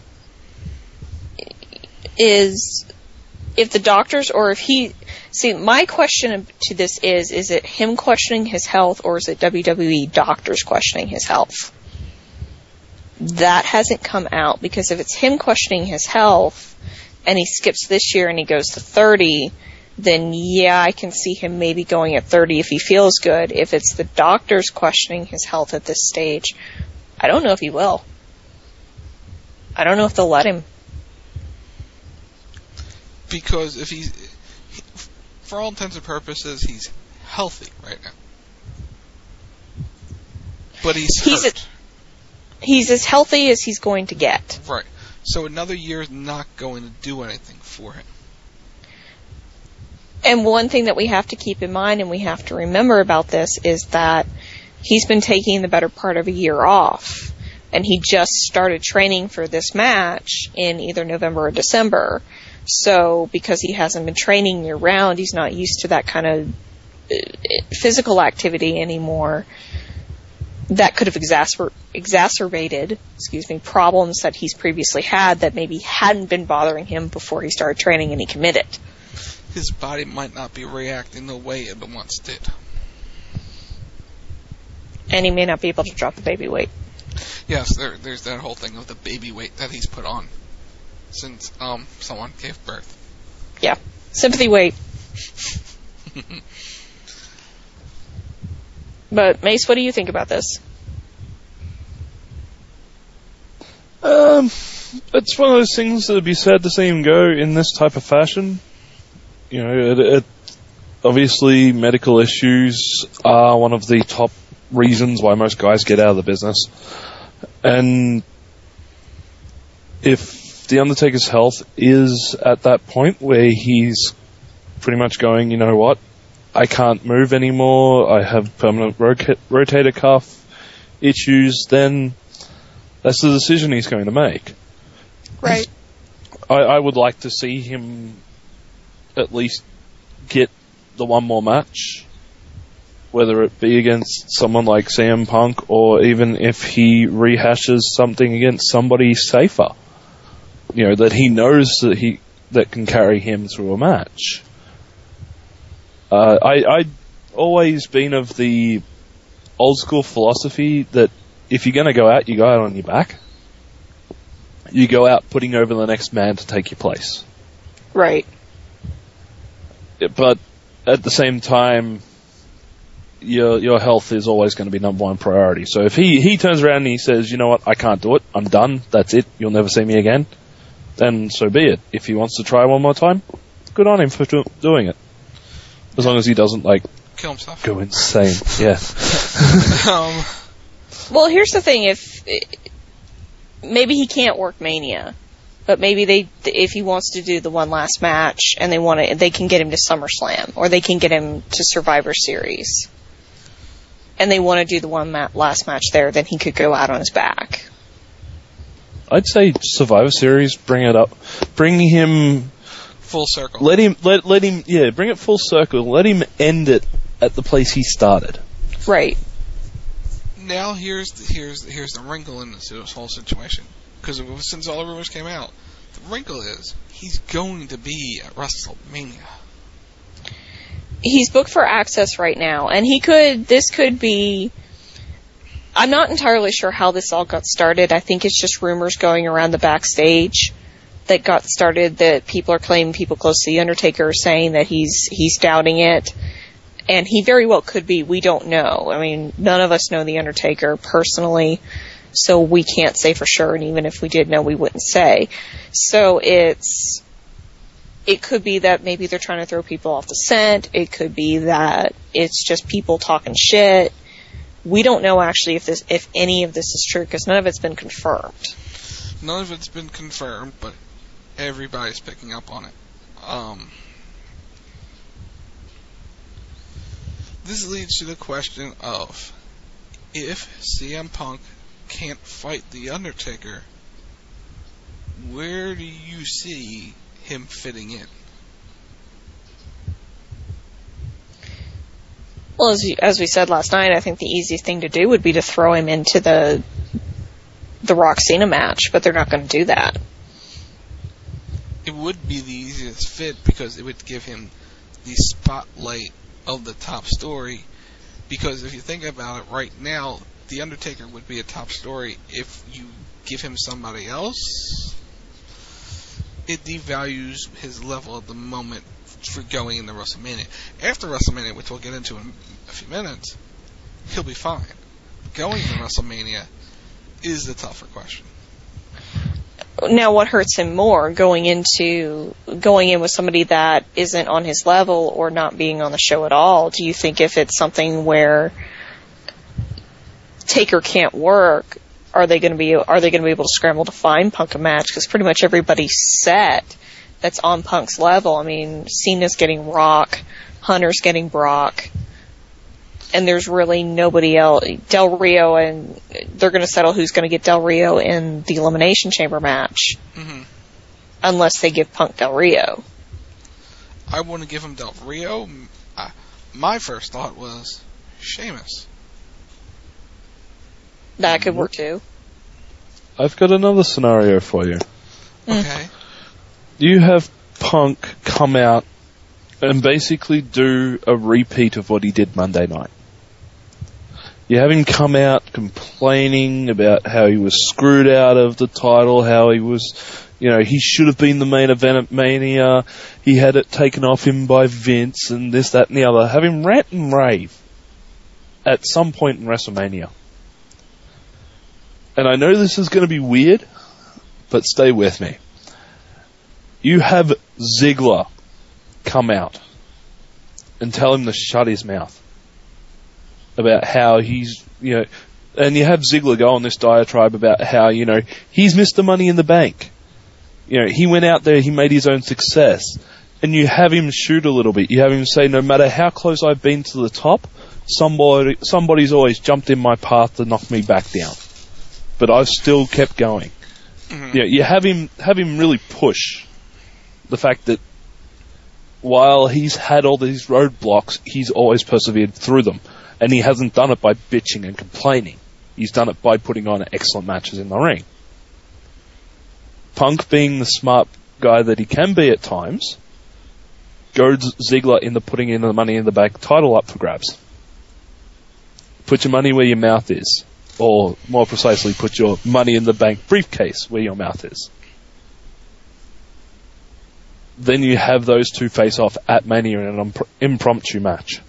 Is if the doctors, or if he... See, my question to this is it him questioning his health, or is it WWE doctors questioning his health? That hasn't come out, because if it's him questioning his health, and he skips this year and he goes to 30... then yeah, I can see him maybe going at 30 if he feels good. If it's the doctors questioning his health at this stage, I don't know if he will. I don't know if they'll let him. Because if for all intents and purposes, he's healthy right now. But he's hurt. He's as healthy as he's going to get. Right. So another year is not going to do anything for him. And one thing that we have to keep in mind and we have to remember about this is that he's been taking the better part of a year off. And he just started training for this match in either November or December. So because he hasn't been training year-round, he's not used to that kind of physical activity anymore. That could have exacerbated problems that he's previously had that maybe hadn't been bothering him before he started training and he committed. His body might not be reacting the way it once did. And he may not be able to drop the baby weight. Yes, there's that whole thing of the baby weight that he's put on since someone gave birth. Yeah, sympathy weight. But Mace, what do you think about this? It's one of those things that would be sad to see him go in this type of fashion. obviously medical issues are one of the top reasons why most guys get out of the business. And if The Undertaker's health is at that point where he's pretty much going, you know what, I can't move anymore, I have permanent rotator cuff issues, then that's the decision he's going to make. Right. I would like to see him at least get the one more match, whether it be against someone like CM Punk or even if he rehashes something against somebody safer, you know, that he knows that can carry him through a match. I'd always been of the old school philosophy that if you're going to go out, you go out on your back. You go out putting over the next man to take your place. Right. But at the same time, your health is always going to be number one priority. So if he turns around and he says, you know what, I can't do it, I'm done, that's it, you'll never see me again, then so be it. If he wants to try one more time, good on him for doing it. As long as he doesn't, kill himself. Go insane. Yeah. Well, here's the thing, if maybe he can't work Mania, but maybe if he wants to do the one last match and they can get him to SummerSlam, or they can get him to Survivor Series, and they want to do the one last match there, then he could go out on his back. I'd say Survivor Series, bring it up. Bring him full circle. Let him, bring it full circle. Let him end it at the place he started. Right. Now here's the wrinkle in this whole situation. Because since all the rumors came out, the wrinkle is he's going to be at WrestleMania. He's booked for Access right now, and this could be, I'm not entirely sure how this all got started. I think it's just rumors going around the backstage that got started, that people are claiming, people close to The Undertaker are saying that he's doubting it. And he very well could be. We don't know. I mean, none of us know The Undertaker personally, so we can't say for sure, and even if we did know, we wouldn't say. So it could be that maybe they're trying to throw people off the scent. It could be that it's just people talking shit. We don't know actually if any of this is true, because none of it's been confirmed. None of it's been confirmed, but everybody's picking up on it. This leads to the question of, if CM Punk can't fight The Undertaker, where do you see him fitting in? Well, as we said last night, I think the easiest thing to do would be to throw him into the Rock Cena match, but they're not going to do that. It would be the easiest fit because it would give him the spotlight of the top story, because if you think about it right now, The Undertaker would be a top story. If you give him somebody else, it devalues his level at the moment for going into WrestleMania. After WrestleMania, which we'll get into in a few minutes, he'll be fine. Going to WrestleMania is the tougher question. Now, what hurts him more, going in with somebody that isn't on his level or not being on the show at all? Do you think if it's something where Taker can't work, are they going to be able to scramble to find Punk a match? Because pretty much everybody's set that's on Punk's level. I mean, Cena's getting Rock, Hunter's getting Brock, and there's really nobody else. Del Rio, and they're going to settle who's going to get Del Rio in the Elimination Chamber match. Mm-hmm. Unless they give Punk Del Rio. I want to give him Del Rio. My first thought was Sheamus. That could work too. I've got another scenario for you. Okay. You have Punk come out and basically do a repeat of what he did Monday night. You have him come out complaining about how he was screwed out of the title, how he was, he should have been the main event at Mania, he had it taken off him by Vince, and this, that, and the other. Have him rant and rave at some point in WrestleMania. And I know this is going to be weird, but stay with me. You have Ziggler come out and tell him to shut his mouth about how he's, and you have Ziggler go on this diatribe about how, he's Mr. Money in the Bank. He went out there, he made his own success. And you have him shoot a little bit. You have him say, no matter how close I've been to the top, somebody's always jumped in my path to knock me back down. But I've still kept going. Mm-hmm. You have him really push the fact that while he's had all these roadblocks, he's always persevered through them. And he hasn't done it by bitching and complaining. He's done it by putting on excellent matches in the ring. Punk, being the smart guy that he can be at times, goads Ziggler into putting in the Money in the Bank title up for grabs. Put your money where your mouth is. Or, more precisely, put your Money in the Bank briefcase where your mouth is. Then you have those two face off at Mania in an impromptu match.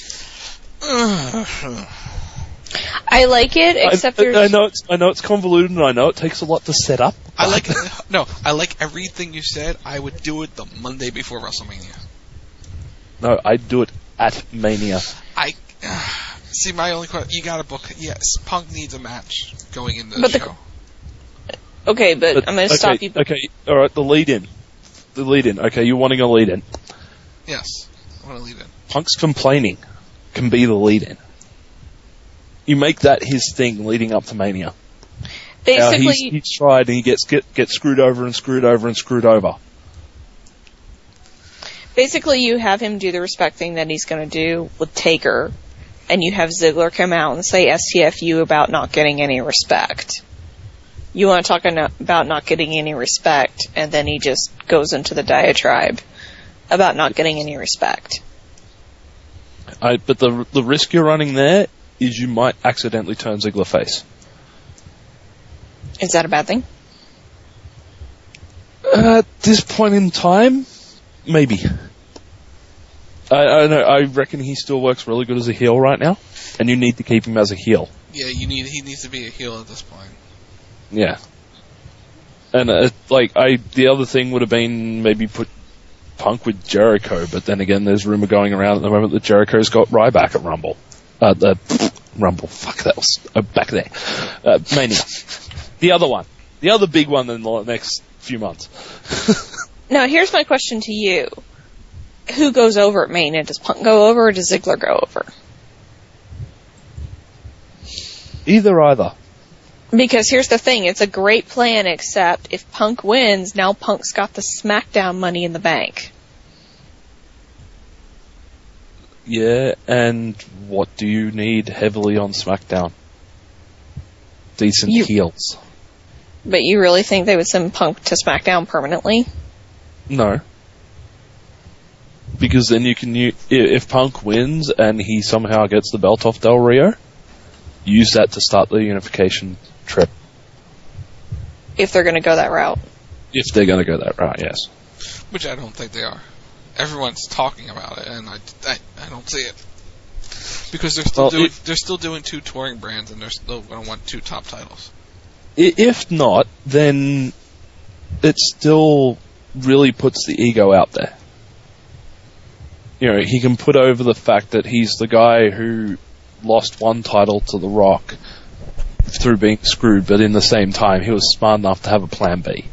I like it, except I know it's convoluted, and I know it takes a lot to set up. I like everything you said. I would do it the Monday before WrestleMania. No, I'd do it at Mania. See, my only question, you gotta book, yes, Punk needs a match going into the show. Okay, but I'm gonna stop you. Okay, alright, the lead-in. Okay, you're wanting a lead-in. Yes, I want a lead-in. Punk's complaining can be the lead-in. You make that his thing leading up to Mania. Basically, he's tried and he gets screwed over and screwed over and screwed over. Basically, you have him do the respect thing that he's going to do with Taker, and you have Ziggler come out and say STFU about not getting any respect. You want to talk about not getting any respect, and then he just goes into the diatribe about not getting any respect. But the risk you're running there is you might accidentally turn Ziggler face. Is that a bad thing? At this point in time, maybe. I know. I reckon he still works really good as a heel right now, and you need to keep him as a heel. Yeah, he needs to be a heel at this point. Yeah. And the other thing would have been maybe put Punk with Jericho, but then again, there's rumor going around at the moment that Jericho's got Ryback at Rumble. Rumble. Fuck, that was back there. Mania. The other one. The other big one in the next few months. Now, here's my question to you. Who goes over at Mania? Does Punk go over or does Ziggler go over? Either. Because here's the thing. It's a great plan, except if Punk wins, now Punk's got the SmackDown Money in the Bank. Yeah, and what do you need heavily on SmackDown? Decent heels. But you really think they would send Punk to SmackDown permanently? No. Because then you can, if Punk wins and he somehow gets the belt off Del Rio, use that to start the unification trip. If they're going to go that route. If they're going to go that route, yes. Which I don't think they are. Everyone's talking about it, and I don't see it. Because they're still doing two touring brands, and they're still going to want two top titles. If not, then it still really puts the ego out there. He can put over the fact that he's the guy who lost one title to The Rock through being screwed, but in the same time, he was smart enough to have a plan B.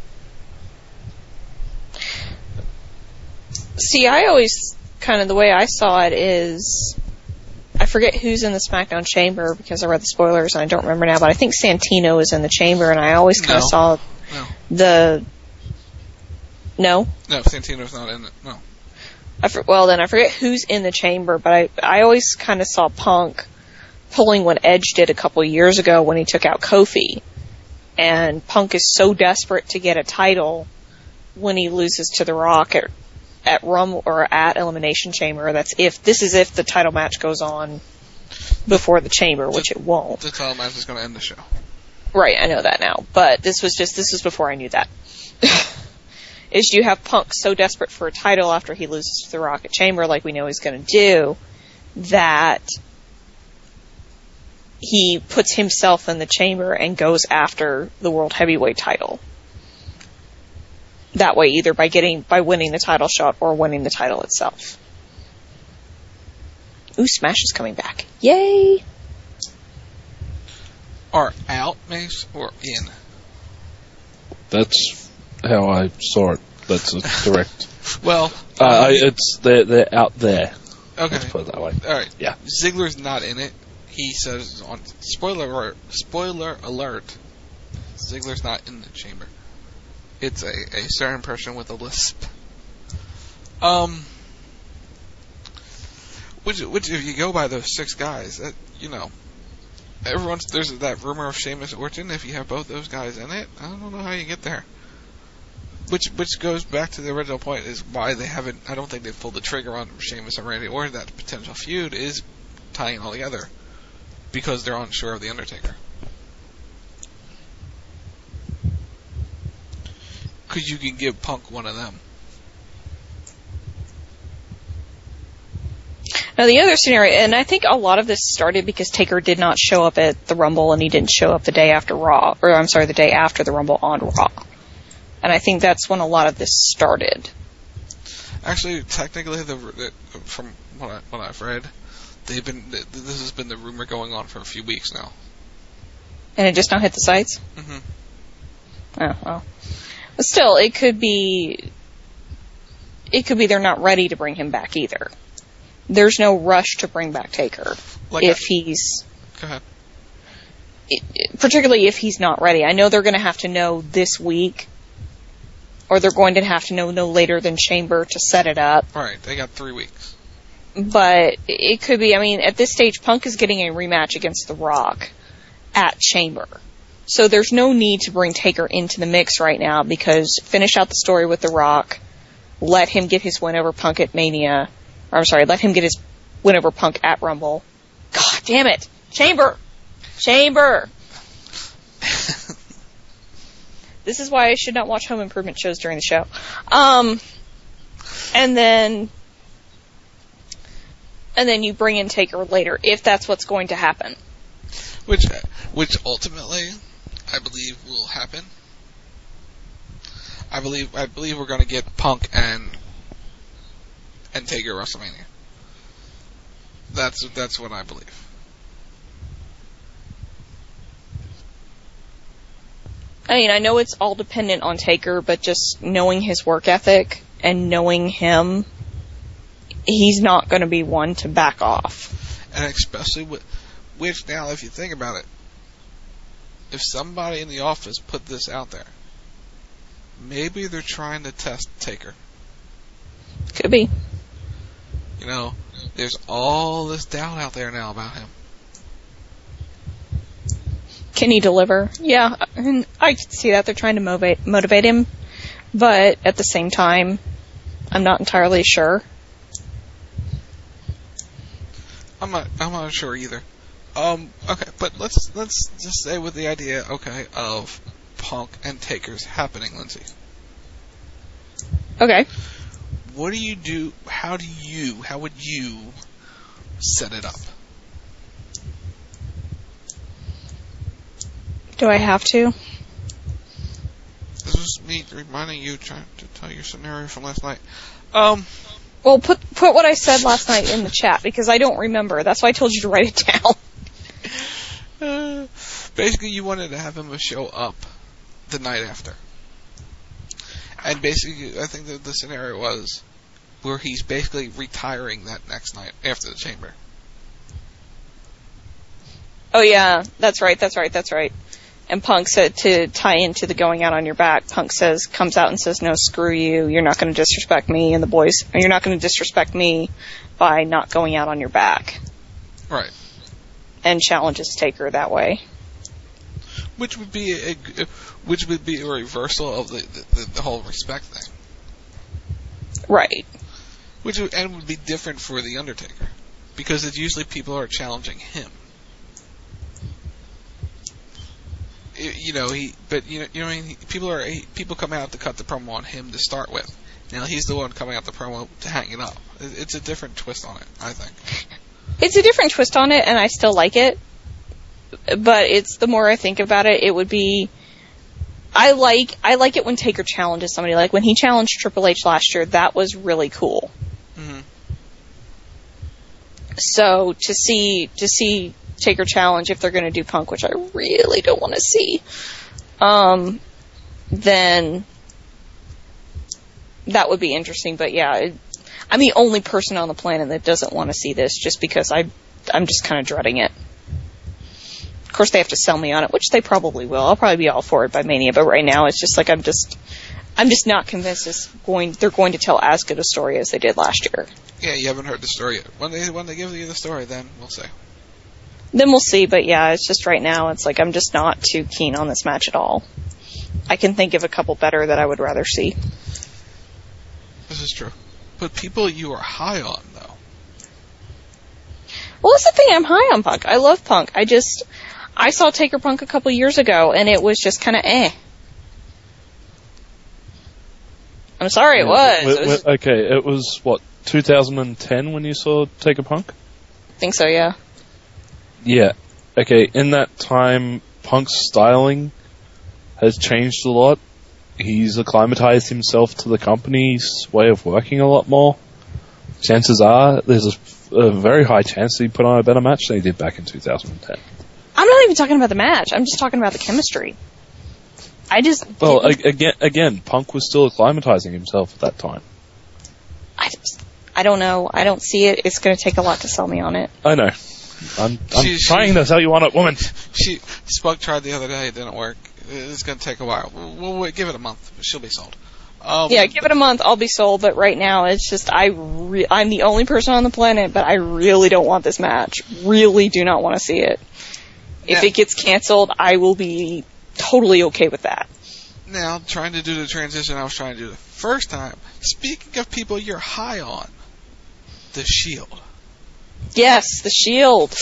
See, I always, kind of the way I saw it is, I forget who's in the SmackDown chamber because I read the spoilers and I don't remember now, but I think Santino is in the chamber, and I always kind of saw the... No? No, Santino's not in it, no. I forget who's in the chamber, but I always kind of saw Punk pulling what Edge did a couple years ago when he took out Kofi. And Punk is so desperate to get a title when he loses to The Rock at Rumble or at Elimination Chamber. If the title match goes on before the Chamber, which it won't. The title match is going to end the show. Right, I know that now. But this was before I knew that. Is you have Punk so desperate for a title after he loses to The Rock at Chamber, like we know he's going to do, that he puts himself in the Chamber and goes after the World Heavyweight title. That way, either by winning the title shot or winning the title itself. Ooh, Smash is coming back. Yay! Are out, Mace, or in? That's how I saw it. That's a direct. Well, they're out there. Okay. Let's put it that way. All right. Yeah. Ziggler's not in it. He says on spoiler alert. Ziggler's not in the chamber. It's a certain person with a lisp. Which if you go by those 6 guys, that, you know, there's that rumor of Sheamus Orton. If you have both those guys in it, I don't know how you get there. Which goes back to the original point, is why they haven't. I don't think they've pulled the trigger on Sheamus and Randy Orton. That potential feud is tying it all together because they're unsure of the Undertaker. Because you can give Punk one of them. Now, the other scenario, and I think a lot of this started because Taker did not show up at the Rumble, and he didn't show up the day after Raw, or I'm sorry, the day after the Rumble on Raw. And I think that's when a lot of this started. Actually, technically, from what I've read, this has been the rumor going on for a few weeks now. And it just now hit the sites? Mm-hmm. Oh, well. But still, it could be they're not ready to bring him back either. There's no rush to bring back Taker he's... Go ahead. Particularly if he's not ready. I know they're going to have to know this week, or they're going to have to know no later than Chamber to set it up. Right, they got 3 weeks. But it could be, I mean, at this stage, Punk is getting a rematch against The Rock at Chamber. So there's no need to bring Taker into the mix right now, because finish out the story with The Rock, let him get his win over Punk at Mania, or I'm sorry, let him get his win over Punk at Rumble. God damn it! Chamber! This is why I should not watch home improvement shows during the show. And then you bring in Taker later, if that's what's going to happen. Which ultimately, I believe will happen. I believe we're going to get Punk and Taker WrestleMania. That's what I believe. I mean, I know it's all dependent on Taker, but just knowing his work ethic and knowing him, he's not going to be one to back off. And especially which now, if you think about it, if somebody in the office put this out there, maybe they're trying to test Taker. Could be. You know, there's all this doubt out there now about him. Can he deliver? Yeah, I can see that. They're trying to motivate him, but at the same time, I'm not entirely sure. I'm not sure either. Okay, but let's just stay with the idea, okay, of Punk and Taker's happening, Lindsay. Okay. What do you do? How would you set it up? Do I have to? This is me reminding you, trying to tell your scenario from last night. Well, put what I said last night in the chat, because I don't remember. That's why I told you to write it down. Basically, you wanted to have him show up the night after. And basically, I think that the scenario was where he's basically retiring that next night after the Chamber. Oh, yeah. That's right. And Punk said, to tie into the going out on your back, Punk comes out and says, no, screw you, you're not going to disrespect me and the boys, or you're not going to disrespect me by not going out on your back. Right. And challenges Taker that way. Which would be a reversal of the whole respect thing. Right. Which would be different for the Undertaker, because it's usually people are challenging him. People come out to cut the promo on him to start with. Now he's the one coming out the promo to hang it up. It's a different twist on it, I think. It's a different twist on it, and I still like it. But it's, the more I think about it, it would be, I like it when Taker challenges somebody. Like when he challenged Triple H last year, that was really cool. Mm-hmm. So to see Taker challenge if they're going to do Punk, which I really don't want to see, then that would be interesting. But yeah, I'm the only person on the planet that doesn't want to see this, just because I'm just kind of dreading it. Of course, they have to sell me on it, which they probably will. I'll probably be all for it by Mania, but right now it's just like I'm just not convinced they're going to tell as good a story as they did last year. Yeah, you haven't heard the story yet. When they give you the story, then we'll see. Then we'll see, but yeah, it's just right now, it's like I'm just not too keen on this match at all. I can think of a couple better that I would rather see. This is true. But people you are high on, though. Well, that's the thing, I'm high on Punk. I love Punk. I saw Taker Punk a couple years ago, and it was just kind of I'm sorry, it was. Okay, it was, what, 2010 when you saw Taker Punk? I think so, yeah. Yeah. Okay, in that time, Punk's styling has changed a lot. He's acclimatized himself to the company's way of working a lot more. Chances are, there's a very high chance that he put on a better match than he did back in 2010. I'm not even talking about the match. I'm just talking about the chemistry. Well, again, Punk was still acclimatizing himself at that time. I don't know. I don't see it. It's going to take a lot to sell me on it. I know. I'm trying to sell you on it, woman. Spug tried the other day. It didn't work. It's going to take a while. We'll wait, give it a month. She'll be sold. Yeah, give it a month. I'll be sold. But right now, it's just I'm the only person on the planet, but I really don't want this match. Really do not want to see it. If it gets canceled, I will be totally okay with that. Now, trying to do the transition I was trying to do the first time. Speaking of people you're high on, The Shield. Yes, The Shield.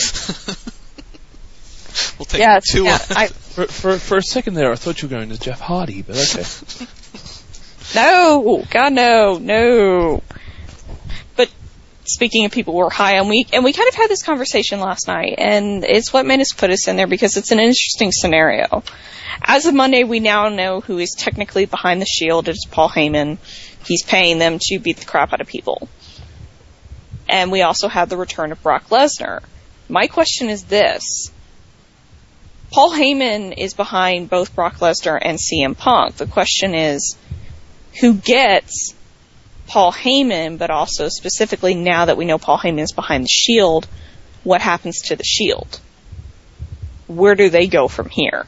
We'll take two. For a second there, I thought you were going to Jeff Hardy, but okay. No, God, no. But speaking of people we're high on, we kind of had this conversation last night, and it's what made us put us in there because it's an interesting scenario. As of Monday, we now know who is technically behind the Shield. It's Paul Heyman. He's paying them to beat the crap out of people. And we also have the return of Brock Lesnar. My question is this. Paul Heyman is behind both Brock Lesnar and CM Punk. The question is, who gets Paul Heyman, but also specifically now that we know Paul Heyman is behind the Shield, what happens to the Shield? Where do they go from here?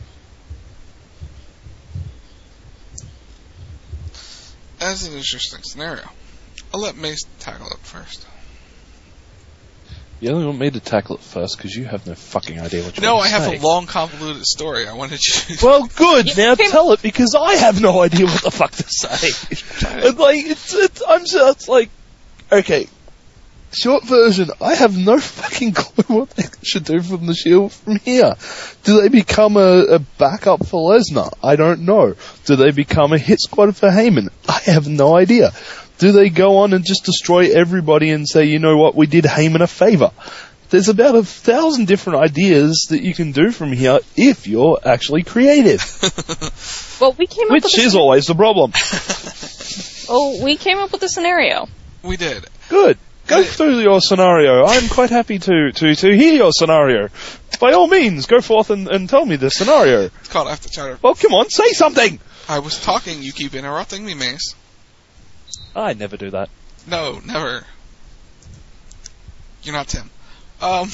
That's an interesting scenario. I'll let Mace tackle it first. You only want me to tackle it first because you have no fucking idea what you're No, going to I say. have a long, convoluted story. I wanted you to... Well, good. Now tell it because I have no idea what the fuck to say. I'm just like, okay. Short version, I have no fucking clue what they should do from the Shield from here. Do they become a backup for Lesnar? I don't know. Do they become a hit squad for Heyman? I have no idea. Do they go on and just destroy everybody and say, you know what, we did Heyman a favor? There's about 1,000 different ideas that you can do from here if you're actually creative. Well, we came up Which is always the problem. Oh, we came up with a scenario. We did. Good. Go through your scenario. I'm quite happy to hear your scenario. By all means, go forth and tell me the scenario. It's called After Chatter. Well, come on, say something! I was talking, you keep interrupting me, Mace. I never do that. No, never. You're not Tim. That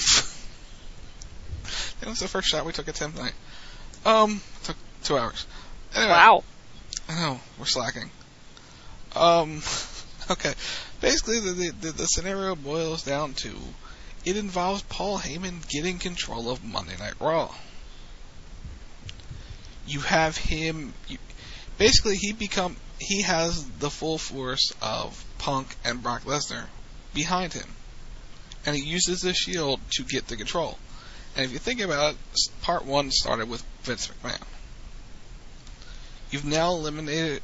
was the first shot we took at Tim tonight. Took 2 hours. Anyway. Wow. I know, we're slacking. Okay. Basically, the scenario boils down to, it involves Paul Heyman getting control of Monday Night Raw. You have him, basically he has the full force of Punk and Brock Lesnar behind him. And he uses the Shield to get the control. And if you think about it, part one started with Vince McMahon. You've now eliminated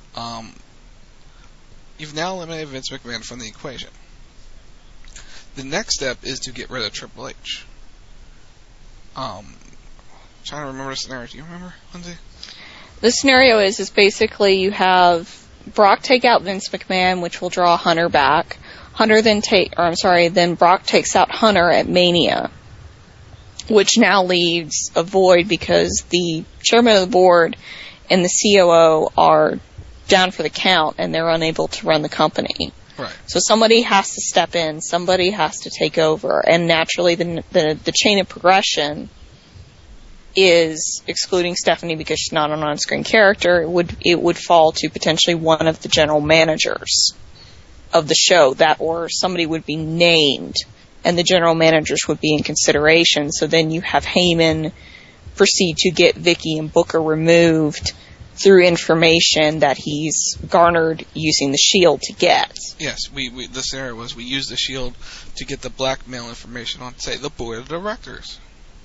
Vince McMahon from the equation. The next step is to get rid of Triple H. Trying to remember the scenario. Do you remember, Lindsay? The scenario is basically you have Brock take out Vince McMahon, which will draw Hunter back. Then Brock takes out Hunter at Mania, which now leaves a void because the chairman of the board and the COO are down for the count and they're unable to run the company. Right. So somebody has to step in, somebody has to take over, and naturally the chain of progression is, excluding Stephanie because she's not an on-screen character, it would fall to potentially one of the general managers of the show, that or somebody would be named and the general managers would be in consideration. So then you have Heyman proceed to get Vicky and Booker removed through information that he's garnered using the Shield to get. Yes, the scenario was we used the Shield to get the blackmail information on, say, the board of directors.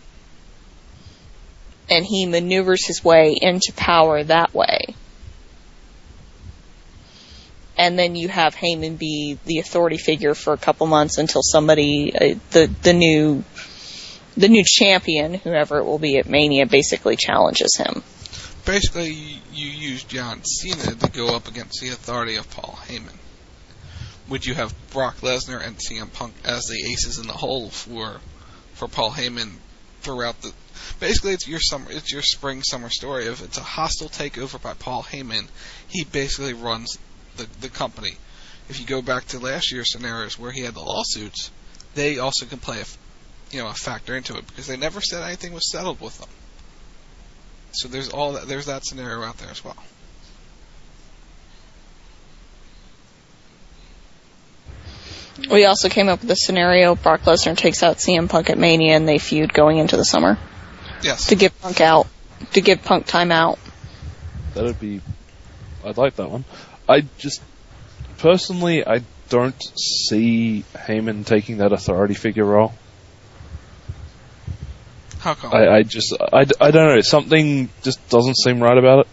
And he maneuvers his way into power that way. And then you have Heyman be the authority figure for a couple months until somebody, the new champion, whoever it will be at Mania, basically challenges him. Basically, you use John Cena to go up against the authority of Paul Heyman. Would you have Brock Lesnar and CM Punk as the aces in the hole for Paul Heyman throughout the... Basically, it's your spring-summer story. If it's a hostile takeover by Paul Heyman, he basically runs the company. If you go back to last year's scenarios where he had the lawsuits, they also can play a factor into it because they never said anything was settled with them. So there's that scenario out there as well. We also came up with a scenario: Brock Lesnar takes out CM Punk at Mania, and they feud going into the summer. Yes. To give Punk time out. I'd like that one. Personally, I don't see Heyman taking that authority figure role. How come? I don't know. Something just doesn't seem right about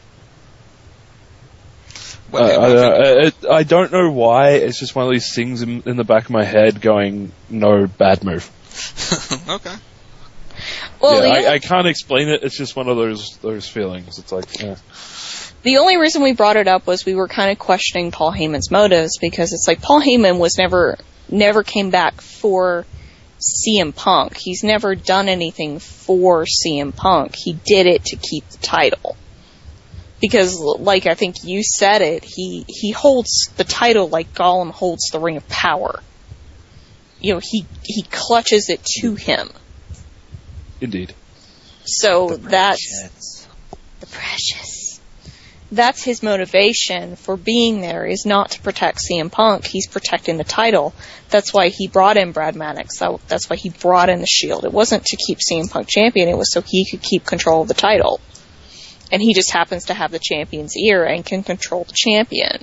it. I don't know why. It's just one of these things in the back of my head going, no, bad move. Okay. Well, yeah, I can't explain it. It's just one of those feelings. It's like, yeah. The only reason we brought it up was we were kind of questioning Paul Heyman's motives, because it's like Paul Heyman was never came back for CM Punk. He's never done anything for CM Punk. He did it to keep the title. Because, like I think you said it, he holds the title like Gollum holds the Ring of Power. You know, he clutches it to him. Indeed. So that's the precious. That's his motivation for being there, is not to protect CM Punk. He's protecting the title. That's why he brought in Brad Maddox. That's why he brought in the Shield. It wasn't to keep CM Punk champion. It was so he could keep control of the title. And he just happens to have the champion's ear and can control the champion.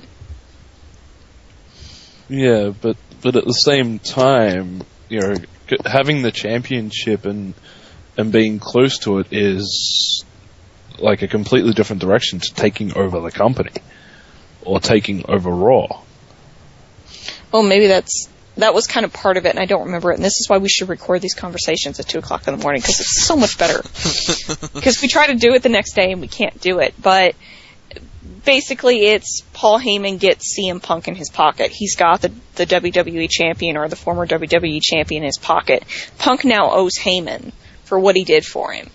Yeah, but at the same time, you know, having the championship and being close to it is like a completely different direction to taking over the company or taking over Raw. Well, maybe that was kind of part of it, and I don't remember it. And this is why we should record these conversations at 2 o'clock in the morning, because it's so much better. Because we try to do it the next day and we can't do it. But basically, it's Paul Heyman gets CM Punk in his pocket. He's got the WWE champion, or the former WWE champion, in his pocket. Punk now owes Heyman for what he did for him.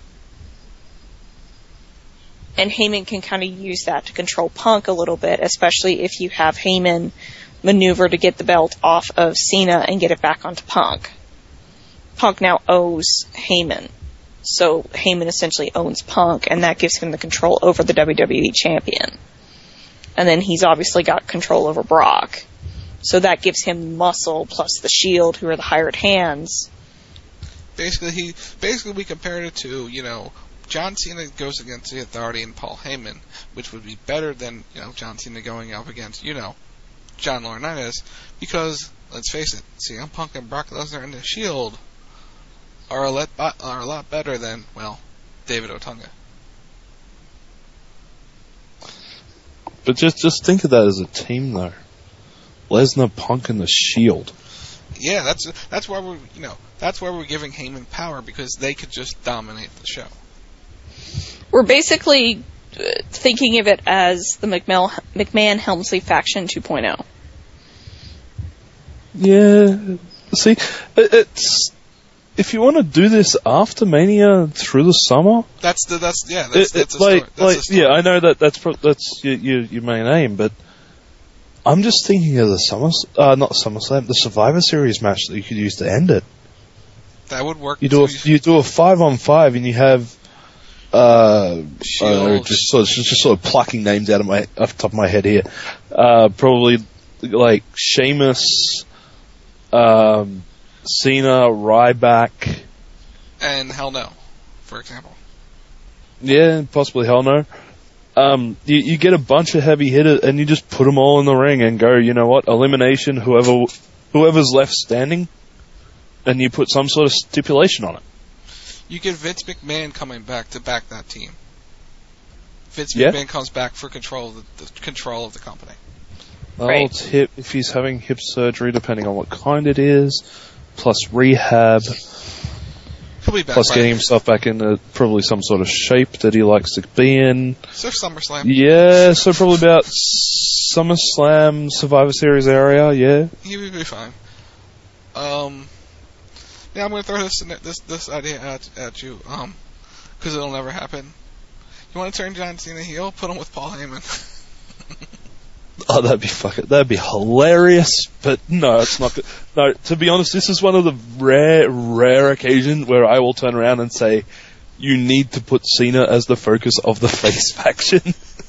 And Heyman can kind of use that to control Punk a little bit, especially if you have Heyman maneuver to get the belt off of Cena and get it back onto Punk. Punk now owes Heyman. So Heyman essentially owns Punk, and that gives him the control over the WWE champion. And then he's obviously got control over Brock. So that gives him muscle plus the Shield, who are the hired hands. Basically we compared it to, you know, John Cena goes against the Authority and Paul Heyman, which would be better than, you know, John Cena going up against, you know, John Laurinaitis, because, let's face it, CM Punk and Brock Lesnar and the Shield are a lot better than, well, David Otunga. But just think of that as a team, though. Lesnar, Punk, and the Shield. Yeah, that's why we're giving Heyman power, because they could just dominate the show. We're basically thinking of it as the McMahon-Helmsley faction 2.0. Yeah. See, it's if you want to do this after Mania through the summer, That's the story. yeah, I know that's your main aim, but I'm just thinking of the not SummerSlam, the Survivor Series match that you could use to end it. That would work. You do a 5-on-5, and you have just sort of plucking names off the top of my head here. Probably like Sheamus, Cena, Ryback, and Hell No, for example. Yeah, possibly Hell No. You get a bunch of heavy hitters and you just put them all in the ring and go, you know what, elimination, whoever's left standing, and you put some sort of stipulation on it. You get Vince McMahon coming back to back that team. Vince McMahon comes back for control of the company. Well, it's hip, if he's having hip surgery, depending on what kind it is, plus rehab, He'll be back plus getting himself back into probably some sort of shape that he likes to be in. So SummerSlam. Yeah, so probably about SummerSlam, Survivor Series area, yeah. He would be fine. Now I'm going to throw this idea at you, because it'll never happen. You want to turn John Cena heel? Put him with Paul Heyman. Oh, that'd be hilarious, but no, it's not good. No, to be honest, this is one of the rare occasions where I will turn around and say, you need to put Cena as the focus of the face faction.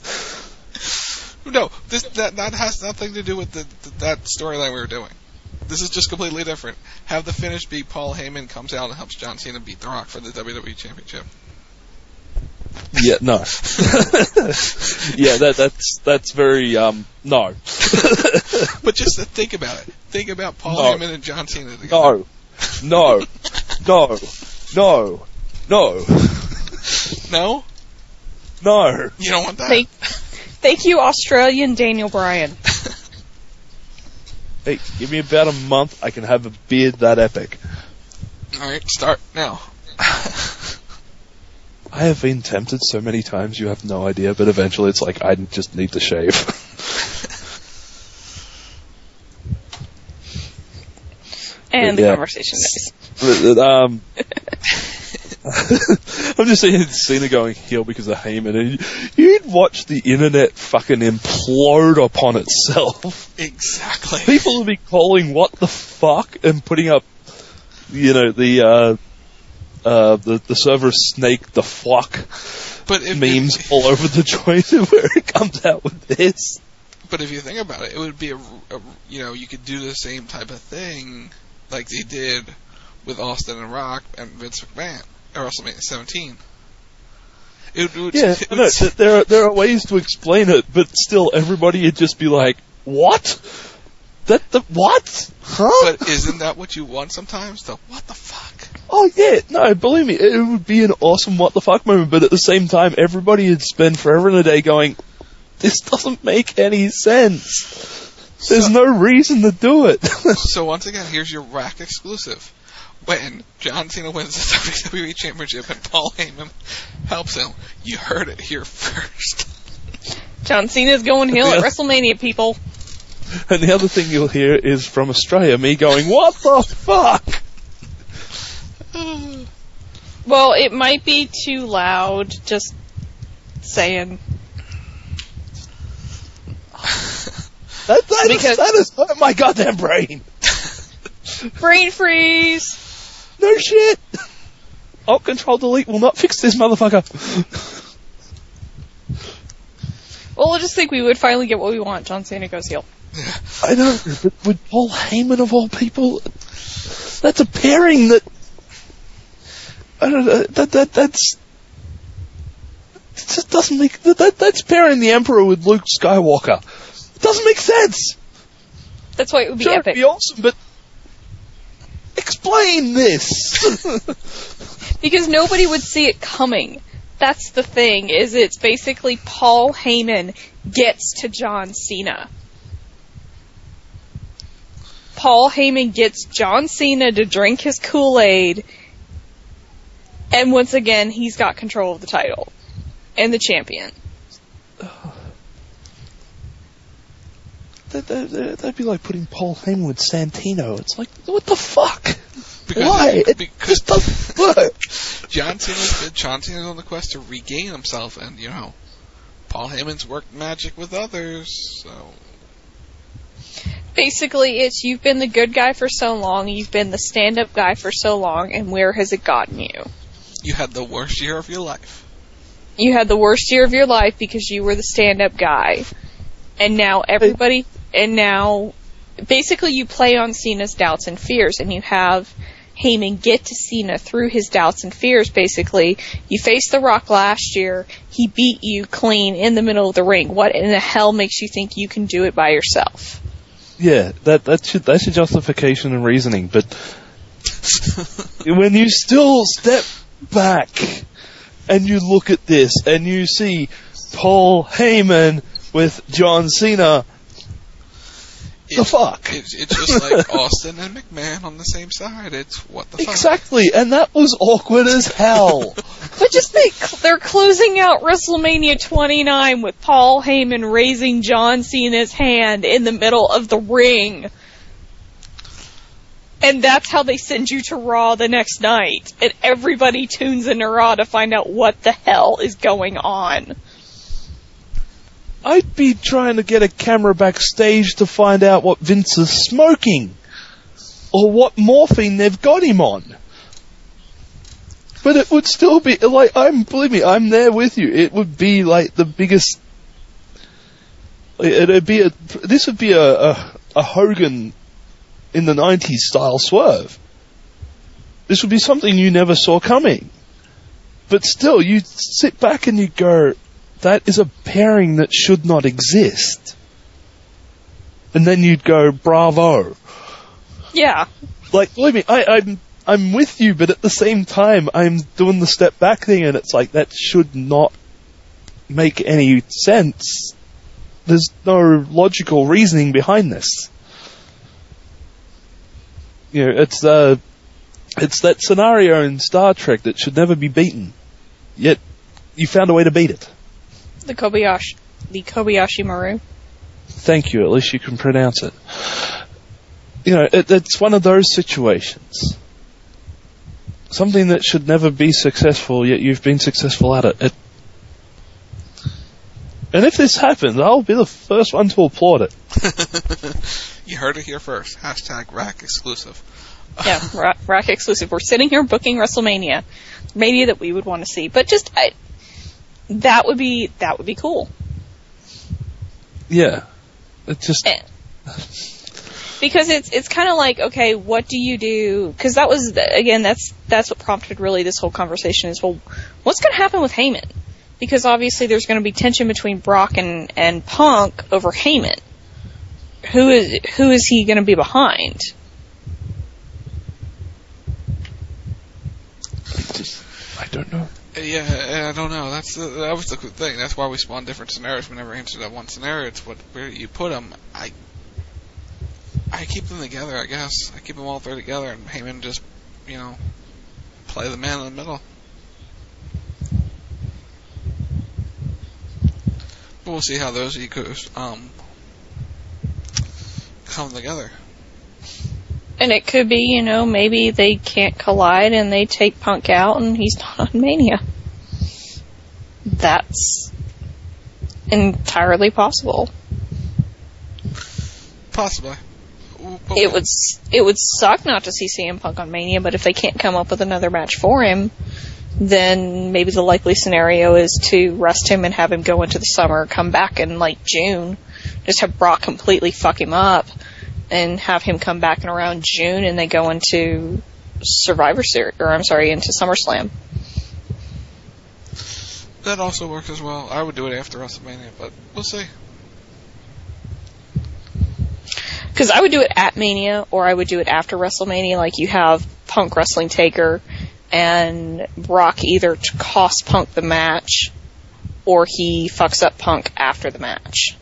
No, that has nothing to do with that storyline we were doing. This is just completely different. Have the finish be Paul Heyman comes out and helps John Cena beat The Rock for the WWE Championship. Yeah, no. Yeah, that's very, no. But just think about it. Think about Paul Heyman and John Cena together. No. No. No? No. You don't want that? Thank you, Australian Daniel Bryan. Hey, give me about a month, I can have a beard that epic. Alright, start now. I have been tempted so many times, you have no idea, but eventually it's like, I just need to shave. And the conversation is. I'm just seeing Cena going heel because of Heyman, and you'd watch the internet fucking implode upon itself. Exactly. People would be calling what the fuck and putting up, the server snake the fuck memes all over the joint where it comes out with this. But if you think about it, it would be you could do the same type of thing like they did with Austin and Rock and Vince McMahon at WrestleMania 17. There are ways to explain it, but still everybody would just be like, what? What? Huh? But isn't that what you want sometimes? What the fuck? Oh yeah, no, believe me, it would be an awesome what the fuck moment, but at the same time, everybody would spend forever in a day going, this doesn't make any sense. There's no reason to do it. So once again, here's your Rack exclusive. When John Cena wins the WWE Championship and Paul Heyman helps him, you heard it here first. John Cena's going heel at WrestleMania, people. And the other thing you'll hear is from Australia, me going, what the fuck? Well, it might be too loud, just saying. That is hurt my goddamn brain. Brain freeze. No shit. Alt Control Delete will not fix this motherfucker. Well, I just think we would finally get what we want. John Cena goes heel. I know, but with Paul Heyman of all people, that's a pairing that. I don't know. That's. It just doesn't make. That's pairing the Emperor with Luke Skywalker. It doesn't make sense. That's why it would be epic. epic. It'd be awesome, but explain this. Because nobody would see it coming. That's the thing, is it's basically Paul Heyman gets to John Cena. Paul Heyman gets John Cena to drink his Kool-Aid, and once again, he's got control of the title. And the champion. that'd be like putting Paul Heyman with Santino. It's like, what the fuck? Because Why? Because it doesn't work. John Cena's on the quest to regain himself, and Paul Heyman's worked magic with others, so. Basically, it's you've been the good guy for so long, you've been the stand-up guy for so long, and where has it gotten you? You had the worst year of your life. You had the worst year of your life because you were the stand-up guy. And now basically you play on Cena's doubts and fears, and you have Heyman get to Cena through his doubts and fears, basically. You faced The Rock last year, he beat you clean in the middle of the ring. What in the hell makes you think you can do it by yourself? Yeah, that's your justification and reasoning, but when you still step back and you look at this and you see Paul Heyman with John Cena, the fuck? It's just like Austin and McMahon on the same side. It's what the fuck? Exactly, and that was awkward as hell. But just think, they're closing out WrestleMania 29 with Paul Heyman raising John Cena's hand in the middle of the ring. And that's how they send you to Raw the next night. And everybody tunes into Raw to find out what the hell is going on. I'd be trying to get a camera backstage to find out what Vince is smoking. Or what morphine they've got him on. But it would still be, like, believe me, I'm there with you. It would be like the biggest, this would be a Hogan in the 90s style swerve. This would be something you never saw coming. But still, you sit back and you go, that is a pairing that should not exist. And then you'd go, bravo. Yeah. Like, believe me, I'm with you, but at the same time, I'm doing the step back thing, and it's like, that should not make any sense. There's no logical reasoning behind this. It's that scenario in Star Trek that should never be beaten. Yet, you found a way to beat it. The Kobayashi Maru. Thank you, at least you can pronounce it. It's one of those situations. Something that should never be successful, yet you've been successful at it. And if this happens, I'll be the first one to applaud it. You heard it here first. # Rack exclusive. Yeah, Rack exclusive. We're sitting here booking WrestleMania. Mania that we would want to see. But that would be cool. Yeah. It's just... Because it's kind of like, okay, what do you do? Because that was, again, that's what prompted really this whole conversation is, well, what's going to happen with Heyman? Because obviously there's going to be tension between Brock and Punk over Heyman. Who is he going to be behind? I don't know. Yeah, I don't know. That was the thing. That's why we spawned different scenarios. We never answered that one scenario. It's where you put them. I keep them together, I guess. I keep them all three together, and Heyman just, play the man in the middle. But we'll see how those egos come together. And it could be, maybe they can't collide and they take Punk out and he's not on Mania. That's entirely possible. Possibly. It would suck not to see CM Punk on Mania, but if they can't come up with another match for him, then maybe the likely scenario is to rest him and have him go into the summer, come back in June, just have Brock completely fuck him up, and have him come back in around June, and they go into Survivor Series, into SummerSlam. That also works as well. I would do it after WrestleMania, but we'll see. Because I would do it at Mania, or I would do it after WrestleMania. Like, you have Punk wrestling Taker, and Brock either costs Punk the match, or he fucks up Punk after the match.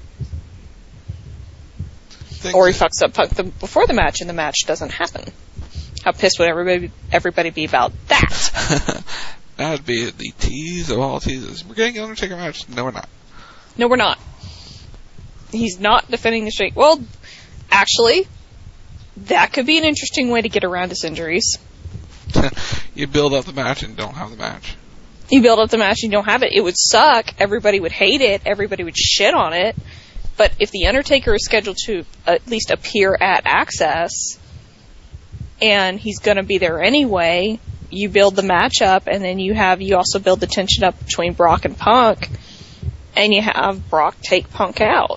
Or he fucks up Punk before the match, and the match doesn't happen. How pissed would everybody be about that? That would be the tease of all teases. We're getting an Undertaker match. No, we're not. No, we're not. He's not defending the streak. Well, actually, that could be an interesting way to get around his injuries. You build up the match and don't have the match. You build up the match and you don't have it. It would suck. Everybody would hate it. Everybody would shit on it. But if The Undertaker is scheduled to at least appear at Access, and he's going to be there anyway, you build the match up, and then you also build the tension up between Brock and Punk, and you have Brock take Punk out.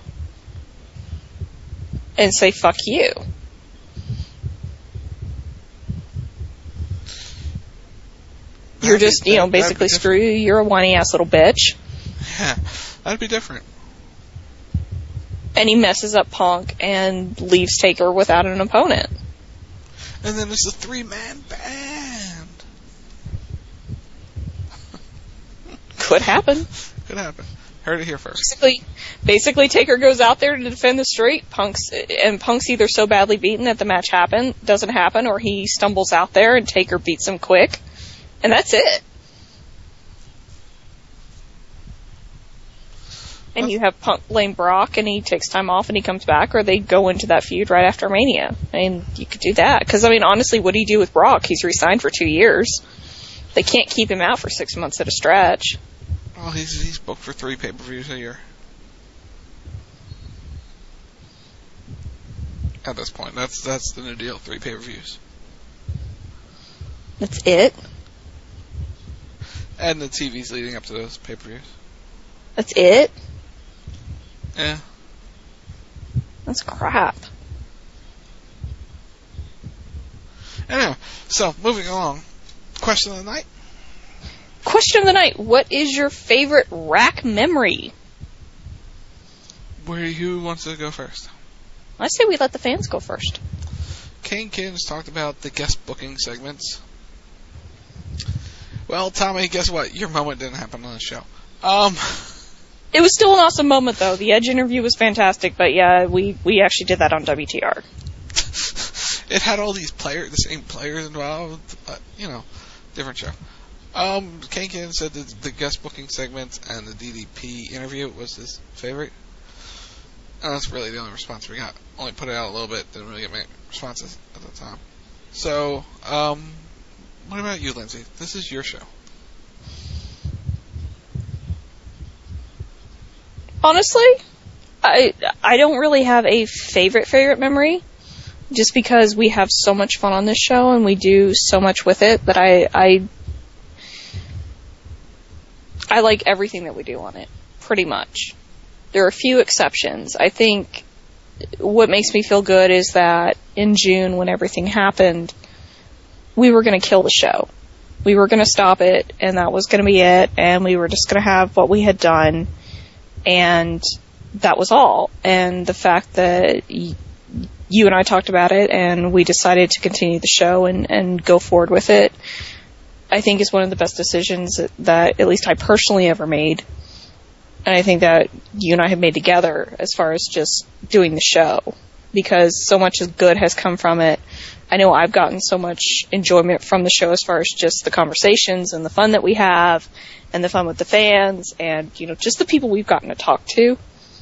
And say, fuck you. You're just, basically screw you, you're a whiny ass little bitch. Yeah, that'd be different. And he messes up Punk and leaves Taker without an opponent. And then it's a 3-man band. Could happen. Could happen. Heard it here first. Basically, Taker goes out there to defend the streak. Punk's either so badly beaten that the match doesn't happen, or he stumbles out there and Taker beats him quick. And that's it. And you have Punk blame Brock, and he takes time off, and he comes back, or they go into that feud right after Mania. I mean, you could do that. Because, honestly, what do you do with Brock? He's re-signed for 2 years. They can't keep him out for 6 months at a stretch. Well, he's booked for 3 pay-per-views a year. At this point, that's the new deal. 3 pay-per-views. That's it? And the TVs leading up to those pay-per-views. That's it? Yeah. That's crap. Anyway, so moving along. Question of the night? Question of the night. What is your favorite rack memory? Who wants to go first? I say we let the fans go first. Kane Kins talked about the guest booking segments. Well, Tommy, guess what? Your moment didn't happen on the show. It was still an awesome moment, though. The Edge interview was fantastic, but yeah, we actually did that on WTR. It had all these the same players involved, but, different show. Kane Kinn said that the guest booking segment and the DDP interview was his favorite. And that's really the only response we got. Only put it out a little bit, didn't really get many responses at the time. So, what about you, Lindsay? This is your show. Honestly, I don't really have a favorite memory, just because we have so much fun on this show and we do so much with it that I like everything that we do on it, pretty much. There are a few exceptions. I think what makes me feel good is that in June, when everything happened, we were going to kill the show. We were going to stop it, and that was going to be it, and we were just going to have what we had done. And that was all. And the fact that you and I talked about it and we decided to continue the show and go forward with it, I think is one of the best decisions that at least I personally ever made. And I think that you and I have made together as far as just doing the show, because so much good has come from it. I know I've gotten so much enjoyment from the show as far as just the conversations and the fun that we have and the fun with the fans and, just the people we've gotten to talk to.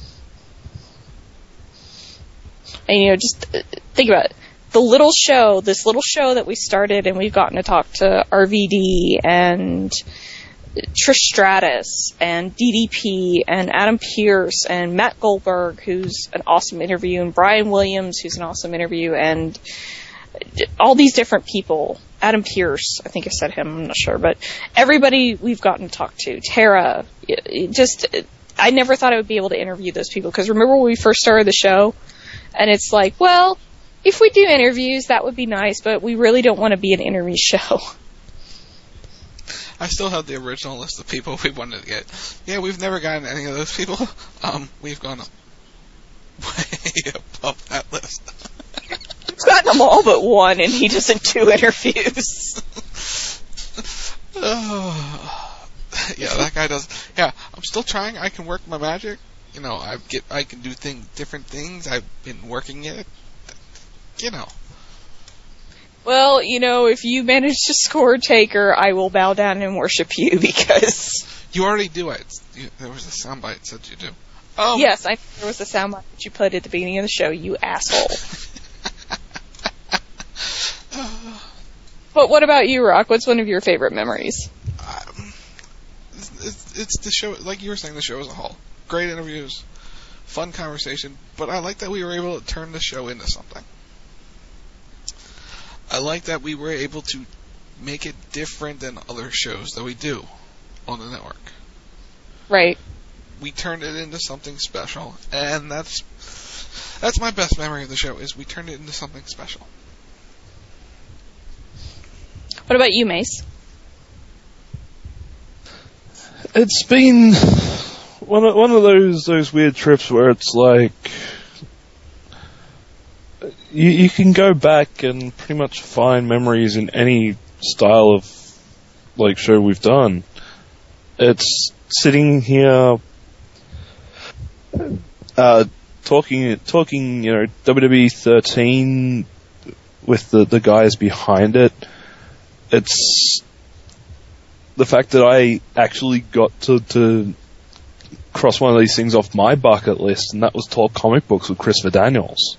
And, just think about it. This little show that we started, and we've gotten to talk to RVD and Trish Stratus and DDP and Adam Pearce and Matt Goldberg, who's an awesome interview, and Brian Williams, who's an awesome interview, and all these different people. Adam Pearce, I think I said him, I'm not sure, but everybody we've gotten to talk to. Tara, I never thought I would be able to interview those people, because remember when we first started the show, and it's like, well, if we do interviews, that would be nice, but we really don't want to be an interview show. I still have the original list of people we wanted to get. Yeah, we've never gotten any of those people. We've gone way above that list. He's gotten them all but one, and he just did 2 interviews. Yeah, that guy does. Yeah, I'm still trying. I can work my magic. I can do different things. I've been working it. Well, if you manage to score Taker, I will bow down and worship you, because you already do it. There was a soundbite that said you do. Yes, I know there was a soundbite that you put at the beginning of the show, you asshole. But what about you, Rock? What's one of your favorite memories? It's the show, like you were saying, the show as a whole. Great interviews, fun conversation, but I like that we were able to turn the show into something. I like that we were able to make it different than other shows that we do on the network. Right. We turned it into something special, and that's my best memory of the show, is we turned it into something special. What about you, Mace? It's been one of those weird trips where it's like you can go back and pretty much find memories in any style of like show we've done. It's sitting here talking, WWE 13 with the guys behind it. It's the fact that I actually got to cross one of these things off my bucket list, and that was talk comic books with Christopher Daniels.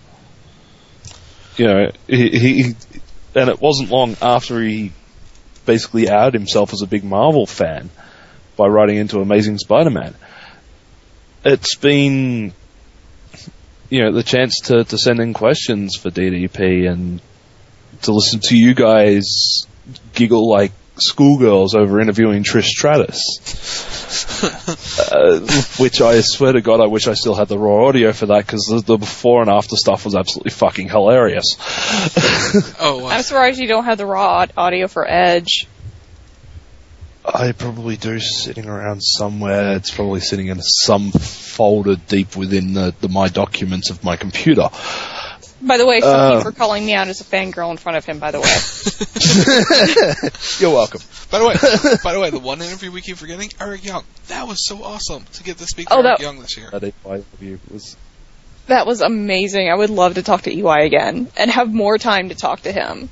He and it wasn't long after he basically outed himself as a big Marvel fan by writing into Amazing Spider-Man. It's been, the chance to send in questions for DDP and to listen to you guys giggle like schoolgirls over interviewing Trish Stratus. Which I swear to God, I wish I still had the raw audio for that, because the before and after stuff was absolutely fucking hilarious. I'm surprised you don't have the raw audio for Edge. I probably do, sitting around somewhere. It's probably sitting in some folder deep within the my documents of my computer. By the way, thank you for calling me out as a fangirl in front of him, by the way. You're welcome. By the way, the one interview we keep forgetting, Eric Young. That was so awesome to get to speak to Eric Young this year. That was amazing. I would love to talk to EY again and have more time to talk to him.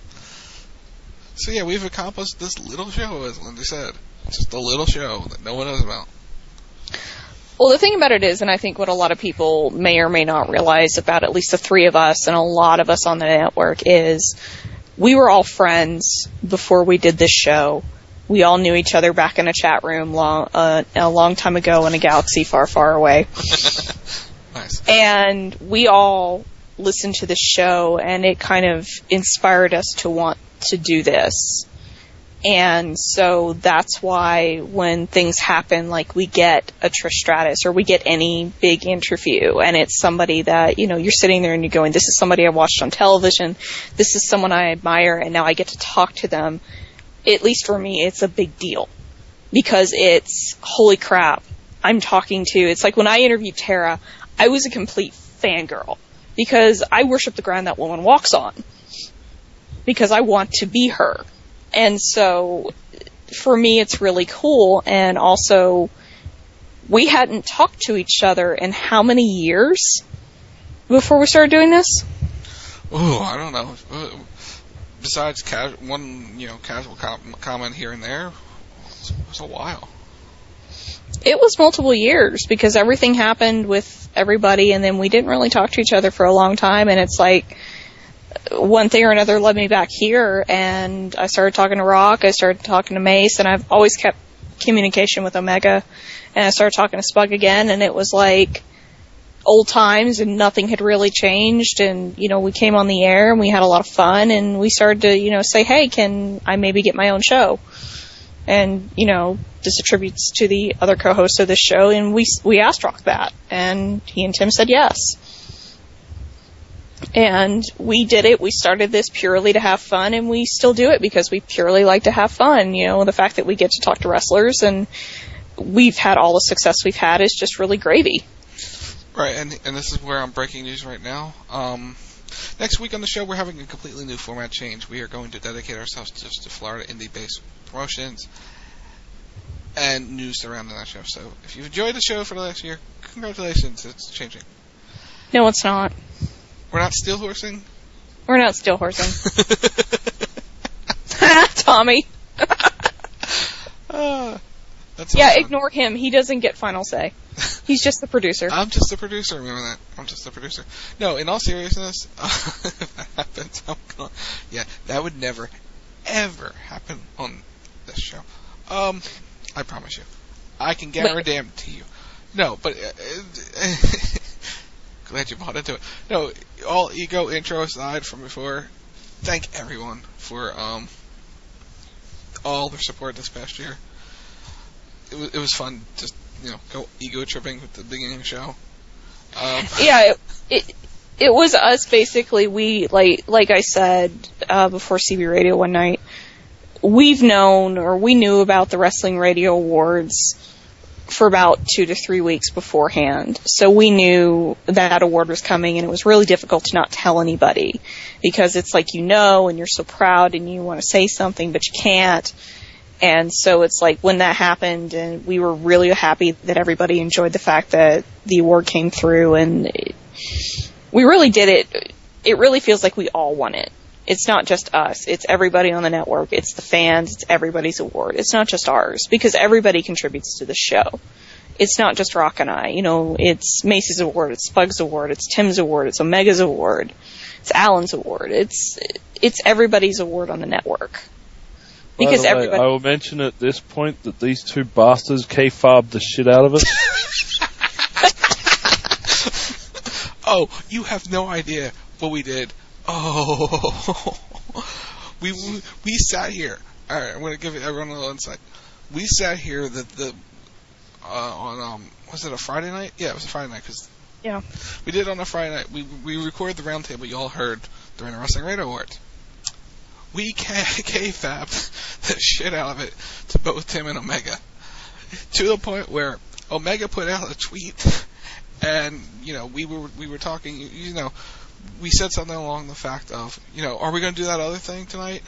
So yeah, we've accomplished this little show, as Lindsay said. Just a little show that no one knows about. Well, the thing about it is, and I think what a lot of people may or may not realize about at least the three of us and a lot of us on the network, is we were all friends before we did this show. We all knew each other back in a chat room a long time ago in a galaxy far, far away. Nice. And we all listened to the show, and it kind of inspired us to want to do this. And so that's why when things happen, like we get a Trish Stratus or we get any big interview, and it's somebody that, you're sitting there and you're going, this is somebody I watched on television, this is someone I admire, and now I get to talk to them. At least for me, it's a big deal. Because it's, holy crap, I'm talking to, it's like when I interviewed Tara, I was a complete fangirl. Because I worship the ground that woman walks on. Because I want to be her. And so, for me, it's really cool. And also, we hadn't talked to each other in how many years before we started doing this? Oh, I don't know. Besides one casual comment here and there, it was a while. It was multiple years, because everything happened with everybody, and then we didn't really talk to each other for a long time, and it's like, one thing or another led me back here, and I started talking to Rock, I started talking to Mace, and I've always kept communication with Omega, and I started talking to Spug again, and it was like old times, and nothing had really changed, and, we came on the air, and we had a lot of fun, and we started to, say, hey, can I maybe get my own show? And, this attributes to the other co-hosts of this show, and we asked Rock that, and he and Tim said yes. And we did it. We started this purely to have fun, and we still do it because we purely like to have fun. The fact that we get to talk to wrestlers and we've had all the success we've had is just really gravy. Right, and this is where I'm breaking news right now. Next week on the show, we're having a completely new format change. We are going to dedicate ourselves just to Florida indie-based promotions and news surrounding that show. So if you've enjoyed the show for the last year, congratulations, it's changing. No, it's not. We're not steel horsing? We're not steel horsing. Tommy. That's yeah, awesome. Ignore him. He doesn't get final say. He's just the producer. I'm just the producer. Remember that? I'm just the producer. No, in all seriousness, if that happens, that would never, ever happen on this show. I promise you. I can guarantee you. No, but glad you bought into it. No, all ego intro aside from before, thank everyone for all their support this past year. It was fun, just go ego tripping at the beginning of the show. It was us basically. We like I said before CB Radio one night. We knew about the Wrestling Radio Awards for about 2 to 3 weeks beforehand. So we knew that award was coming, and it was really difficult to not tell anybody because it's like and you're so proud and you want to say something, but you can't. And so it's like when that happened, and we were really happy that everybody enjoyed the fact that the award came through, and we really did it. It really feels like we all won it. It's not just us. It's everybody on the network. It's the fans. It's everybody's award. It's not just ours because everybody contributes to the show. It's not just Rock and I. It's Macy's award. It's Spug's award. It's Tim's award. It's Omega's award. It's Alan's award. It's everybody's award on the network. Because I will mention at this point that these two bastards K-fobbed the shit out of us. Oh, you have no idea what we did. Oh, we sat here. All right, I'm going to give everyone a little insight. We sat here on was it a Friday night? Yeah, it was a Friday night we did it on a Friday night. We recorded the roundtable you all heard during the Wrestling Radio Awards. We K-fabbed the shit out of it to both Tim and Omega, to the point where Omega put out a tweet, and we were talking. We said something along the fact of, are we going to do that other thing tonight?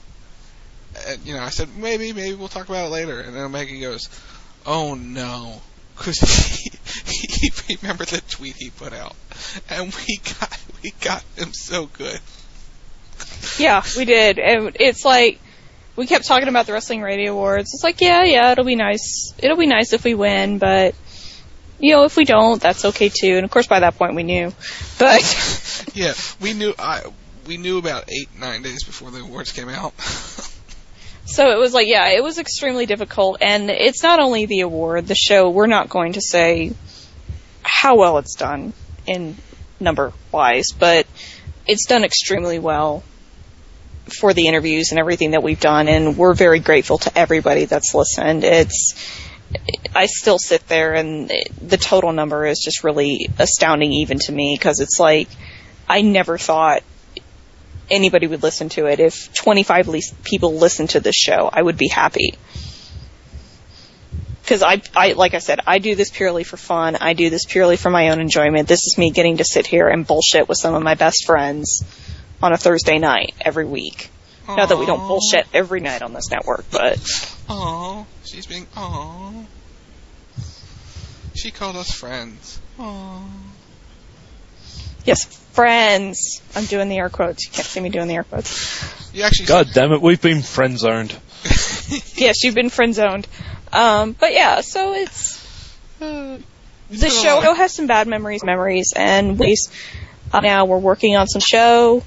And, I said, maybe we'll talk about it later. And then Omega goes, oh no. Because he remembered the tweet he put out. And we got him so good. Yeah, we did. And it's like, we kept talking about the Wrestling Radio Awards. It's like, yeah, it'll be nice. It'll be nice if we win, but if we don't, that's okay too. And of course, by that point, we knew. But yeah, we knew about 8-9 days before the awards came out. So it was like, it was extremely difficult. And it's not only the award, the show. We're not going to say how well it's done in number wise, but it's done extremely well for the interviews and everything that we've done. And we're very grateful to everybody that's listened. I still sit there, and the total number is just really astounding even to me, because it's like, I never thought anybody would listen to it. If 25 people listen to this show, I would be happy. Because I like I said, I do this purely for fun. I do this purely for my own enjoyment. This is me getting to sit here and bullshit with some of my best friends on a Thursday night every week. Aww. Not that we don't bullshit every night on this network, but... Aww, she's being... Aww. She called us friends. Aww. Yes, friends. I'm doing the air quotes. You can't see me doing the air quotes. God damn it, we've been friend-zoned. Yes, you've been friend-zoned. But yeah, so it's... the show has some bad memories, and now we're working on some show.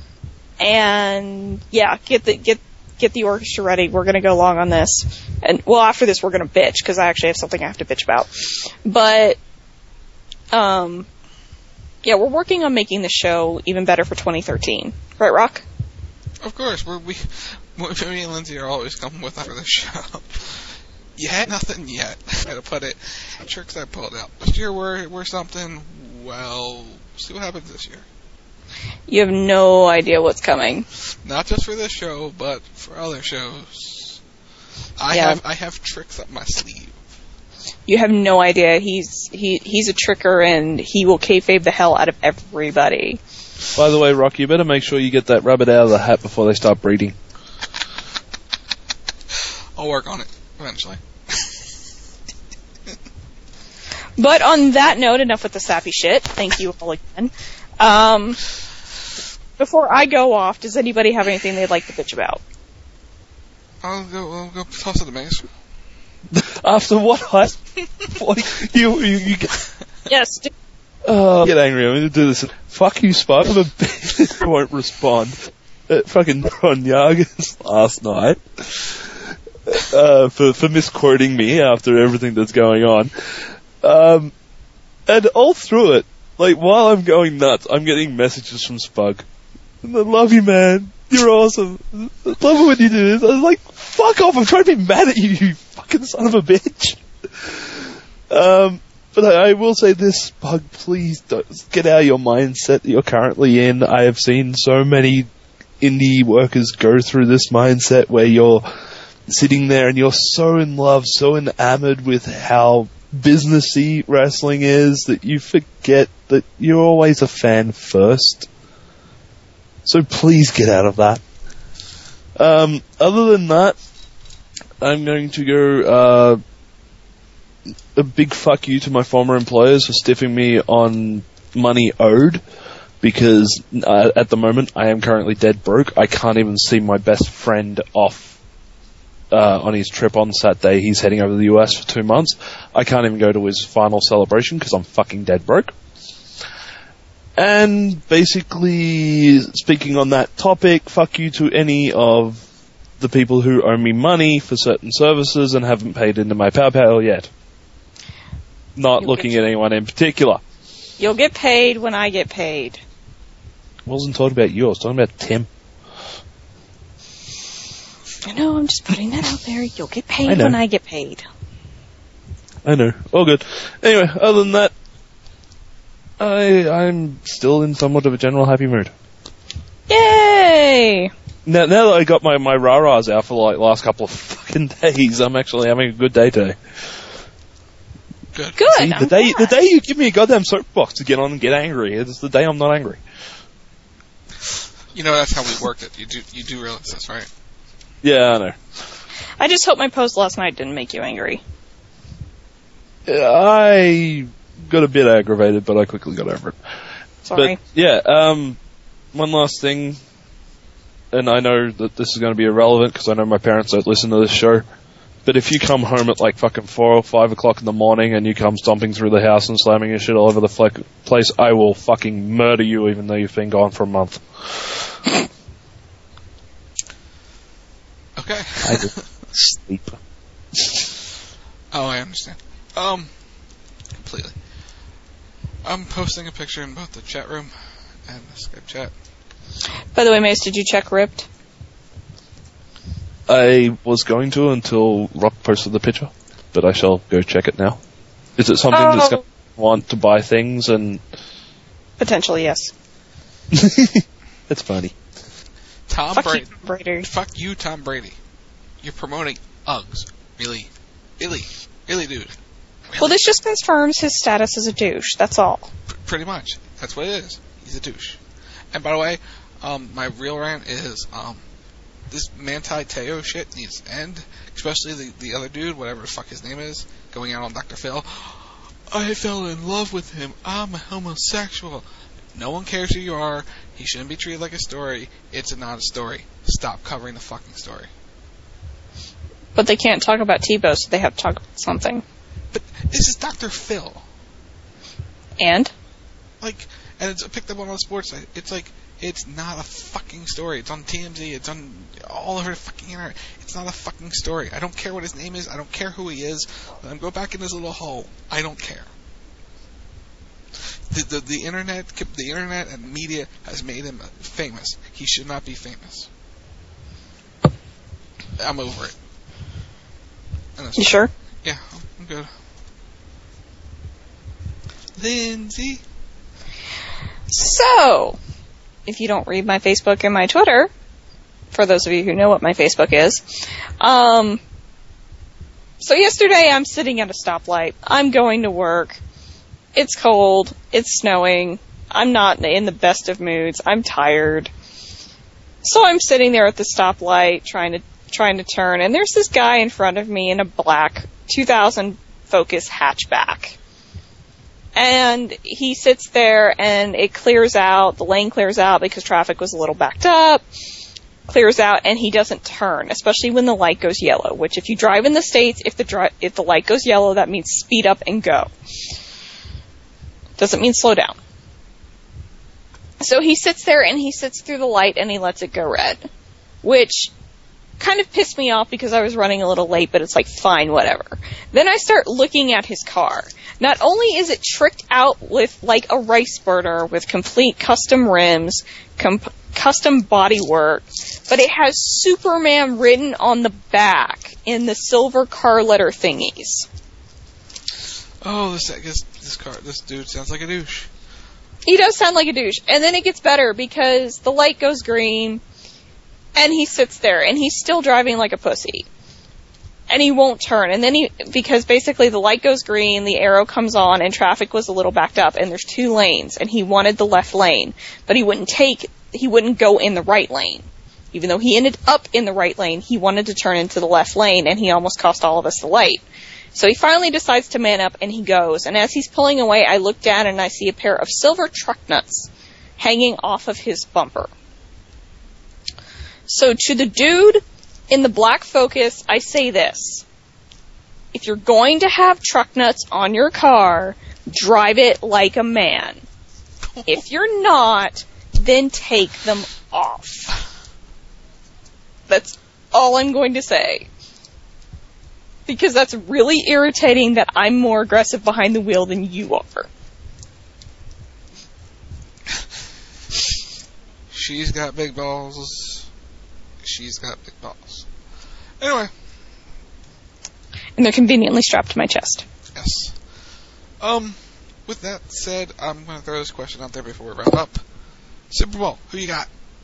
And yeah, get the orchestra ready. We're going to go long on this. And well, after this we're going to bitch, because I actually have something I have to bitch about. But yeah, we're working on making the show even better for 2013. Right, Rock? Of course. Me and Lindsay are always coming with that for the show. You had nothing yet. How to put it. Tricks I pulled out. Last year we're something. Well, see what happens this year. You have no idea what's coming. Not just for this show, but for other shows. I have tricks up my sleeve. You have no idea. He's a tricker, and he will kayfabe the hell out of everybody. By the way, Rocky, you better make sure you get that rabbit out of the hat before they start breeding. I'll work on it eventually. But on that note, enough with the sappy shit. Thank you all again. Before I go off, does anybody have anything they'd like to bitch about? I'll go toss it to Mace. After what you Yes. get angry. I'm going to do this. Fuck you, Spike. I'm a bitch. Won't respond. Fucking Ron Yagas last night for misquoting me after everything that's going on. And all through it, like while I'm going nuts, I'm getting messages from Spug. And I love you, man. You're awesome. I love it when you do this. I was like, fuck off. I'm trying to be mad at you, you fucking son of a bitch. But I will say this, Spug, please don't get out of your mindset that you're currently in. I have seen so many indie workers go through this mindset where you're sitting there and you're so in love, so enamored with how businessy wrestling is that you forget that you're always a fan first. So please get out of that. Other than that, I'm going to go a big fuck you to my former employers for stiffing me on money owed, because at the moment I am currently dead broke. I can't even see my best friend off on his trip on Saturday. He's heading over to the US for 2 months. I can't even go to his final celebration because I'm fucking dead broke. And basically, speaking on that topic, fuck you to any of the people who owe me money for certain services and haven't paid into my PayPal yet. Not looking at anyone in particular. You'll get paid when I get paid. I wasn't talking about you, I was talking about Tim. I know, I'm just putting that out there. You'll get paid when I get paid. I know. All good. Anyway, other than that, I'm still in somewhat of a general happy mood. Yay! Now that I got my rah-rahs out for like last couple of fucking days, I'm actually having a good day today. Good. See, the day you give me a goddamn soapbox to get on and get angry, it's the day I'm not angry. You know that's how we worked it. You do realize this, right? Yeah, I know. I just hope my post last night didn't make you angry. I got a bit aggravated, but I quickly got over it. Sorry. But, yeah, one last thing, and I know that this is going to be irrelevant because I know my parents don't listen to this show, but if you come home at like fucking 4 or 5 o'clock in the morning and you come stomping through the house and slamming your shit all over the place, I will fucking murder you even though you've been gone for a month. Okay. I just sleep. Oh, I understand. Completely. I'm posting a picture in both the chat room and the Skype chat. By the way, Mace, did you check Ripped? I was going to until Rock posted the picture, but I shall go check it now. Is it something that's going to want to buy things and... Potentially, yes. It's funny. Fuck you, Tom Brady. Fuck you, Tom Brady. You're promoting Uggs. Really, dude. Really? Well, this just confirms his status as a douche. That's all. Pretty much. That's what it is. He's a douche. And by the way, my real rant is this Manti Te'o shit needs to end. Especially the other dude, whatever the fuck his name is, going out on Dr. Phil. I fell in love with him. I'm a homosexual. No one cares who you are. He shouldn't be treated like a story. It's not a story. Stop covering the fucking story. But they can't talk about Tebow, so they have to talk about something. But this is Dr. Phil. And? Like, and it's picked up on the sports site. It's like, it's not a fucking story. It's on TMZ. It's on all over the fucking internet. It's not a fucking story. I don't care what his name is. I don't care who he is. Let him go back in his little hole. I don't care. The internet and media has made him famous. He should not be famous. I'm over it. You sure? Yeah, I'm good. Lindsay. So, if you don't read my Facebook and my Twitter, for those of you who know what my Facebook is, so yesterday I'm sitting at a stoplight. I'm going to work. It's cold. It's snowing. I'm not in the best of moods. I'm tired. So I'm sitting there at the stoplight trying to turn, and there's this guy in front of me in a black 2000 Focus hatchback. And he sits there and it clears out, the lane clears out because traffic was a little backed up. clears out and he doesn't turn, especially when the light goes yellow, which if you drive in the States, if the light goes yellow, that means speed up and go. Doesn't mean slow down. So he sits there and he sits through the light and he lets it go red, which kind of pissed me off because I was running a little late, but it's like, fine, whatever. Then I start looking at his car. Not only is it tricked out with like a rice burner with complete custom rims, custom bodywork, but it has Superman written on the back in the silver car letter thingies. Oh, this dude sounds like a douche. He does sound like a douche. And then it gets better because the light goes green and he sits there and he's still driving like a pussy. And he won't turn. And then because basically the light goes green, the arrow comes on and traffic was a little backed up and there's 2 lanes and he wanted the left lane, but he wouldn't go in the right lane. Even though he ended up in the right lane, he wanted to turn into the left lane and he almost cost all of us the light. So he finally decides to man up and he goes. And as he's pulling away, I look down and I see a pair of silver truck nuts hanging off of his bumper. So to the dude in the black Focus, I say this. If you're going to have truck nuts on your car, drive it like a man. If you're not, then take them off. That's all I'm going to say. Because that's really irritating that I'm more aggressive behind the wheel than you are. She's got big balls. She's got big balls. Anyway. And they're conveniently strapped to my chest. Yes. With that said, I'm going to throw this question out there before we wrap up. Super Bowl, who you got?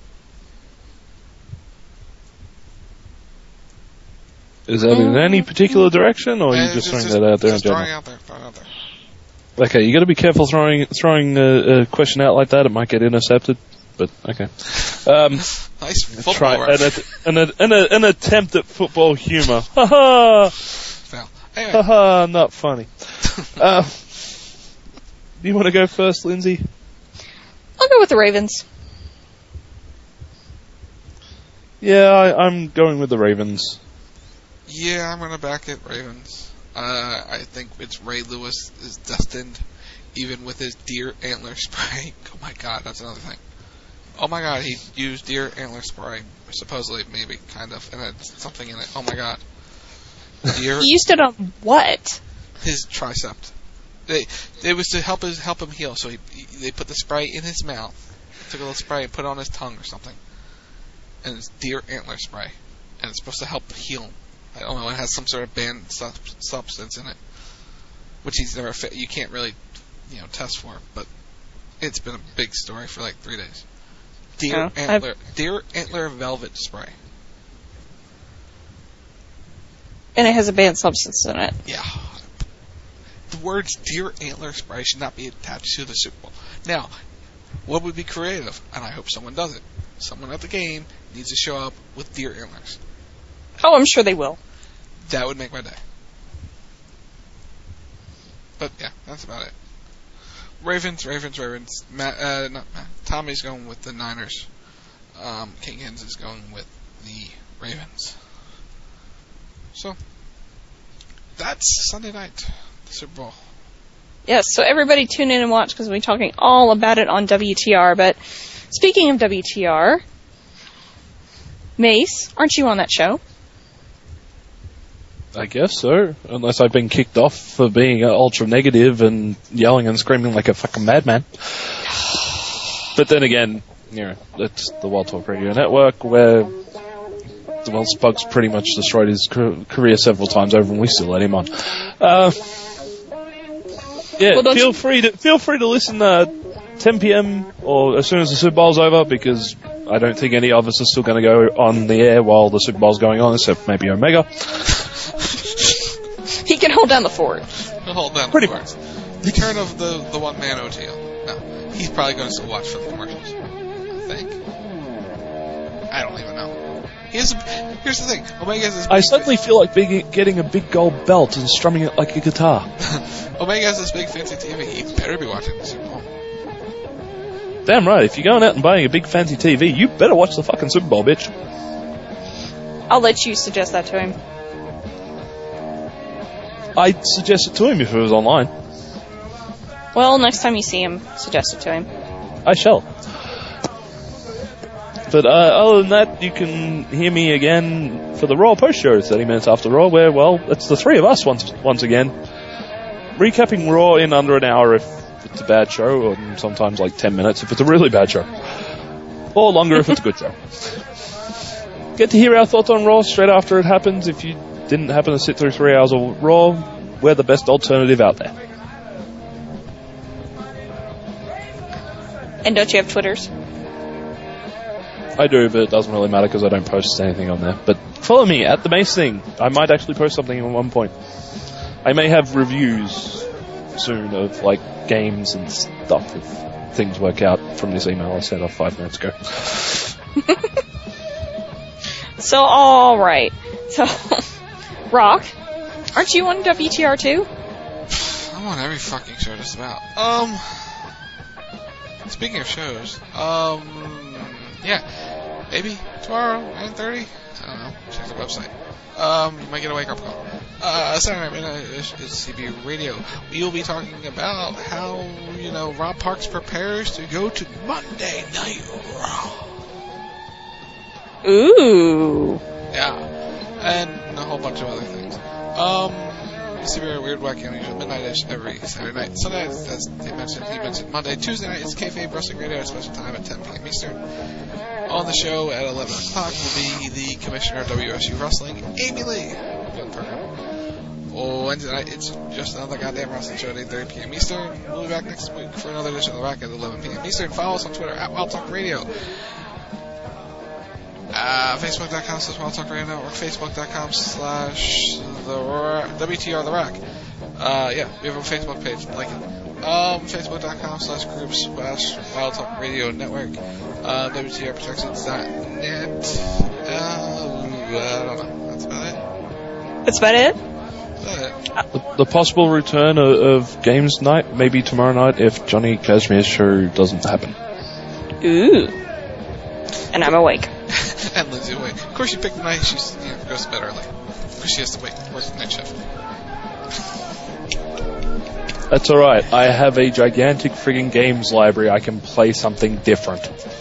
Is that in any particular direction, or are you just throwing that out there in general? Throwing out there. Okay, you got to be careful throwing a question out like that. It might get intercepted. But okay. Nice football an attempt at football humor. Ha ha. Anyway. Ha ha. Not funny. Do you want to go first, Lindsay? I'll go with the Ravens. Yeah, I'm going with the Ravens. Yeah, I'm going to back it, Ravens. I think it's Ray Lewis is destined, even with his deer antler spray. Oh my god, that's another thing. Oh my god, he used deer antler spray, supposedly, maybe, kind of, and had something in it. Oh my god. Deer. He used it on what? His tricep. It was to help him heal, so they put the spray in his mouth, took a little spray and put it on his tongue or something. And it's deer antler spray. And it's supposed to help heal. I don't know, it has some sort of banned substance in it, which he's never you can't really, test for, but it's been a big story for like 3 days. Deer antler velvet spray. And it has a banned substance in it. Yeah. The words deer antler spray should not be attached to the Super Bowl. Now, what would be creative? And I hope someone does it. Someone at the game needs to show up with deer antlers. Oh, I'm sure they will. That would make my day. But yeah, that's about it. Ravens. Tommy's going with the Niners. Kinkins is going with the Ravens. So, that's Sunday night, the Super Bowl. Yes, so everybody tune in and watch because we'll be talking all about it on WTR. But speaking of WTR, Mace, aren't you on that show? I guess so, unless I've been kicked off for being ultra negative and yelling and screaming like a fucking madman. But then again, it's the Wild Talk Radio Network where Spug's pretty much destroyed his career several times over, and we still let him on. Feel free to listen 10 p.m. or as soon as the Super Bowl's over, because I don't think any of us are still going to go on the air while the Super Bowl's going on, except maybe Omega. He can hold down the fort. He'll hold down the fort. Return of the one-man OTL. No, he's probably going to still watch for the commercials. I think. I don't even know. Here's the thing. Omega has this I suddenly feel like getting a big gold belt and strumming it like a guitar. Omega has this big fancy TV. He better be watching the Super Bowl. Damn right. If you're going out and buying a big fancy TV, you better watch the fucking Super Bowl, bitch. I'll let you suggest that to him. I'd suggest it to him if it was online. Well, next time you see him, suggest it to him. I shall. But other than that, you can hear me again for the Raw post show 30 minutes after Raw, where, well, it's the three of us once again. Recapping Raw in under an hour if it's a bad show, or sometimes like 10 minutes if it's a really bad show. Or longer if it's a good show. Get to hear our thoughts on Raw straight after it happens. If you didn't happen to sit through 3 hours of Raw, we're the best alternative out there. And don't you have Twitters? I do, but it doesn't really matter because I don't post anything on there. But follow me at The Mace Thing. I might actually post something at one point. I may have reviews soon of, like, games and stuff if things work out from this email I sent off 5 minutes ago. So, alright. So, Rock, aren't you on WTR too? I'm on every fucking show just about. Speaking of shows, yeah, maybe tomorrow, 9:30? I don't know, check the website. You might get a wake-up call. Saturday Night Midnight is CB Radio. We will be talking about how, Rob Parks prepares to go to Monday Night Raw. Ooh. Yeah, and a whole bunch of other things. CB Weird, Wacky, Unusual Midnight-ish every Saturday night. Sunday, as he mentioned Monday. Tuesday night, it's Kayfabe Wrestling Radio at special time at 10 p.m. Eastern. On the show at 11 o'clock will be the Commissioner of WSU Wrestling, Amy Lee. Good program. Wednesday night, it's just another goddamn wrestling show at 8:30 p.m. Eastern. We'll be back next week for another edition of The Rack at 11 p.m. Eastern. Follow us on Twitter at Wild Talk Radio. Facebook.com/Wild Talk Radio Network. Facebook.com/WTR The Rack. Yeah, we have a Facebook page. Like it. Facebook.com/groups/Wild Talk Radio Network. WTRProtections.net. I don't know. That's about it. That's about it? The possible return of Games Night, maybe tomorrow night, if Johnny Cashmere's show doesn't happen. Ooh. And I'm awake. And Lindsay awake. Of course, you picked the night. She goes to bed early. Because she has to wait. Work the night shift. That's alright. I have a gigantic friggin' games library. I can play something different.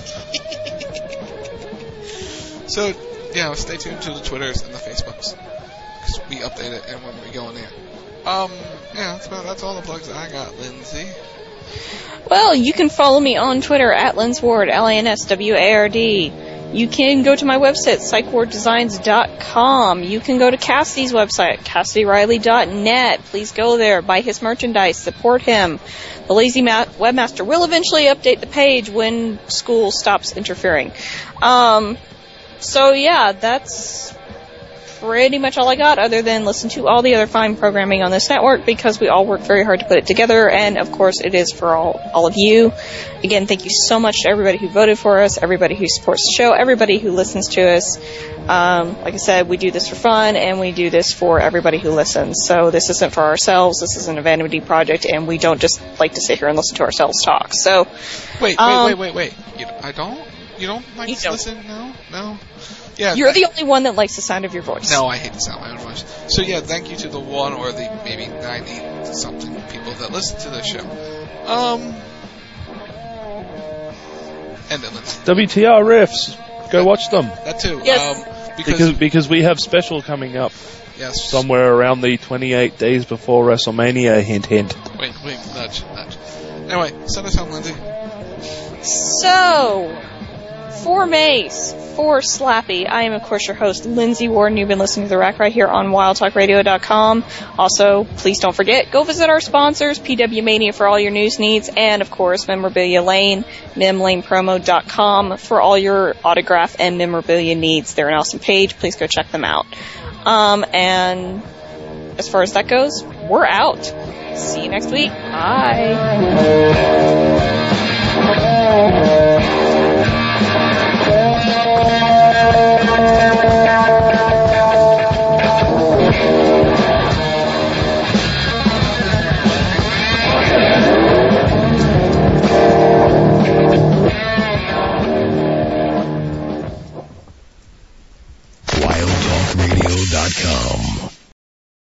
So, stay tuned to the Twitters and the Facebooks. Because we update it and when we go on there. That's all the plugs I got, Lindsay. Well, you can follow me on Twitter at Linsward, LANSWARD. You can go to my website, psychwarddesigns.com. You can go to Cassidy's website, CassidyRiley.net. Please go there, buy his merchandise, support him. The lazy webmaster will eventually update the page when school stops interfering. That's pretty much all I got, other than listen to all the other fine programming on this network, because we all work very hard to put it together, and of course it is for all of you. Again, thank you so much to everybody who voted for us, everybody who supports the show, everybody who listens to us. Like I said, we do this for fun, and we do this for everybody who listens. So this isn't for ourselves, this isn't a vanity project, and we don't just like to sit here and listen to ourselves talk. So, Wait. You don't like to listen? No? Yeah, you're the only one that likes the sound of your voice. No, I hate the sound of my own voice. So thank you to the one or the maybe 90-something people that listen to this show. And then WTR riffs. Go watch them. That too. Yes. Because we have special coming up. Yes. Somewhere around the 28 days before WrestleMania. Hint, hint. Wink, nudge. Anyway, send us home, Lindsay. So, for Mace, for Slappy, I am, of course, your host, Lindsay Warden. You've been listening to The Rack right here on WildTalkRadio.com. Also, please don't forget, go visit our sponsors, PW Mania for all your news needs, and, of course, Memorabilia Lane, memlanepromo.com for all your autograph and memorabilia needs. They're an awesome page. Please go check them out. And as far as that goes, we're out. See you next week. Bye.